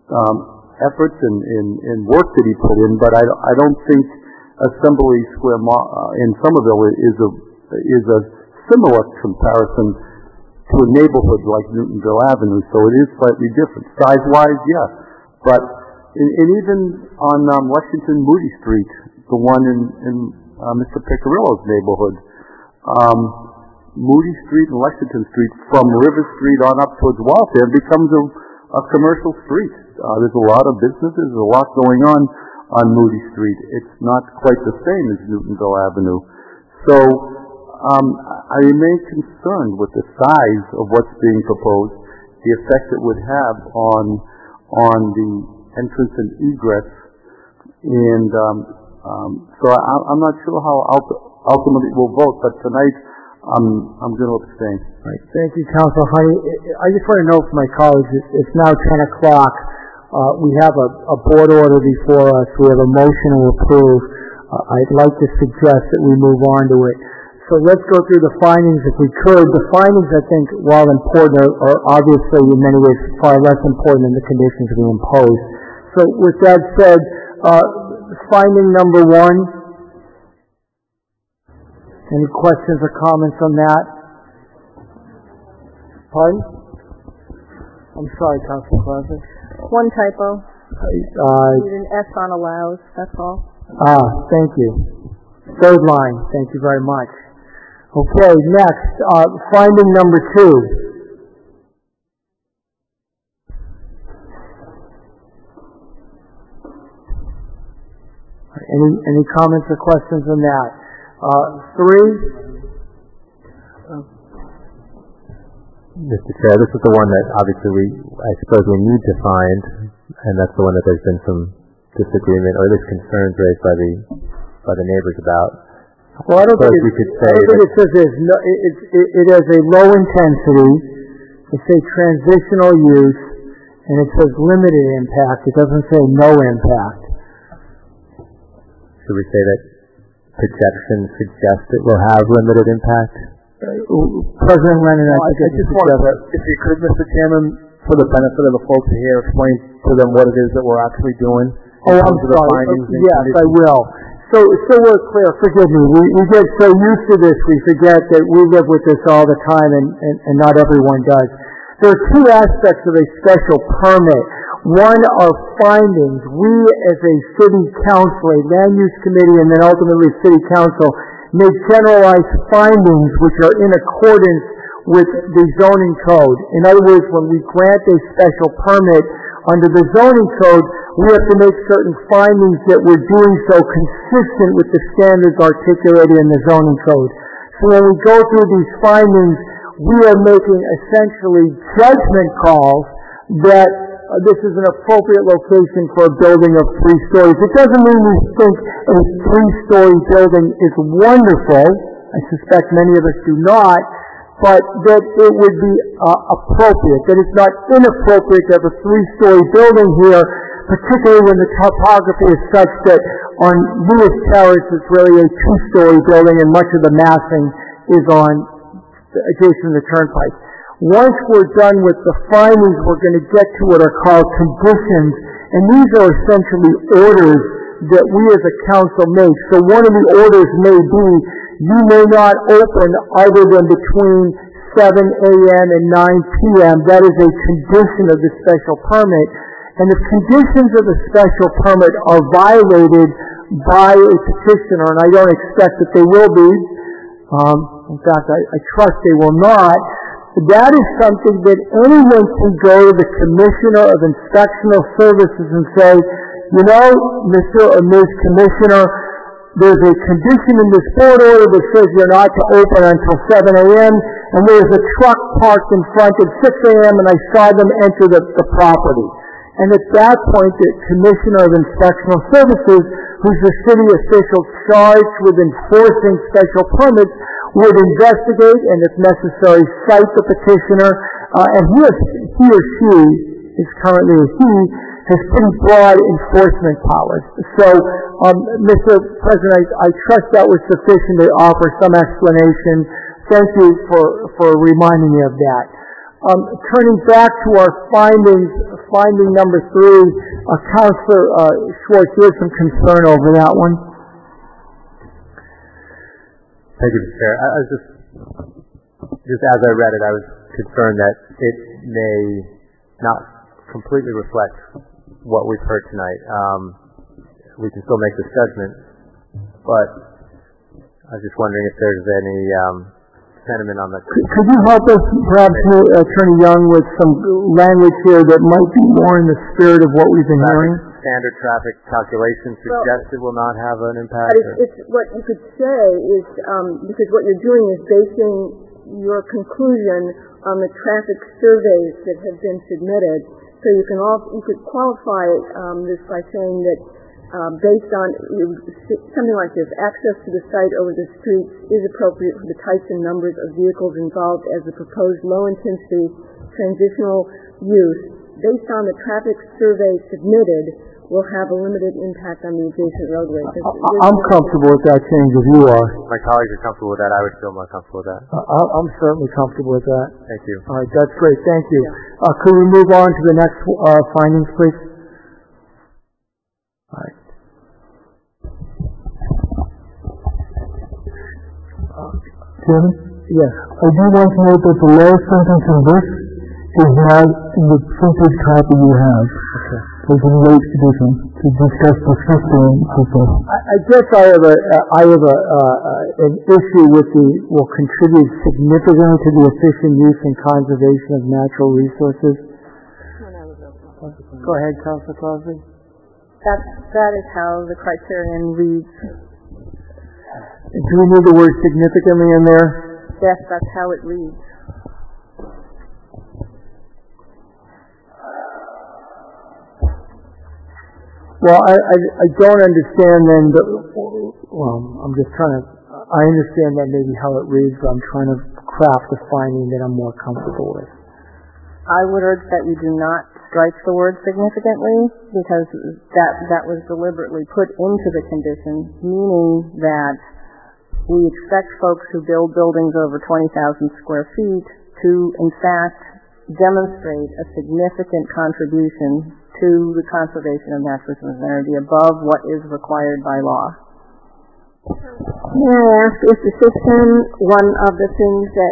um, efforts and, and, and work that he put in, but I, I don't think Assembly Square uh, in Somerville is a is a similar comparison to a neighborhood like Newtonville Avenue, so it is slightly different. Size-wise, yeah, but and, and even on um, Lexington Moody Street, the one in, in uh, Mister Piccirillo's neighborhood, um, Moody Street and Lexington Street from River Street on up towards Waltham becomes a, a commercial street. Uh, there's a lot of businesses, there's a lot going on on Moody Street. It's not quite the same as Newtonville Avenue. So um, I remain concerned with the size of what's being proposed, the effect it would have on on the entrance and egress, and um, um, so I, I'm not sure how ultimately we'll vote, but tonight I'm I'm going to abstain. Right. Thank you, Councilor Honey. I just want to note for my colleagues, it's now ten o'clock. Uh, we have a, a board order before us. We have a motion to approve. Uh, I'd like to suggest that we move on to it. So let's go through the findings if we could. The findings, I think, while important, are, are obviously in many ways far less important than the conditions we impose. So with that said, uh, finding number one, any questions or comments on that? Pardon? I'm sorry, Councilor Crosby. One typo. Uh, Need an S on allows, that's all. Ah, thank you. Third line, thank you very much. Okay, next, uh, finding number two. Any any comments or questions on that? Uh, three. Mister Chair, this is the one that obviously we, I suppose we need to find, and that's the one that there's been some disagreement or at least concerns raised by the by the neighbors about. Well, I don't think, we could say I don't think it says there's no, it, it, it, it has a low intensity, it's a transitional use, and it says limited impact. It doesn't say no impact. Should we say that projections suggest it will have limited impact? President Lennon, I, no, I, I just wanted to, if you could, Mister Chairman, for the benefit of the folks here, explain to them what it is that we're actually doing. Oh, I'm sorry. Uh, yes, I will. So, so we're clear. Forgive me. We, we get so used to this, we forget that we live with this all the time, and, and, and not everyone does. There are two aspects of a special permit. One are findings. We, as a city council, a land use committee, and then ultimately city council, make generalized findings which are in accordance with the zoning code. In other words, when we grant a special permit under the zoning code, we have to make certain findings that we're doing so consistent with the standards articulated in the zoning code. So when we go through these findings, we are making essentially judgment calls that uh, this is an appropriate location for a building of three stories. It doesn't mean we think a three-story building is wonderful. I suspect many of us do not. But that it would be uh, appropriate, that it's not inappropriate to have a three-story building here, particularly when the topography is such that on Lewis Terrace it's really a two-story building and much of the massing is on adjacent to the turnpike. Once we're done with the findings, we're going to get to what are called conditions, and these are essentially orders that we as a council make. So one of the orders may be, you may not open other than between seven a.m. and nine p.m. That is a condition of the special permit. And if conditions of the special permit are violated by a petitioner, and I don't expect that they will be, um, in fact, I, I trust they will not, that is something that anyone can go to the Commissioner of Inspectional Services and say, you know, Mister or Miz Commissioner, there's a condition in this board order that says you're not to open until seven a.m., and there's a truck parked in front at six a.m., and I saw them enter the, the property. And at that point, the Commissioner of Inspectional Services, who's the city official charged with enforcing special permits, would investigate and, if necessary, cite the petitioner, uh, and he, is, he or she is currently a he, has pretty broad enforcement powers. So, um, Mister President, I, I trust that was sufficient to offer some explanation. Thank you for, for reminding me of that. Um, turning back to our findings finding number three, uh, Councilor uh, Schwartz, you had some concern over that one. Thank you, Mister Chair. I, I was just, just as I read it, I was concerned that it may not completely reflect what we've heard tonight. Um, we can still make this judgment, but I was just wondering if there's any um, sentiment on the... Could, could you help us, perhaps, uh, Attorney Young, with some language here that might be more in the spirit of what we've been hearing? Standard traffic calculations suggested well, will not have an impact? But it's, it's what you could say is, um, because what you're doing is basing your conclusion on the traffic surveys that have been submitted. So you can also, you could qualify um, this by saying that uh, based on something like this, access to the site over the streets is appropriate for the types and numbers of vehicles involved as the proposed low-intensity transitional use. Based on the traffic survey submitted, will have a limited impact on the adjacent roadways. I'm comfortable with that change if you are. My colleagues are comfortable with that. I would feel more comfortable with that. Uh, I'm certainly comfortable with that. Thank you. All right, that's great. Thank you. Yeah. Uh, could we move on to the next uh, findings, please? All right. Chairman? Yes. I do want to note that the last sentence in this is not in the printed copy you have. Okay. There's a late edition to discuss the system and so forth. I, I guess I have a, uh, I have a, uh, an issue with the, will contribute significantly to the efficient use and conservation of natural resources. Go ahead, Councilor Crosby. That, that is how the criterion reads. Do we need the word significantly in there? Yes, that's how it reads. Well, I, I, I don't understand then, the, well, I'm just trying to, I understand that maybe how it reads, but I'm trying to craft a finding that I'm more comfortable with. I would urge that you do not strike the word significantly, because that, that was deliberately put into the condition, meaning that we expect folks who build buildings over twenty thousand square feet to, in fact, demonstrate a significant contribution to the conservation of natural resources and energy above what is required by law. May I ask, is the system one of the things that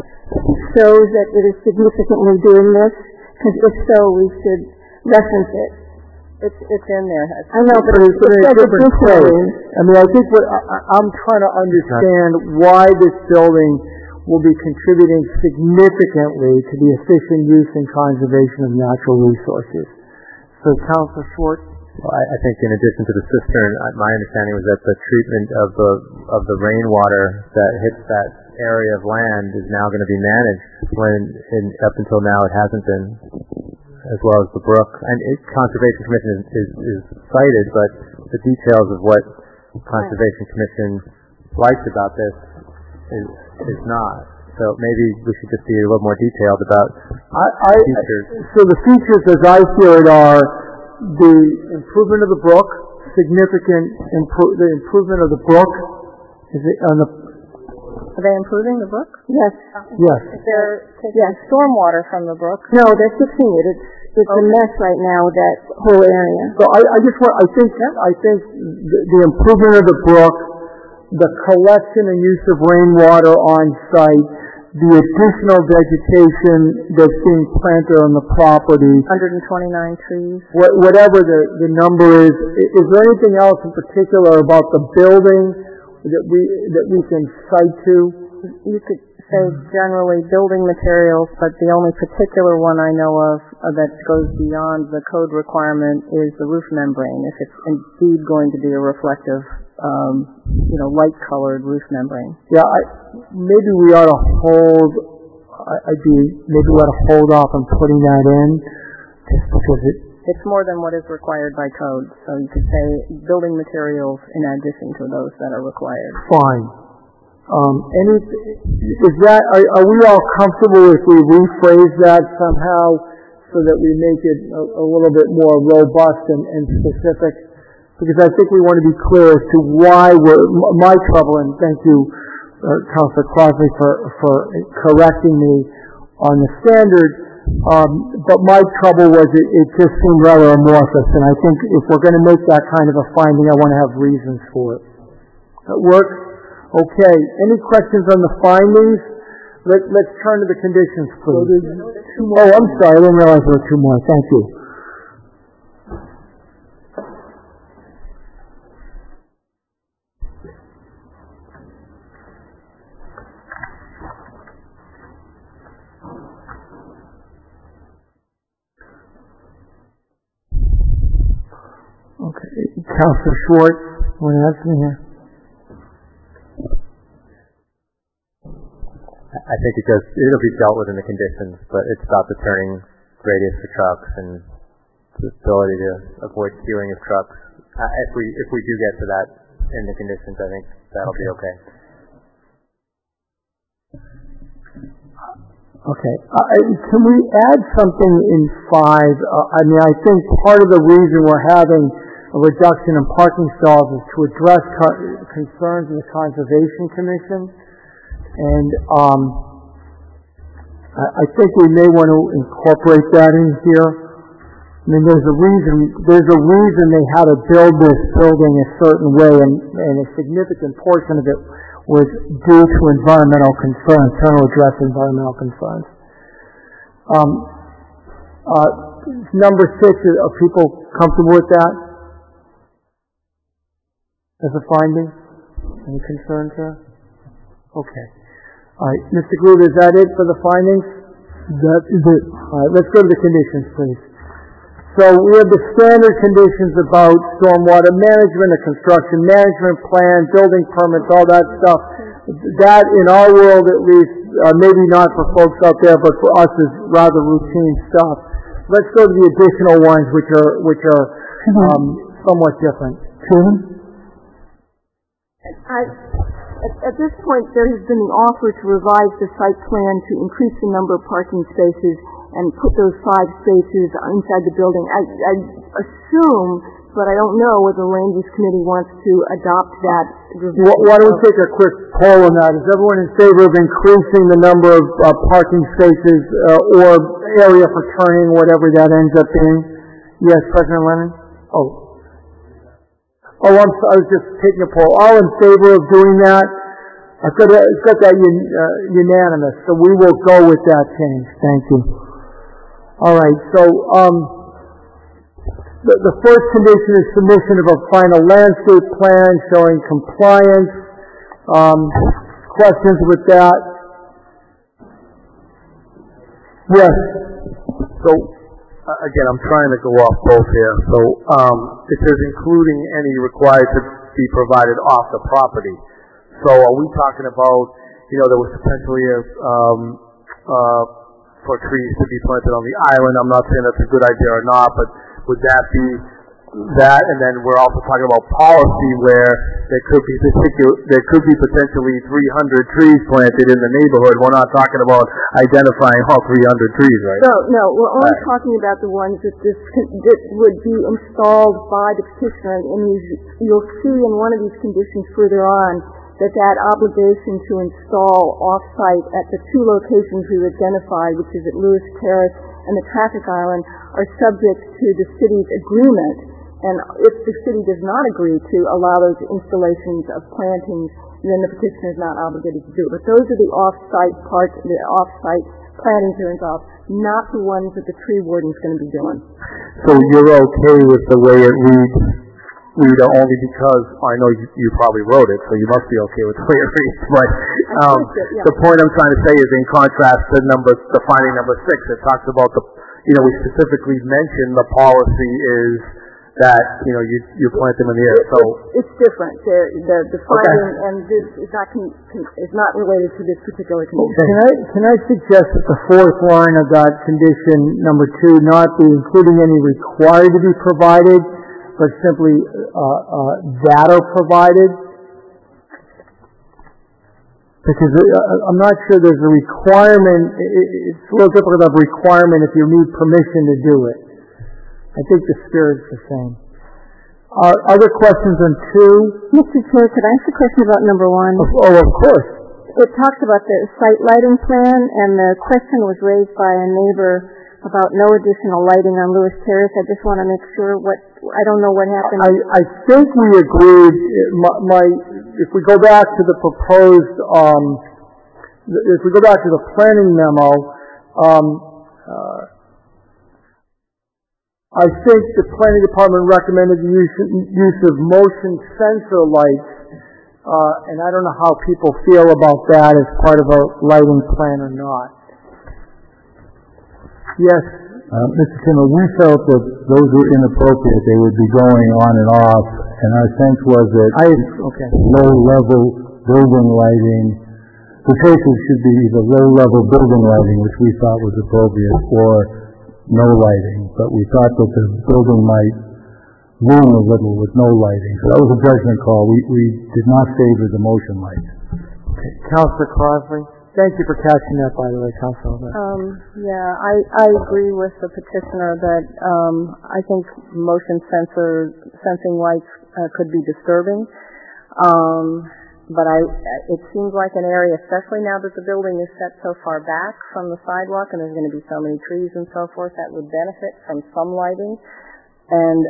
shows that it is significantly doing this? Because if so, we should reference it. It's it's in there. I know, but it's in a different place. I mean, I think what I, I'm trying to understand why this building will be contributing significantly to the efficient use and conservation of natural resources. So, Councilor Schwartz? Well, I, I think in addition to the cistern, my understanding was that the treatment of the of the rainwater that hits that area of land is now going to be managed, when in, up until now it hasn't been, as well as the brook. And it, Conservation Commission is, is, is cited, but the details of what Conservation Commission likes about this is is not. So maybe we should just be a little more detailed about I, I, features. So the features, as I hear it, are the improvement of the brook, significant impro- the improvement of the brook. Is it on the? Are they improving the brook? Yes. Yes. They're taking yes. stormwater from the brook. No, they're fixing it. It's it's okay. a mess right now, that whole area. So I, I just want. I think I think the, the improvement of the brook, the collection and use of rainwater on site, the additional vegetation that's being planted on the property, one hundred twenty-nine trees, what, whatever the, the number is, is there anything else in particular about the building that we that we can cite to? You could say generally building materials, but the only particular one I know of uh, that goes beyond the code requirement is the roof membrane, if it's indeed going to be a reflective, um, you know, light-colored roof membrane. Yeah, I, maybe we ought to hold. I, I'd be maybe we ought to hold off on putting that in, just because it. It's more than what is required by code, so you could say building materials in addition to those that are required. Fine. Um, any, is that, are, are we all comfortable if we rephrase that somehow so that we make it a, a little bit more robust and, and specific? Because I think we want to be clear as to why we're, my trouble, and thank you, uh, Councilor Crosby, for, for correcting me on the standard. Um, but my trouble was it, it just seemed rather amorphous, and I think if we're going to make that kind of a finding, I want to have reasons for it. That works? Okay. Any questions on the findings? Let, let's turn to the conditions, please. Oh, I'm sorry. I didn't realize there were two more. Thank you. Okay. Councilor Schwartz, want to add something here? I think it does, it'll be dealt with in the conditions, but it's about the turning radius for trucks and the ability to avoid queuing of trucks. Uh, if we if we do get to that in the conditions, I think that'll be okay. Okay. Uh, can we add something in five? Uh, I mean, I think part of the reason we're having a reduction in parking stalls is to address co- concerns of the Conservation Commission. And um, I, I think we may want to incorporate that in here. I mean, there's a reason. There's a reason they had to build this building a certain way, and, and a significant portion of it was due to environmental concerns, trying to address environmental concerns. Um, uh, number six, are people comfortable with that as a finding? Any concerns there? Okay. All right, Mister Gruber, is that it for the findings? That is it. All right, let's go to the conditions, please. So we have the standard conditions about stormwater management, a construction management plan, building permits, all that stuff. That, in our world at least, uh, maybe not for folks out there, but for us is rather routine stuff. Let's go to the additional ones, which are which are um, somewhat different. Chairman? I, at, at this point, there has been an offer to revise the site plan to increase the number of parking spaces and put those five spaces inside the building. I, I assume, but I don't know whether the Land Use Committee wants to adopt that revision. Why don't we take a quick poll on that? Is everyone in favor of increasing the number of uh, parking spaces uh, or area for turning, whatever that ends up being? Yes, President Lennon? Oh. Oh, I'm sorry, I was just taking a poll. All in favor of doing that? I've got, that, I've got that un, uh, unanimous, so we will go with that change. Thank you. All right, so um, the, the first condition is submission of a final landscape plan showing compliance. Um, questions with that? Yes. So, uh, again, I'm trying to go off both here. So, um, it says including any required to be provided off the property. So, are we talking about, you know, there was potentially a um, uh, for trees to be planted on the island? I'm not saying that's a good idea or not, but would that be that? And then we're also talking about policy where there could be particular, there could be potentially three hundred trees planted in the neighborhood. We're not talking about identifying all three hundred trees, right? No, no, we're only right. talking about the ones that this that would be installed by the petitioner, and you'll see in one of these conditions further on that that obligation to install off-site at the two locations we've identified, which is at Lewis Terrace and the traffic island, are subject to the city's agreement. And if the city does not agree to allow those installations of plantings, then the petitioner is not obligated to do it. But those are the off-site parts, the off-site plantings are involved, not the ones that the tree warden is going to be doing. So you're okay with the way it reads, Rita, only because I know you, you probably wrote it, so you must be okay with the way it reads. But um, it, yeah. the point I'm trying to say is, in contrast to number, the finding number six, it talks about the, you know, we specifically mentioned the policy is that, you know, you you plant them in the air. So it's, it's different. The the, the finding okay. and this is not con, con, is not related to this particular condition. Can I can I suggest that the fourth line of that condition number two not be including any required to be provided, but simply uh, uh, that are provided? Because uh, I'm not sure there's a requirement. It's a little difficult to have a requirement if you need permission to do it. I think the spirit's the same. Uh, other questions on two? Mister Chair, could I ask a question about number one? Oh, of course. It talks about the site lighting plan, and the question was raised by a neighbor about no additional lighting on Lewis Terrace. I just want to make sure what, I don't know what happened. I, I think we agreed, my, my, if we go back to the proposed, um, if we go back to the planning memo, um, uh, I think the planning department recommended the use, use of motion sensor lights, uh, and I don't know how people feel about that as part of a lighting plan or not. Yes, uh, Mister Kimmel, we felt that those were inappropriate. They would be going on and off, and our sense was that I, okay. low-level building lighting, the choices should be either low-level building lighting, which we thought was appropriate, or no lighting. But we thought that the building might ruin a little with no lighting. So that was a judgment call. We, we did not favor the motion lights. Okay. Councilor Crosby? Thank you for catching that, by the way, Councilor. Um, yeah, I, I agree with the petitioner that um, I think motion sensor sensing lights uh, could be disturbing. Um, but I, it seems like an area, especially now that the building is set so far back from the sidewalk and there's going to be so many trees and so forth, that would benefit from some lighting. And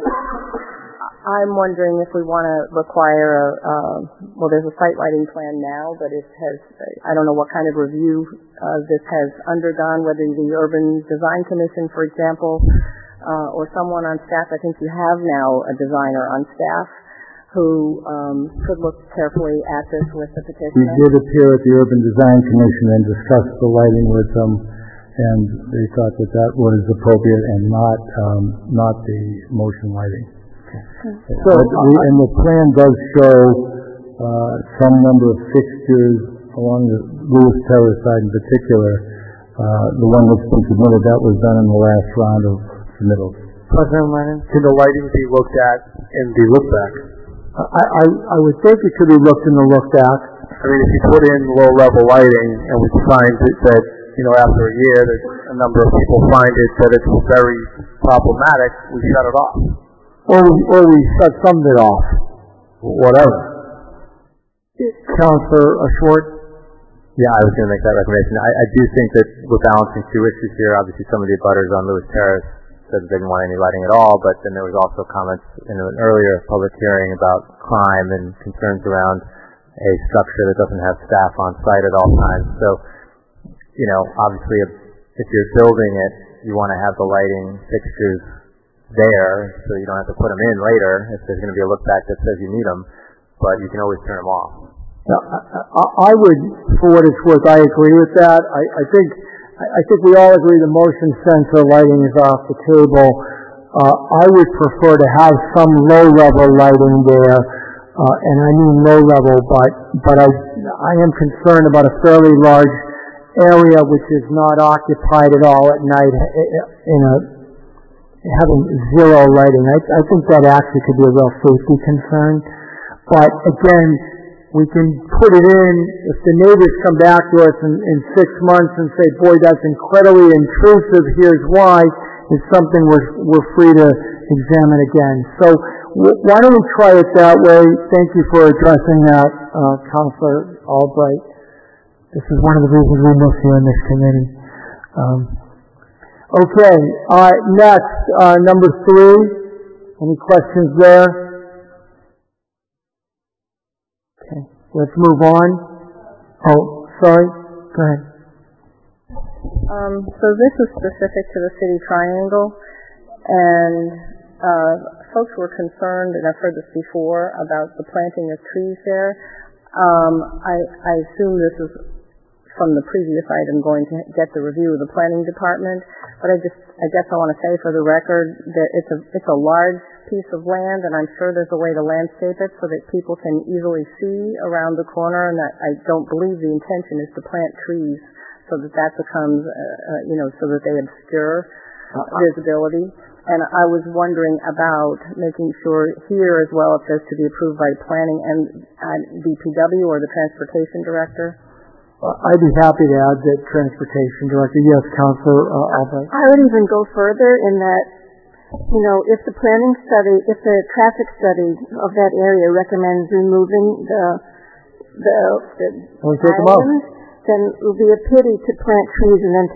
I'm wondering if we want to require a, uh, well, there's a site lighting plan now, but it has, I don't know what kind of review uh, this has undergone, whether the Urban Design Commission, for example, uh, or someone on staff. I think you have now a designer on staff who um, could look carefully at this with the petitioner. We did appear at the Urban Design Commission and discuss the lighting with them, and they thought that that was appropriate and not um, not the motion lighting. So, we, and the plan does show uh, some number of fixtures along the Lewis Terrace side in particular. Uh, the one that's been submitted, that was done in the last round of submittals. President Lennon? Can the lighting be looked at in the look back? I, I, I would think it could be looked in the look back. I mean, if you put in low-level lighting and we find that, that, you know, after a year that a number of people find it that it's very problematic, we shut it off. Or we, or we shut some of it off. Whatever. Councilor Schwartz? Yeah, I was going to make that recommendation. I, I do think that we're balancing two issues here. Obviously, some of the abutters on Lewis Terrace said they didn't want any lighting at all, but then there was also comments in an earlier public hearing about crime and concerns around a structure that doesn't have staff on site at all times. So, you know, obviously, if, if you're building it, you want to have the lighting fixtures there, so you don't have to put them in later if there's going to be a look back that says you need them, but you can always turn them off. Now, I, I would, for what it's worth, I agree with that. I, I think I think we all agree the motion sensor lighting is off the table. Uh, I would prefer to have some low-level lighting there, uh, and I mean low-level, but but I I am concerned about a fairly large area which is not occupied at all at night in a having zero lighting. I, I think that actually could be a real safety concern. But again, we can put it in, if the neighbors come back to us in, in six months and say, boy, that's incredibly intrusive, here's why, it's something we're, we're free to examine again. So w- why don't we try it that way? Thank you for addressing that, uh, Councilor Albright. This is one of the reasons we miss you in this committee. Um, Okay, uh, next, uh, number three. Any questions there? Okay, let's move on. Oh, sorry. Go ahead. Um, so this is specific to the City Triangle, and uh, folks were concerned, and I've heard this before, about the planting of trees there. Um, I, I assume this is from the previous item going to get the review of the planning department, but I just, I guess I want to say for the record that it's a, it's a large piece of land, and I'm sure there's a way to landscape it so that people can easily see around the corner, and I, I don't believe the intention is to plant trees so that that becomes, uh, uh, you know, so that they obscure uh, visibility. And I was wondering about making sure here as well it says to be approved by planning and uh, D P W or the transportation director. I'd be happy to add that transportation director. Yes, Councilor uh, Albright. I would even go further in that, you know, if the planning study, if the traffic study of that area recommends removing the the, the island, then it would be a pity to plant trees and then take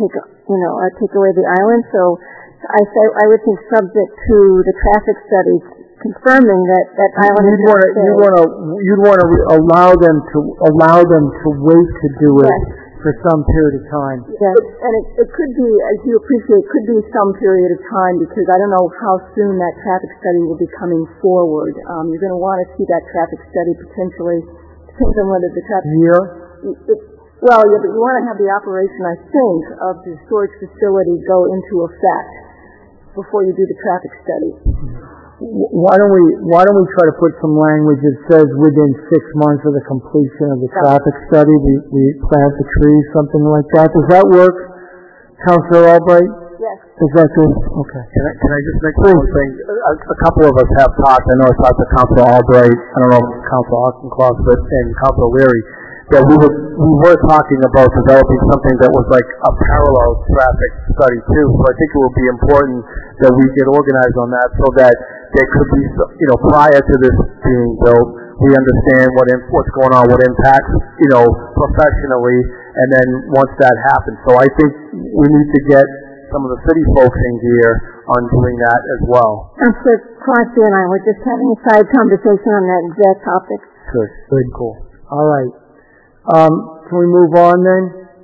you know, uh, take away the island. So I say I would think subject to the traffic studies confirming that that island. You'd want to you'd want to you'd want to allow them to allow them to wait to do it. Yes. For some period of time. Yes, and it, it could be, as you appreciate, it could be some period of time because I don't know how soon that traffic study will be coming forward. Um, you're going to want to see that traffic study potentially, depends on whether the traffic... Year? It, it, well, yeah, but you want to have the operation, I think, of the storage facility go into effect before you do the traffic study. Why don't we Why don't we try to put some language that says within six months of the completion of the traffic study, we, we plant the trees, something like that. Does that work, Councilor Albright? Yes. Is that good? Okay. Can I, can I just make one thing? A, a couple of us have talked. I know I talked to Councilor Albright. I don't know if Councilor Auchincloss, but and Councilor Leary, that we were we were talking about developing something that was like a parallel traffic study too. So I think it will be important that we get organized on that so that there could be, you know, prior to this being built, we understand what in, what's going on, what impacts, you know, professionally, and then once that happens. So I think we need to get some of the city folks in gear on doing that as well. Councilor Crosby and I were just having a side conversation on that exact topic. Good. Good. Cool. All right. Um, can we move on then?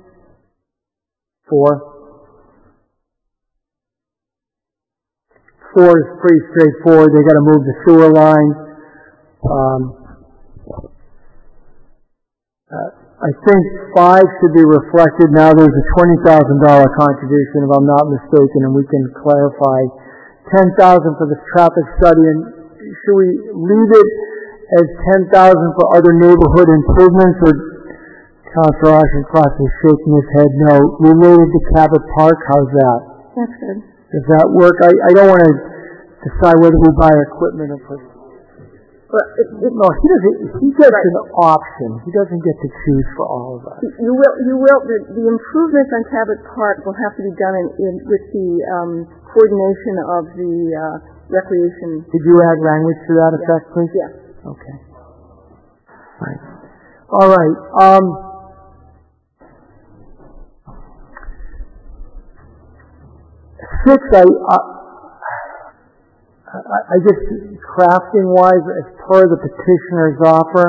Four. Four is pretty straightforward. They got to move the sewer line. Um, uh, I think five should be reflected. Now there's a twenty thousand dollars contribution, if I'm not mistaken, and we can clarify. ten thousand dollars for the traffic study, and should we leave it as ten thousand dollars for other neighborhood improvements, or Councilor Auchincloss is shaking his head no. Related to Cabot Park, how's that? That's good. Does that work? I, I don't want to decide whether we buy equipment or put... Well, it, it, no, he doesn't. He gets right. an option. He doesn't get to choose for all of us. You will. You will. The, the improvements on Cabot Park will have to be done in, in with the um, coordination of the uh, recreation. Did you add language to that effect, yeah. please? Yes. Okay. Right. All right. Um, six. I. Uh, I, I guess crafting-wise, as per the petitioner's offer.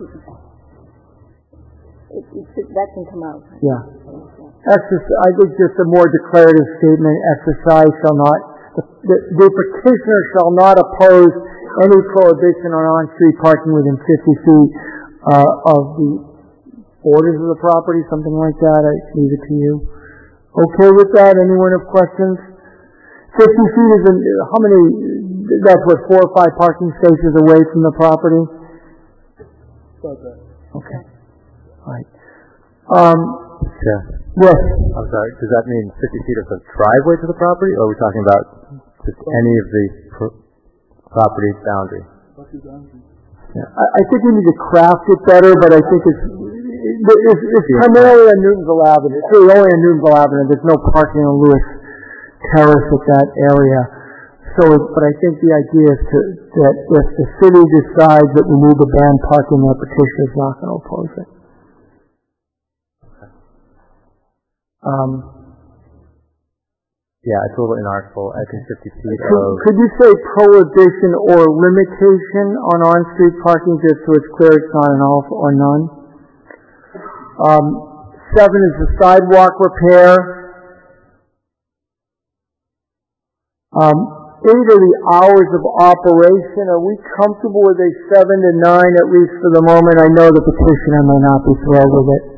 It, it, that can come out. Yeah. Exercise, I think just a more declarative statement, exercise shall not, the, the, the petitioner shall not oppose any prohibition on on-street parking within fifty feet uh, of the borders of the property, something like that. I leave it to you. Okay with that? Anyone have questions? fifty feet is, in, how many, that's what, four or five parking spaces away from the property? Okay. Okay. All right. Um, yeah. Yes. I'm sorry, does that mean fifty feet of the driveway to the property, or are we talking about just any of the pro- property boundary? Yeah, I, I think we need to craft it better, but I think it's, it's, it's yeah. primarily on Newtonville Avenue. It's really only on Newtonville Avenue. There's no parking on Lewis Terrace at that area. So, but I think the idea is to, that if the city decides that we need to ban parking, the petition is not going to oppose it. Um, yeah, it's a little inartful. I think fifty feet could, of... Could you say prohibition or limitation on on-street parking just so it's clear it's not an all or none? Um, seven is the sidewalk repair. Um, eight are the hours of operation. Are we comfortable with a seven to nine, at least for the moment? I know the petitioner may not be thrilled with it.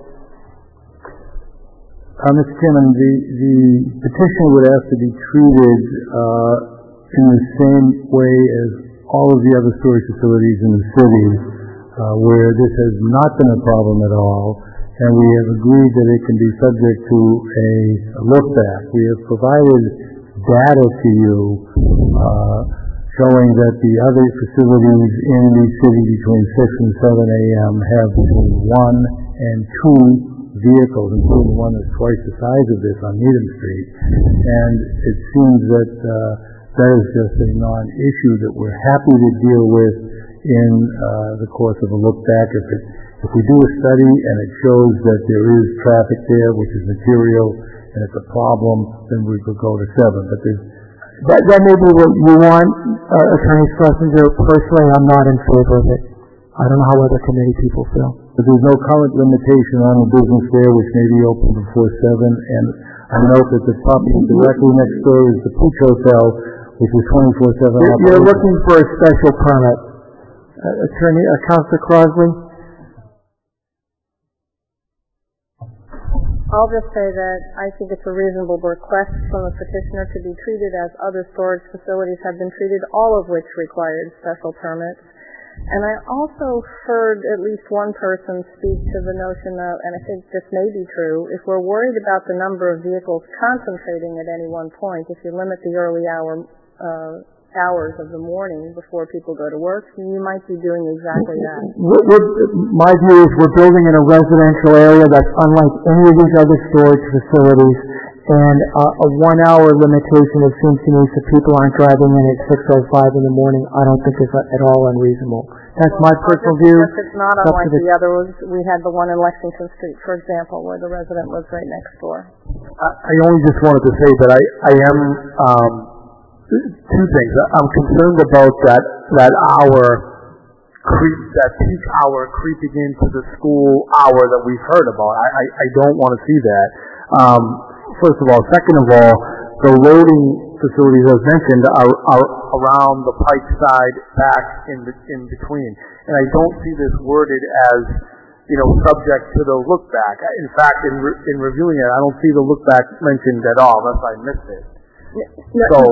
Uh, Mister Chairman, the, the petition would have to be treated uh, in the same way as all of the other storage facilities in the city, uh, where this has not been a problem at all, and we have agreed that it can be subject to a, a look back. We have provided data to you uh, showing that the other facilities in the city between six and seven a.m. have between one and two vehicles, including one that's twice the size of this on Needham Street. And it seems that uh, that is just a non-issue that we're happy to deal with in uh, the course of a look back. If, it, if we do a study and it shows that there is traffic there, which is material, and it's a problem, then we could go to seven. But there's That, that may be what you want, uh, Attorney Schlesinger. Personally, I'm not in favor of it. I don't know how other committee people feel. But there's no current limitation on the business there, which may be open before seven. And I note that the property directly next door is the Peach Hotel, which is twenty-four seven. You're, you're looking for a special permit. Uh, Attorney, uh, Councilor Crosby? I'll just say that I think it's a reasonable request from the petitioner to be treated as other storage facilities have been treated, all of which required special permits. And I also heard at least one person speak to the notion of, and I think this may be true, if we're worried about the number of vehicles concentrating at any one point, if you limit the early hour uh, hours of the morning before people go to work, you might be doing exactly that. We're, we're, my view is we're building in a residential area that's unlike any of these other storage facilities, and uh, a one-hour limitation, it seems to me, so people aren't driving in at six oh five in the morning, I don't think is at all unreasonable. That's well, my personal view. It's not it's unlike the, the other ones. We had the one in Lexington Street, for example, where the resident lives right next door. I, I only just wanted to say that I, I am... Um, Two things. I'm concerned about that that hour creep, that peak hour creeping into the school hour that we've heard about. I, I, I don't want to see that. Um, first of all. Second of all, the loading facilities, as mentioned, are, are around the Pike side, back in the, in between. And I don't see this worded as, you know, subject to the look back. In fact, in re, in reviewing it, I don't see the look back mentioned at all, unless I missed it. No, so.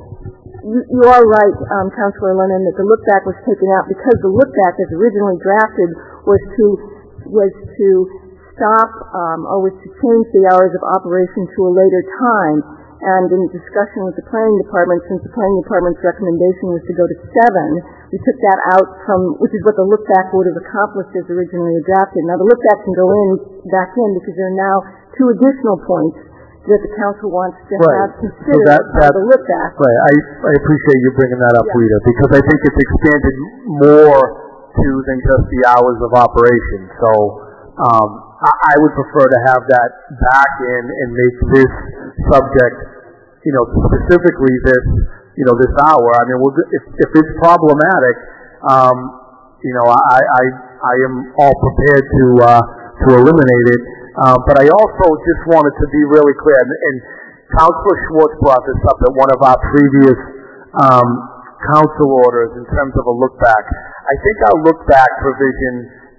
You, you are right, um, Councilor Lennon, that the look back was taken out because the look back, as originally drafted, was to was to stop um, or was to change the hours of operation to a later time. And in discussion with the planning department, since the planning department's recommendation was to go to seven, we took that out from, which is what the look back would have accomplished as originally drafted. Now the look back can go in back in because there are now two additional points that the council wants to right. have considered so that, that, the look back. Right. I, I appreciate you bringing that up, yeah. Rita, because I think it's expanded more to than just the hours of operation. So um, I, I would prefer to have that back in and make this subject, you know, specifically this, you know, this hour. I mean, we're, if, if it's problematic, um, you know, I, I, I am all prepared to uh, to eliminate it. Uh, but I also just wanted to be really clear, and, and Councilor Schwartz brought this up at one of our previous um, council orders in terms of a look back. I think our look back provision,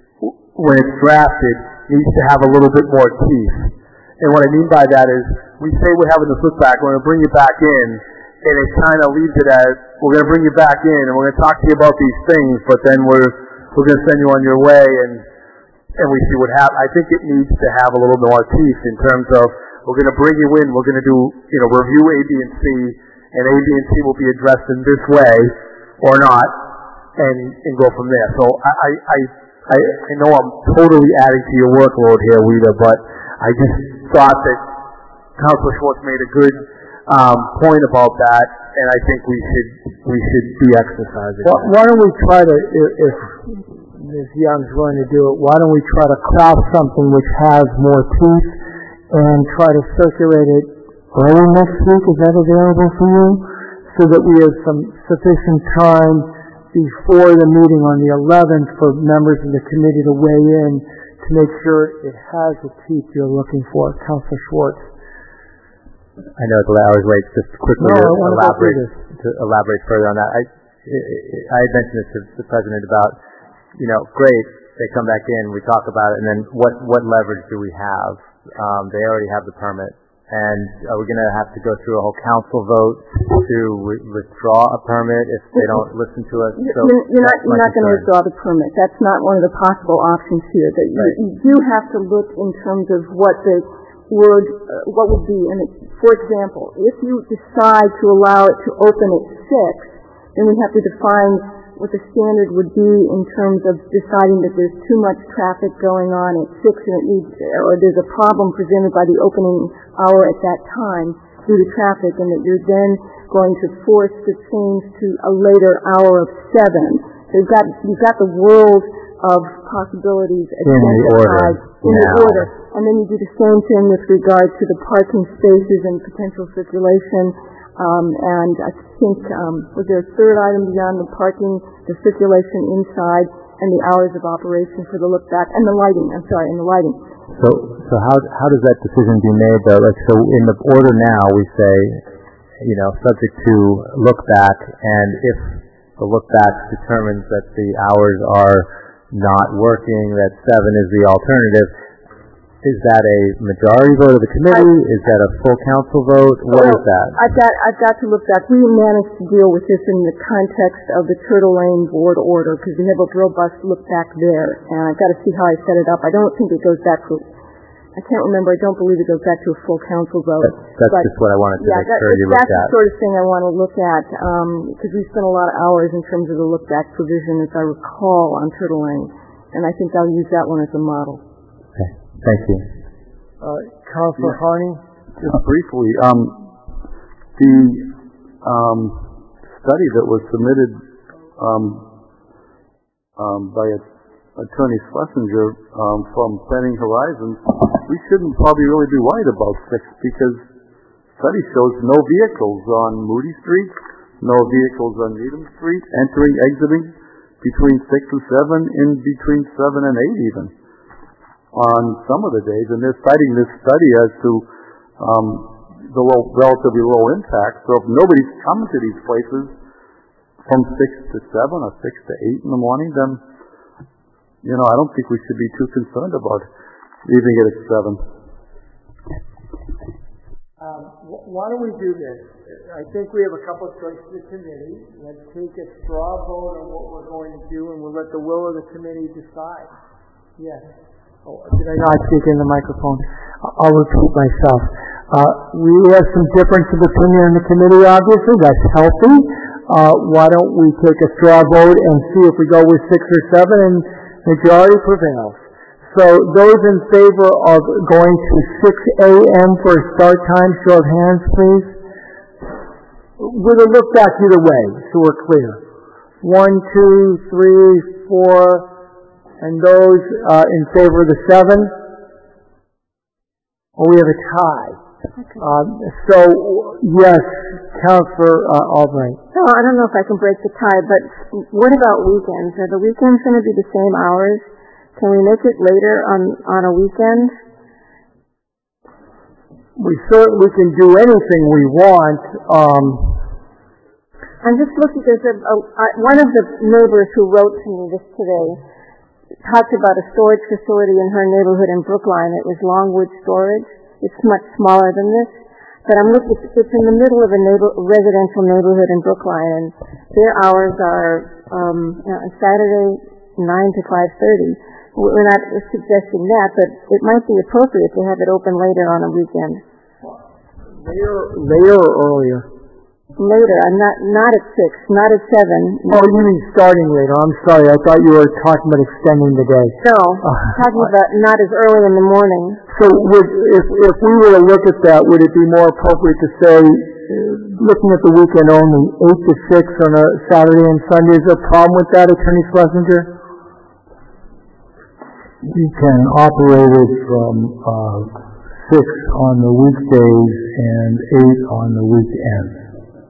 when it's drafted, needs to have a little bit more teeth. And what I mean by that is, we say we're having this look back, we're going to bring you back in, and it kind of leaves it as, we're going to bring you back in, and we're going to talk to you about these things, but then we're we're going to send you on your way, and and we see what happens. I think it needs to have a little more teeth in terms of, we're going to bring you in, we're going to do, you know, review A, B, and C, and A, B, and C will be addressed in this way, or not, and, and go from there. So I, I, I, I know I'm totally adding to your workload here, Rita, but I just thought that Councilor Schwartz made a good um, point about that, and I think we should, we should be exercising. Well, why don't we try to, if, if Miz Young's willing to do it, why don't we try to craft something which has more teeth and try to circulate it early next week? Is that available for you? So that we have some sufficient time before the meeting on the eleventh for members of the committee to weigh in to make sure it has the teeth you're looking for. Councilor Schwartz. I know it's a hours late. Just quickly no, to, I elaborate, to, to elaborate further on that. I, I had mentioned this to the President about, you know, great, they come back in, we talk about it, and then what, what leverage do we have? Um, they already have the permit. And are we going to have to go through a whole council vote to re- withdraw a permit if they don't listen to us? So you're, you're not, you're not going to withdraw the permit. That's not one of the possible options here. That you, right. you do have to look in terms of what the would, uh, what would be. And for example, if you decide to allow it to open at six, then we have to define what the standard would be in terms of deciding that there's too much traffic going on at six and it needs, or there's a problem presented by the opening hour at that time due to traffic, and that you're then going to force the change to a later hour of seven. So you've got, you've got the world of possibilities in the identified order in the now. order. And then you do the same thing with regard to the parking spaces and potential circulation. Um, and I think, um, was there a third item beyond the parking, the circulation inside, and the hours of operation for the look back, and the lighting, I'm sorry, and the lighting. So, so how how does that decision be made though? Like, so in the order now we say, you know, subject to look back, and if the look back determines that the hours are not working, that seven is the alternative, is that a majority vote of the committee? I, is that a full council vote? What well, is that? I've got, I've got to look back. We managed to deal with this in the context of the Turtle Lane board order because we have a robust look back there, and I've got to see how I set it up. I don't think it goes back to, I can't remember, I don't believe it goes back to a full council vote. That, that's but, just what I wanted to yeah, make that, sure you looked at. That's the sort of thing I want to look at because um, we spent a lot of hours in terms of the look back provision, as I recall, on Turtle Lane, and I think I'll use that one as a model. Okay, thank you. Uh, Councilor yeah. Harney? Just briefly, um, the um, study that was submitted um, um, by Attorney Schlesinger um, from Planning Horizons, we shouldn't probably really be worried about six because study shows no vehicles on Moody Street, no vehicles on Needham Street, entering, exiting between six and seven, in between seven and eight even. On some of the days, and they're citing this study as to um, the low, relatively low impact. So if nobody's coming to these places from six to seven or six to eight in the morning, then you know I don't think we should be too concerned about leaving it at seven. Um, wh- why don't we do this? I think we have a couple of choices of committee. Let's take a straw vote on what we're going to do, and we'll let the will of the committee decide. Yes. Oh, did I not speak in the microphone? I'll repeat myself. Uh, we have some difference of opinion in the committee, obviously. That's healthy. Uh, why don't we take a straw vote and see if we go with six or seven and majority prevails. So those in favor of going to six a.m. for a start time, show of hands, please. With a look back either way, so we're clear. One, two, three, four... And those uh, in favor of the seven? Well, we have a tie. Okay. Um, so, yes, Councilor uh, Albright. So I don't know if I can break the tie, but what about weekends? Are the weekends going to be the same hours? Can we make it later on, on a weekend? We certainly can do anything we want. Um, I'm just looking, there's a, a, a, one of the neighbors who wrote to me this today talked about a storage facility in her neighborhood in Brookline. It was Longwood Storage. It's much smaller than this. But I'm looking, it's in the middle of a neighbor, residential neighborhood in Brookline, and their hours are um, you know, on Saturday nine to five thirty. We're not suggesting that, but it might be appropriate to have it open later on a weekend. Later, later or earlier? Later. I'm not not at six, not at seven. Oh, you mean starting later? I'm sorry. I thought you were talking about extending the day. No, uh, talking about not as early in the morning. So, would, if if we were to look at that, would it be more appropriate to say, uh, looking at the weekend only, eight to six on a Saturday and Sunday? Is there a problem with that, Attorney Schlesinger? You can operate it from uh, six on the weekdays and eight on the weekends.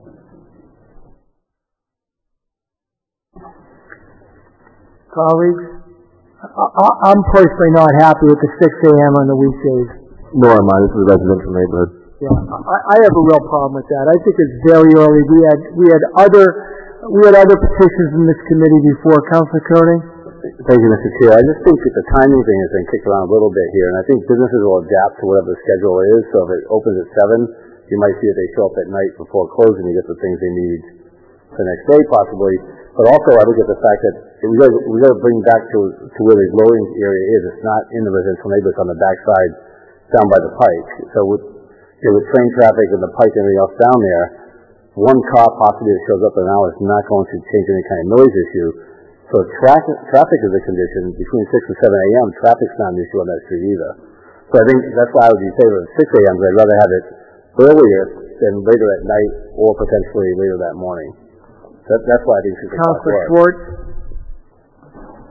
Colleagues, I, I'm personally not happy with the six a.m. on the weekdays. Nor am I. This is a residential neighborhood. Yeah, I, I have a real problem with that. I think it's very early. We had we had other we had other petitions in this committee before. Councilor Koenig? Thank you, Mister Chair. I just think that the timing thing has been kicked around a little bit here, and I think businesses will adapt to whatever the schedule is. So if it opens at seven, you might see that they show up at night before closing to get the things they need the next day, possibly. But also, I look at the fact that we got we got to bring back to to where the loading area is. It's not in the residential neighborhood; it's on the backside, down by the pike. So with you know, with train traffic and the pike and everything else down there, one car possibly that shows up in an hour is not going to change any kind of noise issue. So traffic traffic is a condition between six and seven a.m. Traffic's not an issue on that street either. So I think that's why I would be in favor of six a.m. because I'd rather have it earlier than later at night or potentially later that morning. That, that's why I think six o'clock Councilor Schwartz?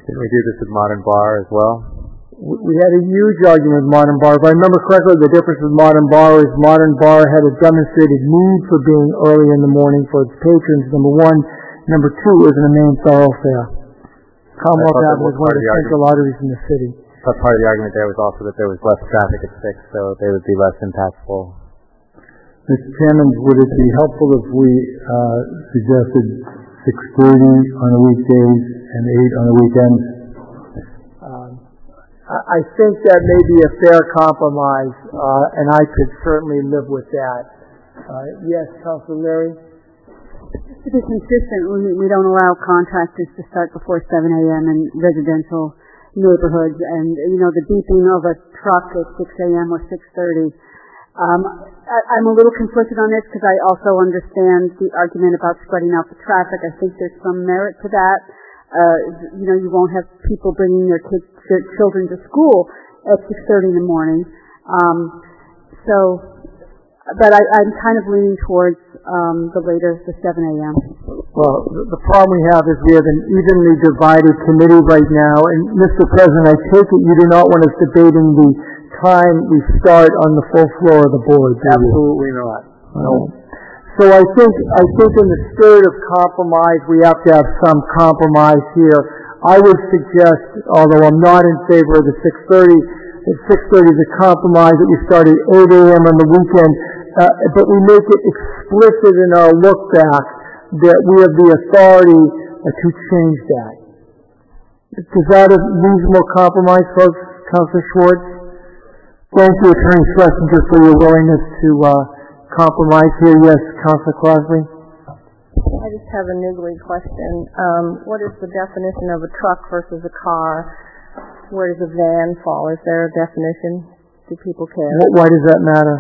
Didn't we do this with Modern Bar as well? We had a huge argument with Modern Bar. If I remember correctly, the difference with Modern Bar is Modern Bar had a demonstrated need for being early in the morning for its patrons, number one. Number two, it isn't a main thoroughfare. Commonwealth Avenue is one of the central arteries in the city. But part of the argument there was also that there was less traffic at six, so they would be less impactful. Mister Chairman, would it be helpful if we uh, suggested six thirty on the weekdays and eight on the weekends? Um, I think that may be a fair compromise, uh, and I could certainly live with that. Uh, yes, Councilor Leary? Just to be consistent, we, we don't allow contractors to start before seven a.m. in residential neighborhoods, and, you know, the beeping of a truck at six a.m. or six thirty. Um, I, I'm a little conflicted on this because I also understand the argument about spreading out the traffic. I think there's some merit to that. Uh, you know, you won't have people bringing their kids, their children to school at six thirty in the morning. Um, so, but I, I'm kind of leaning towards um, the later, the seven a.m. Well, the problem we have is we have an evenly divided committee right now, and Mister President, I take it you do not want us debating the time we start on the full floor of the board, do you? Absolutely not. No. So I think I think in the spirit of compromise, we have to have some compromise here. I would suggest, although I'm not in favor of the six thirty, that six thirty is a compromise, that we start at eight a.m. on the weekend, uh, but we make it explicit in our look back that we have the authority uh, to change that. Is that a reasonable compromise, folks? Councilor Schwartz? Thank you, Attorney Schlesinger, for your willingness to uh, compromise here. Yes, Councilor Crosby? I just have a niggly question. Um, what is the definition of a truck versus a car? Where does a van fall? Is there a definition? Do people care? Why does that matter?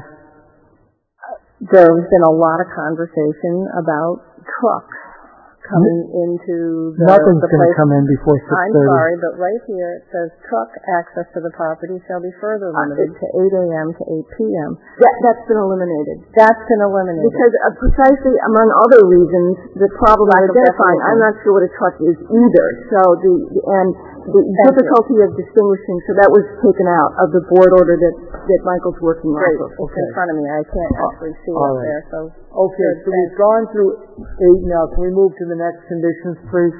There's been a lot of conversation about trucks coming into the, Nothing's the going to place. come in before six thirty. I'm sorry, but right here it says truck access to the property shall be further limited uh, to eight a.m. to eight p.m. That, that's been eliminated. That's been eliminated. Because uh, precisely among other reasons, the problem is identifying. I'm not sure what a truck is either. So the, the and the Thank difficulty you. of distinguishing, so that was taken out of the board order that, that Michael's working on. Great. It's okay. in front of me. I can't actually see All it right. there. So Okay, so we've gone through eight now. Can we move to the next conditions, please?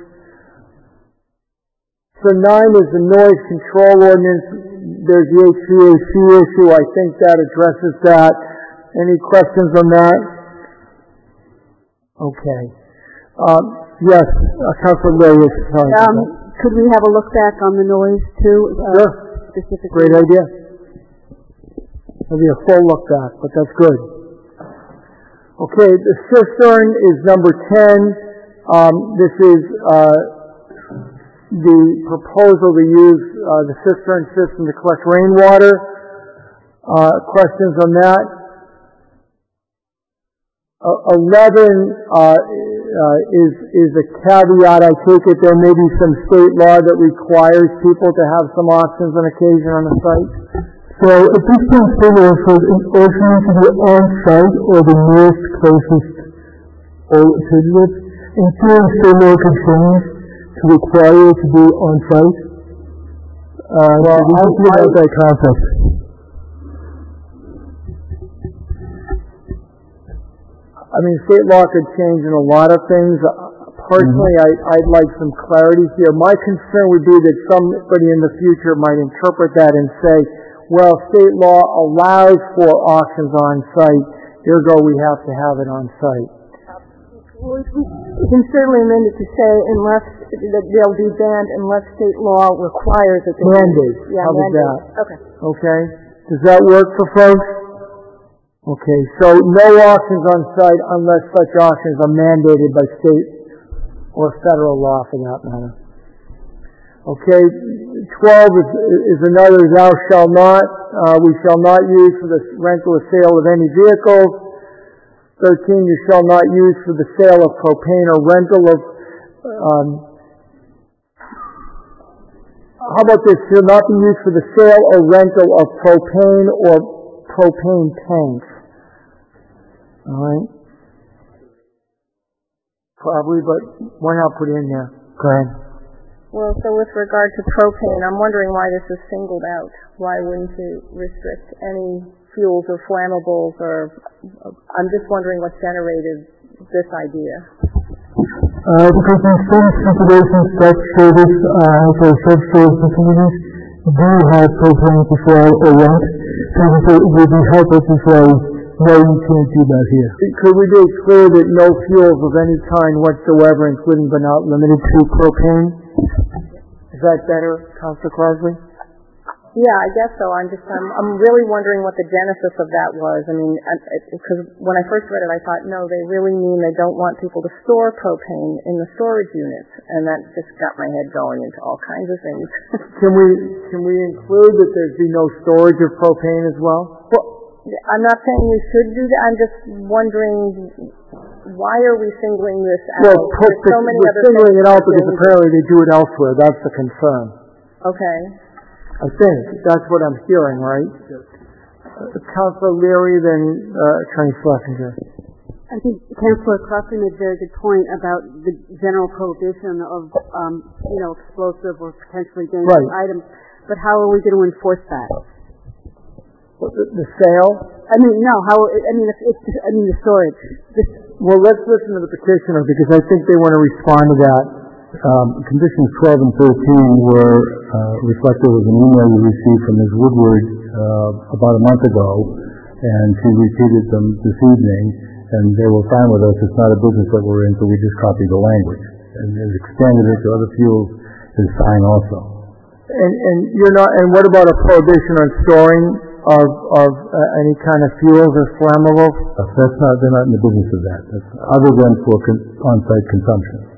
So nine is the noise control ordinance. There's the H V A C issue. I think that addresses that. Any questions on that? Okay. Um, yes, uh, Councilor Lewis. Um, could we have a look back on the noise too? Uh, sure. Specifically. Great idea. It'll be a full look back, but that's good. Okay, the cistern is number ten. Um, this is uh, the proposal to use uh, the cistern system to collect rainwater. Uh, questions on that? Uh, eleven uh, uh, is is a caveat. I take it there may be some state law that requires people to have some auctions on occasion on the site. So at this point, figure for an auction to be on-site or the nearest closest alternative, in theory, state law could change to require it to be on-site. Uh, well, so how do you about that concept? I mean, state law could change in a lot of things. Personally, mm-hmm. I, I'd like some clarity here. My concern would be that somebody in the future might interpret that and say, well, state law allows for auctions on site, ergo we have to have it on site. Well, you can certainly amend it to say unless that they'll be banned unless state law requires it. Mandate. Yeah, How about mandate. that? Okay. Okay. Does that work for folks? Okay. So no auctions on site unless such auctions are mandated by state or federal law for that matter. Okay, twelve is, is another thou shall not. Uh, we shall not use for the rental or sale of any vehicles. thirteen, you shall not use for the sale of propane or rental of. Um, how about this? Shall not be used for the sale or rental of propane or propane tanks. All right. Probably, but why not put it in there? Go ahead. Well, so with regard to propane, I'm wondering why this is singled out. Why wouldn't you restrict any fuels or flammables, or I'm just wondering what generated this idea. Uh, because in some situations, self-service, uh, so self-service facilities do have propane to sell or rent, so it would be helpful to say, no, you can't do that here. Could we make clear that no fuels of any kind whatsoever, including but not limited to propane? Is that better, Councilor Crosby? Yeah, I guess so. I'm just, I'm, I'm really wondering what the genesis of that was. I mean, because when I first read it, I thought, no, they really mean they don't want people to store propane in the storage units, and that just got my head going into all kinds of things. Can we, can we include that there's be no storage of propane as well? Well, I'm not saying we should do that. I'm just wondering, why are we singling this out? Well, There's so many we're other singling it out because things. apparently they do it elsewhere. That's the concern. Okay. I think that's what I'm hearing, right? Yes. Uh, Councilor Leary, then uh, Attorney Schlesinger. I think Councilor Crawford made a very good point about the general prohibition of, um, you know, explosive or potentially dangerous right. items. But how are we going to enforce that? The, the sale? I mean, no. How? I mean, if it's, I mean the storage. This, well, let's listen to the petitioner because I think they want to respond to that. Um, conditions twelve and thirteen were uh, reflected as an email we received from Miz Woodward uh, about a month ago, and she repeated them this evening, and they were fine with us. It's not a business that we're in, so we just copied the language. And, and expanded it to other fuels is fine also. And, and you're not. And what about a prohibition on storing of of uh, any kind of fuels or flammables? That's, that's not. They're not in the business of that. That's other than for con- on-site consumption.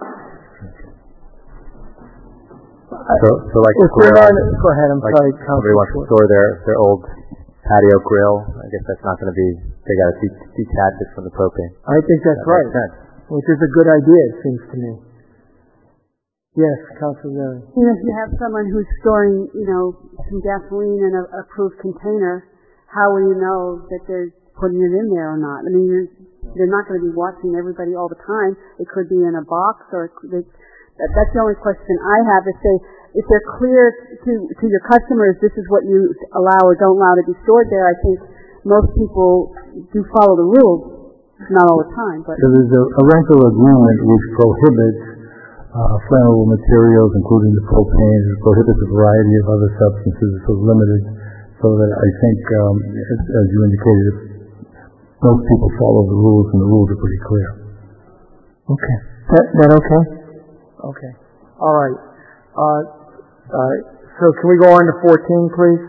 So, so like if grill, not, go ahead. I'm like sorry. Somebody wants to store their their old patio grill. I guess that's not going to be. They got to detach it from the propane. I think that's that right. Which is a good idea, it seems to me. Yes, Councilor Leary. You know, if you have someone who's storing, you know, some gasoline in a approved container, how will you know that they're putting it in there or not? I mean, you're, they're not going to be watching everybody all the time. It could be in a box, or it could, they, that, that's the only question I have is say, if they're clear to, to your customers, this is what you allow or don't allow to be stored there, I think most people do follow the rules. Not all the time, but... So there's a, a rental agreement which prohibits uh, flammable materials, including the propane. It prohibits a variety of other substances. It's so limited, so that I think, um, as, as you indicated, most people follow the rules, and the rules are pretty clear. Okay. That, that okay? Okay. All right. Uh, uh, so can we go on to fourteen, please?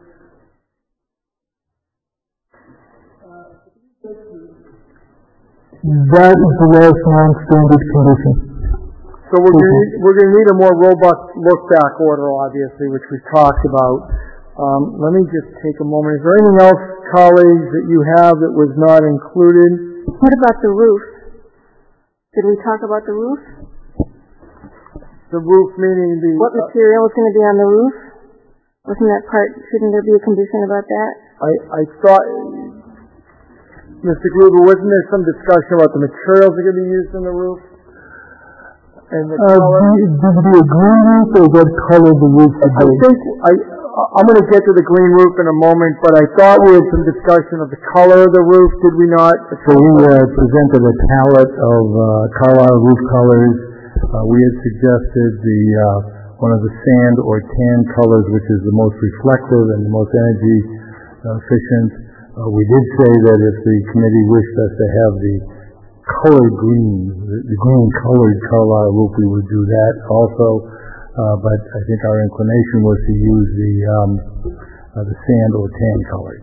That is the last non-standard condition. So we're going to we're going to need a more robust look-back order, obviously, which we've talked about. Um, let me just take a moment. Is there anything else, colleagues, that you have that was not included? What about the roof? Did we talk about the roof? The roof meaning the... What material is going to be on the roof? Wasn't that part, shouldn't there be a condition about that? I, I thought, Mister Gruber, wasn't there some discussion about the materials that are going to be used in the roof? And the uh, color? Did it be a green roof, or what color the roof would be? I think, I, I'm going to get to the green roof in a moment, but I thought we had some discussion of the color of the roof, did we not? So we uh, presented a palette of uh, Carlisle roof colors. Uh, we had suggested the uh, one of the sand or tan colors, which is the most reflective and the most energy uh, efficient. Uh, we did say that if the committee wished us to have the colored green, the, the green colored Carlisle roof, we would do that also. Uh, but I think our inclination was to use the um, uh, the sand or tan color.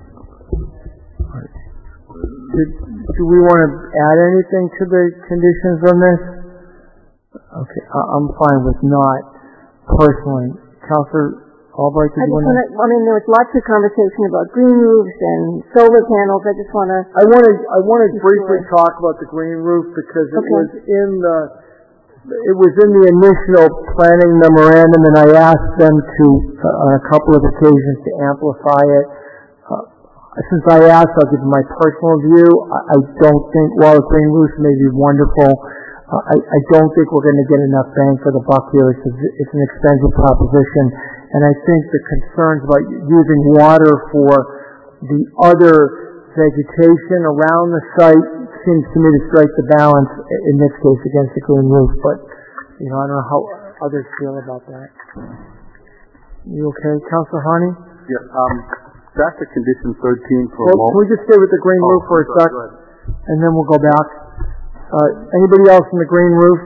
Did, do we want to add anything to the conditions on this? Okay, I'm fine with not, personally. Councilor Albright, did I you want to... I mean, there was lots of conversation about green roofs and solar panels. I just want to... I want to I want to briefly sure. talk about the green roof because it okay. was in the it was in the initial planning memorandum, and I asked them to, uh, on a couple of occasions, to amplify it. Uh, since I asked, I'll give you my personal view. I, I don't think, while the green roofs may be wonderful, I, I don't think we're going to get enough bang for the buck here. It's, a, it's an expensive proposition, and I think the concerns about using water for the other vegetation around the site seems to me to strike the balance in this case against the green roof. But you know, I don't know how others feel about that. You okay, Councilor Harney? Yeah. Um, back to condition thirteen for well, a moment. Can we just stay with the green oh, roof for a sorry, sec, and then we'll go back. Uh, anybody else in the green roof?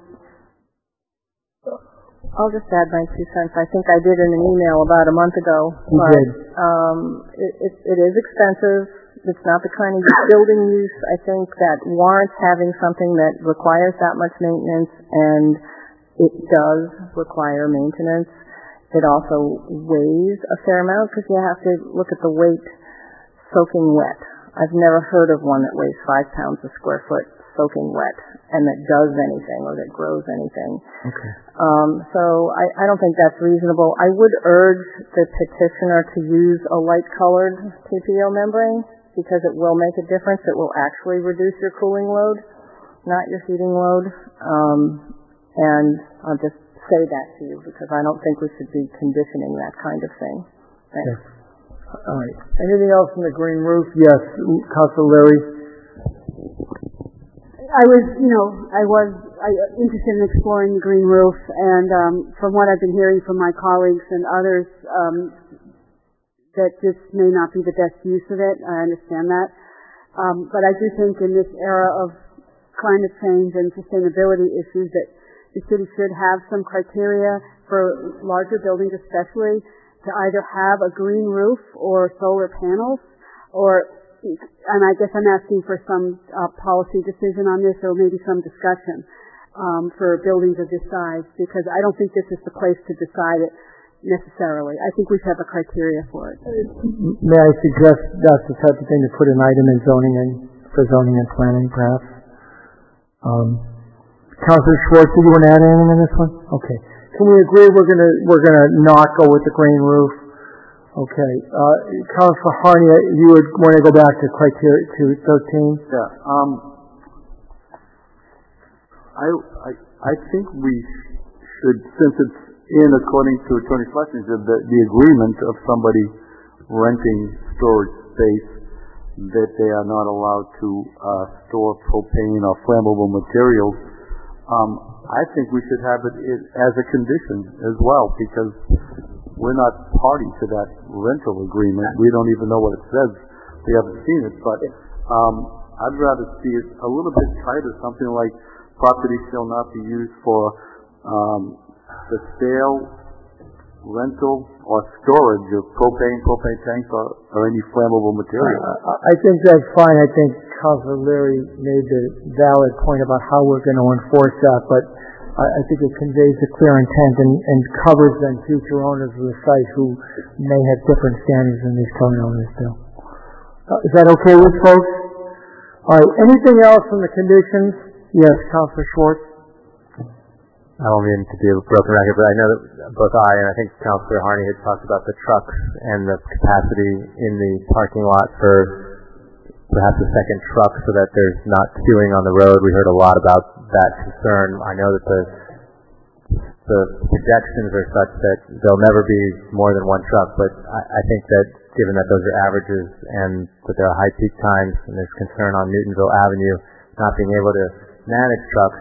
I'll just add my two cents. I think I did in an email about a month ago. You but, did. Um, it, it, it is expensive. It's not the kind of building use, I think, that warrants having something that requires that much maintenance, and it does require maintenance. It also weighs a fair amount because you have to look at the weight soaking wet. I've never heard of one that weighs five pounds a square foot soaking wet and that does anything or that grows anything. Okay. Um, so I, I don't think that's reasonable. I would urge the petitioner to use a light-colored T P O membrane because it will make a difference. It will actually reduce your cooling load, not your heating load. Um, and I'll just say that to you because I don't think we should be conditioning that kind of thing. Thanks. Okay. All right. Anything else in the green roof? Yes, Councilor Larry. I was, you know, I was I, interested in exploring the green roof, and um, from what I've been hearing from my colleagues and others, um, that this may not be the best use of it. I understand that. Um, but I do think in this era of climate change and sustainability issues that the city should have some criteria for larger buildings especially to either have a green roof or solar panels, or and I guess I'm asking for some uh, policy decision on this or maybe some discussion um, for buildings of this size, because I don't think this is the place to decide it necessarily. I think we should have a criteria for it. May I suggest that's the type of thing to put an item in zoning and for zoning and planning, perhaps? Um, Councilor Schwartz, do you want to add anything on this one? Okay. Can we agree we're gonna we're gonna not go with the green roof? Okay. Uh, Councilor Harney, you would want to go back to criteria to thirteen? Yeah. Um, I, I I think we should, since it's in according to Attorney Schlesinger, the, the agreement of somebody renting storage space that they are not allowed to uh, store propane or flammable materials. Um, I think we should have it as a condition as well, because we're not party to that rental agreement. We don't even know what it says. We haven't seen it, but um, I'd rather see it a little bit tighter, something like property shall not be used for um, the sale, rental, or storage of propane, propane tanks, or, or any flammable material. Uh, I think that's fine. I think Councilor Leary made the valid point about how we're going to enforce that, but I, I think it conveys a clear intent and, and covers then future owners of the site who may have different standards than these current owners do. Uh, is that okay with folks? All right. Anything else on the conditions? Yes, Councilor Schwartz. I don't mean to be a broken record, but I know that both I and I think Councilor Harney had talked about the trucks and the capacity in the parking lot for perhaps a second truck so that there's not queuing on the road. We heard a lot about that concern. I know that the the projections are such that there'll never be more than one truck, but I, I think that given that those are averages and that there are high peak times and there's concern on Newtonville Avenue not being able to manage trucks,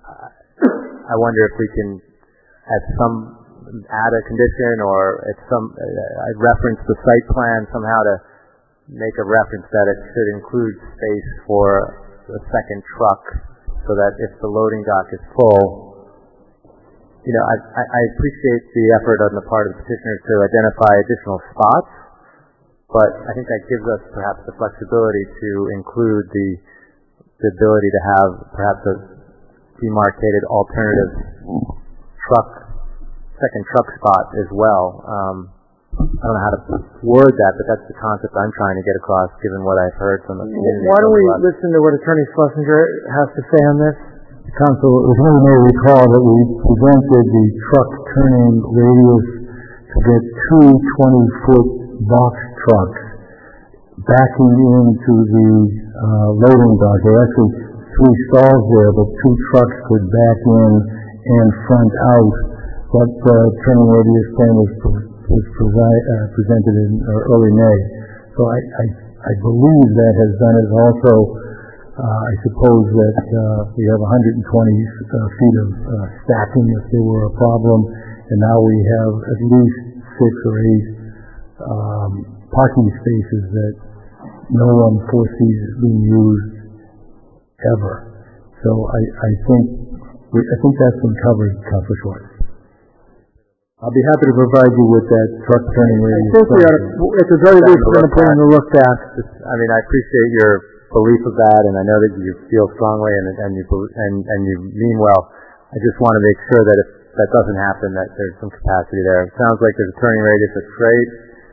I wonder if we can, at some, add a condition or at some, uh, I'd reference the site plan somehow to make a reference that it should include space for a second truck so that if the loading dock is full, you know, I, I, I appreciate the effort on the part of the petitioners to identify additional spots, but I think that gives us perhaps the flexibility to include the, the ability to have perhaps a demarcated alternative truck, second truck spot as well. Um, I don't know how to word that, but that's the concept I'm trying to get across, given what I've heard from the community. Why don't we listen to what Attorney Schlesinger has to say on this? Council, if you may recall that we presented the truck turning radius to get two twenty-foot box trucks backing into the uh, loading dock. They're actually three stalls there, but two trucks could back in and front out. That uh, turning radius plan was, was presi- uh, presented in uh, early May. So I, I, I believe that has done it. Also, uh, I suppose that uh, we have one hundred twenty uh, feet of uh, stacking if there were a problem, and now we have at least six or eight um, parking spaces that no one foresees being used ever. So I, I think we, I think that's been covered, Councilor Schwartz. I'll be happy to provide you with that truck turning radius. I think we ought to, at the very least, we're going to put in the look back. I mean, I appreciate your belief of that, and I know that you feel strongly and, and you and, and you mean well. I just want to make sure that if that doesn't happen, that there's some capacity there. It sounds like there's a turning radius that's great.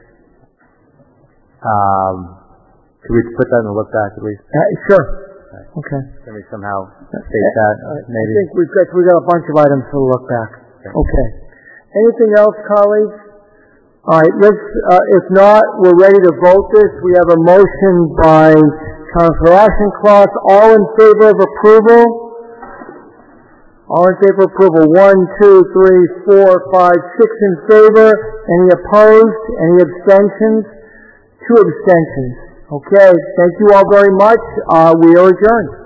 Um, can we put that in the look back at least? Uh, sure. Okay. Can we somehow state that? Maybe. I think we've got we got a bunch of items to look back. Okay. okay. Anything else, colleagues? All right. Let's. Uh, if not, we're ready to vote this. We have a motion by Councilor Auchincloss. All in favor of approval? All in favor of approval. One, two, three, four, five, six in favor. Any opposed? Any abstentions? Two abstentions. Okay, thank you all very much. Uh, we are adjourned.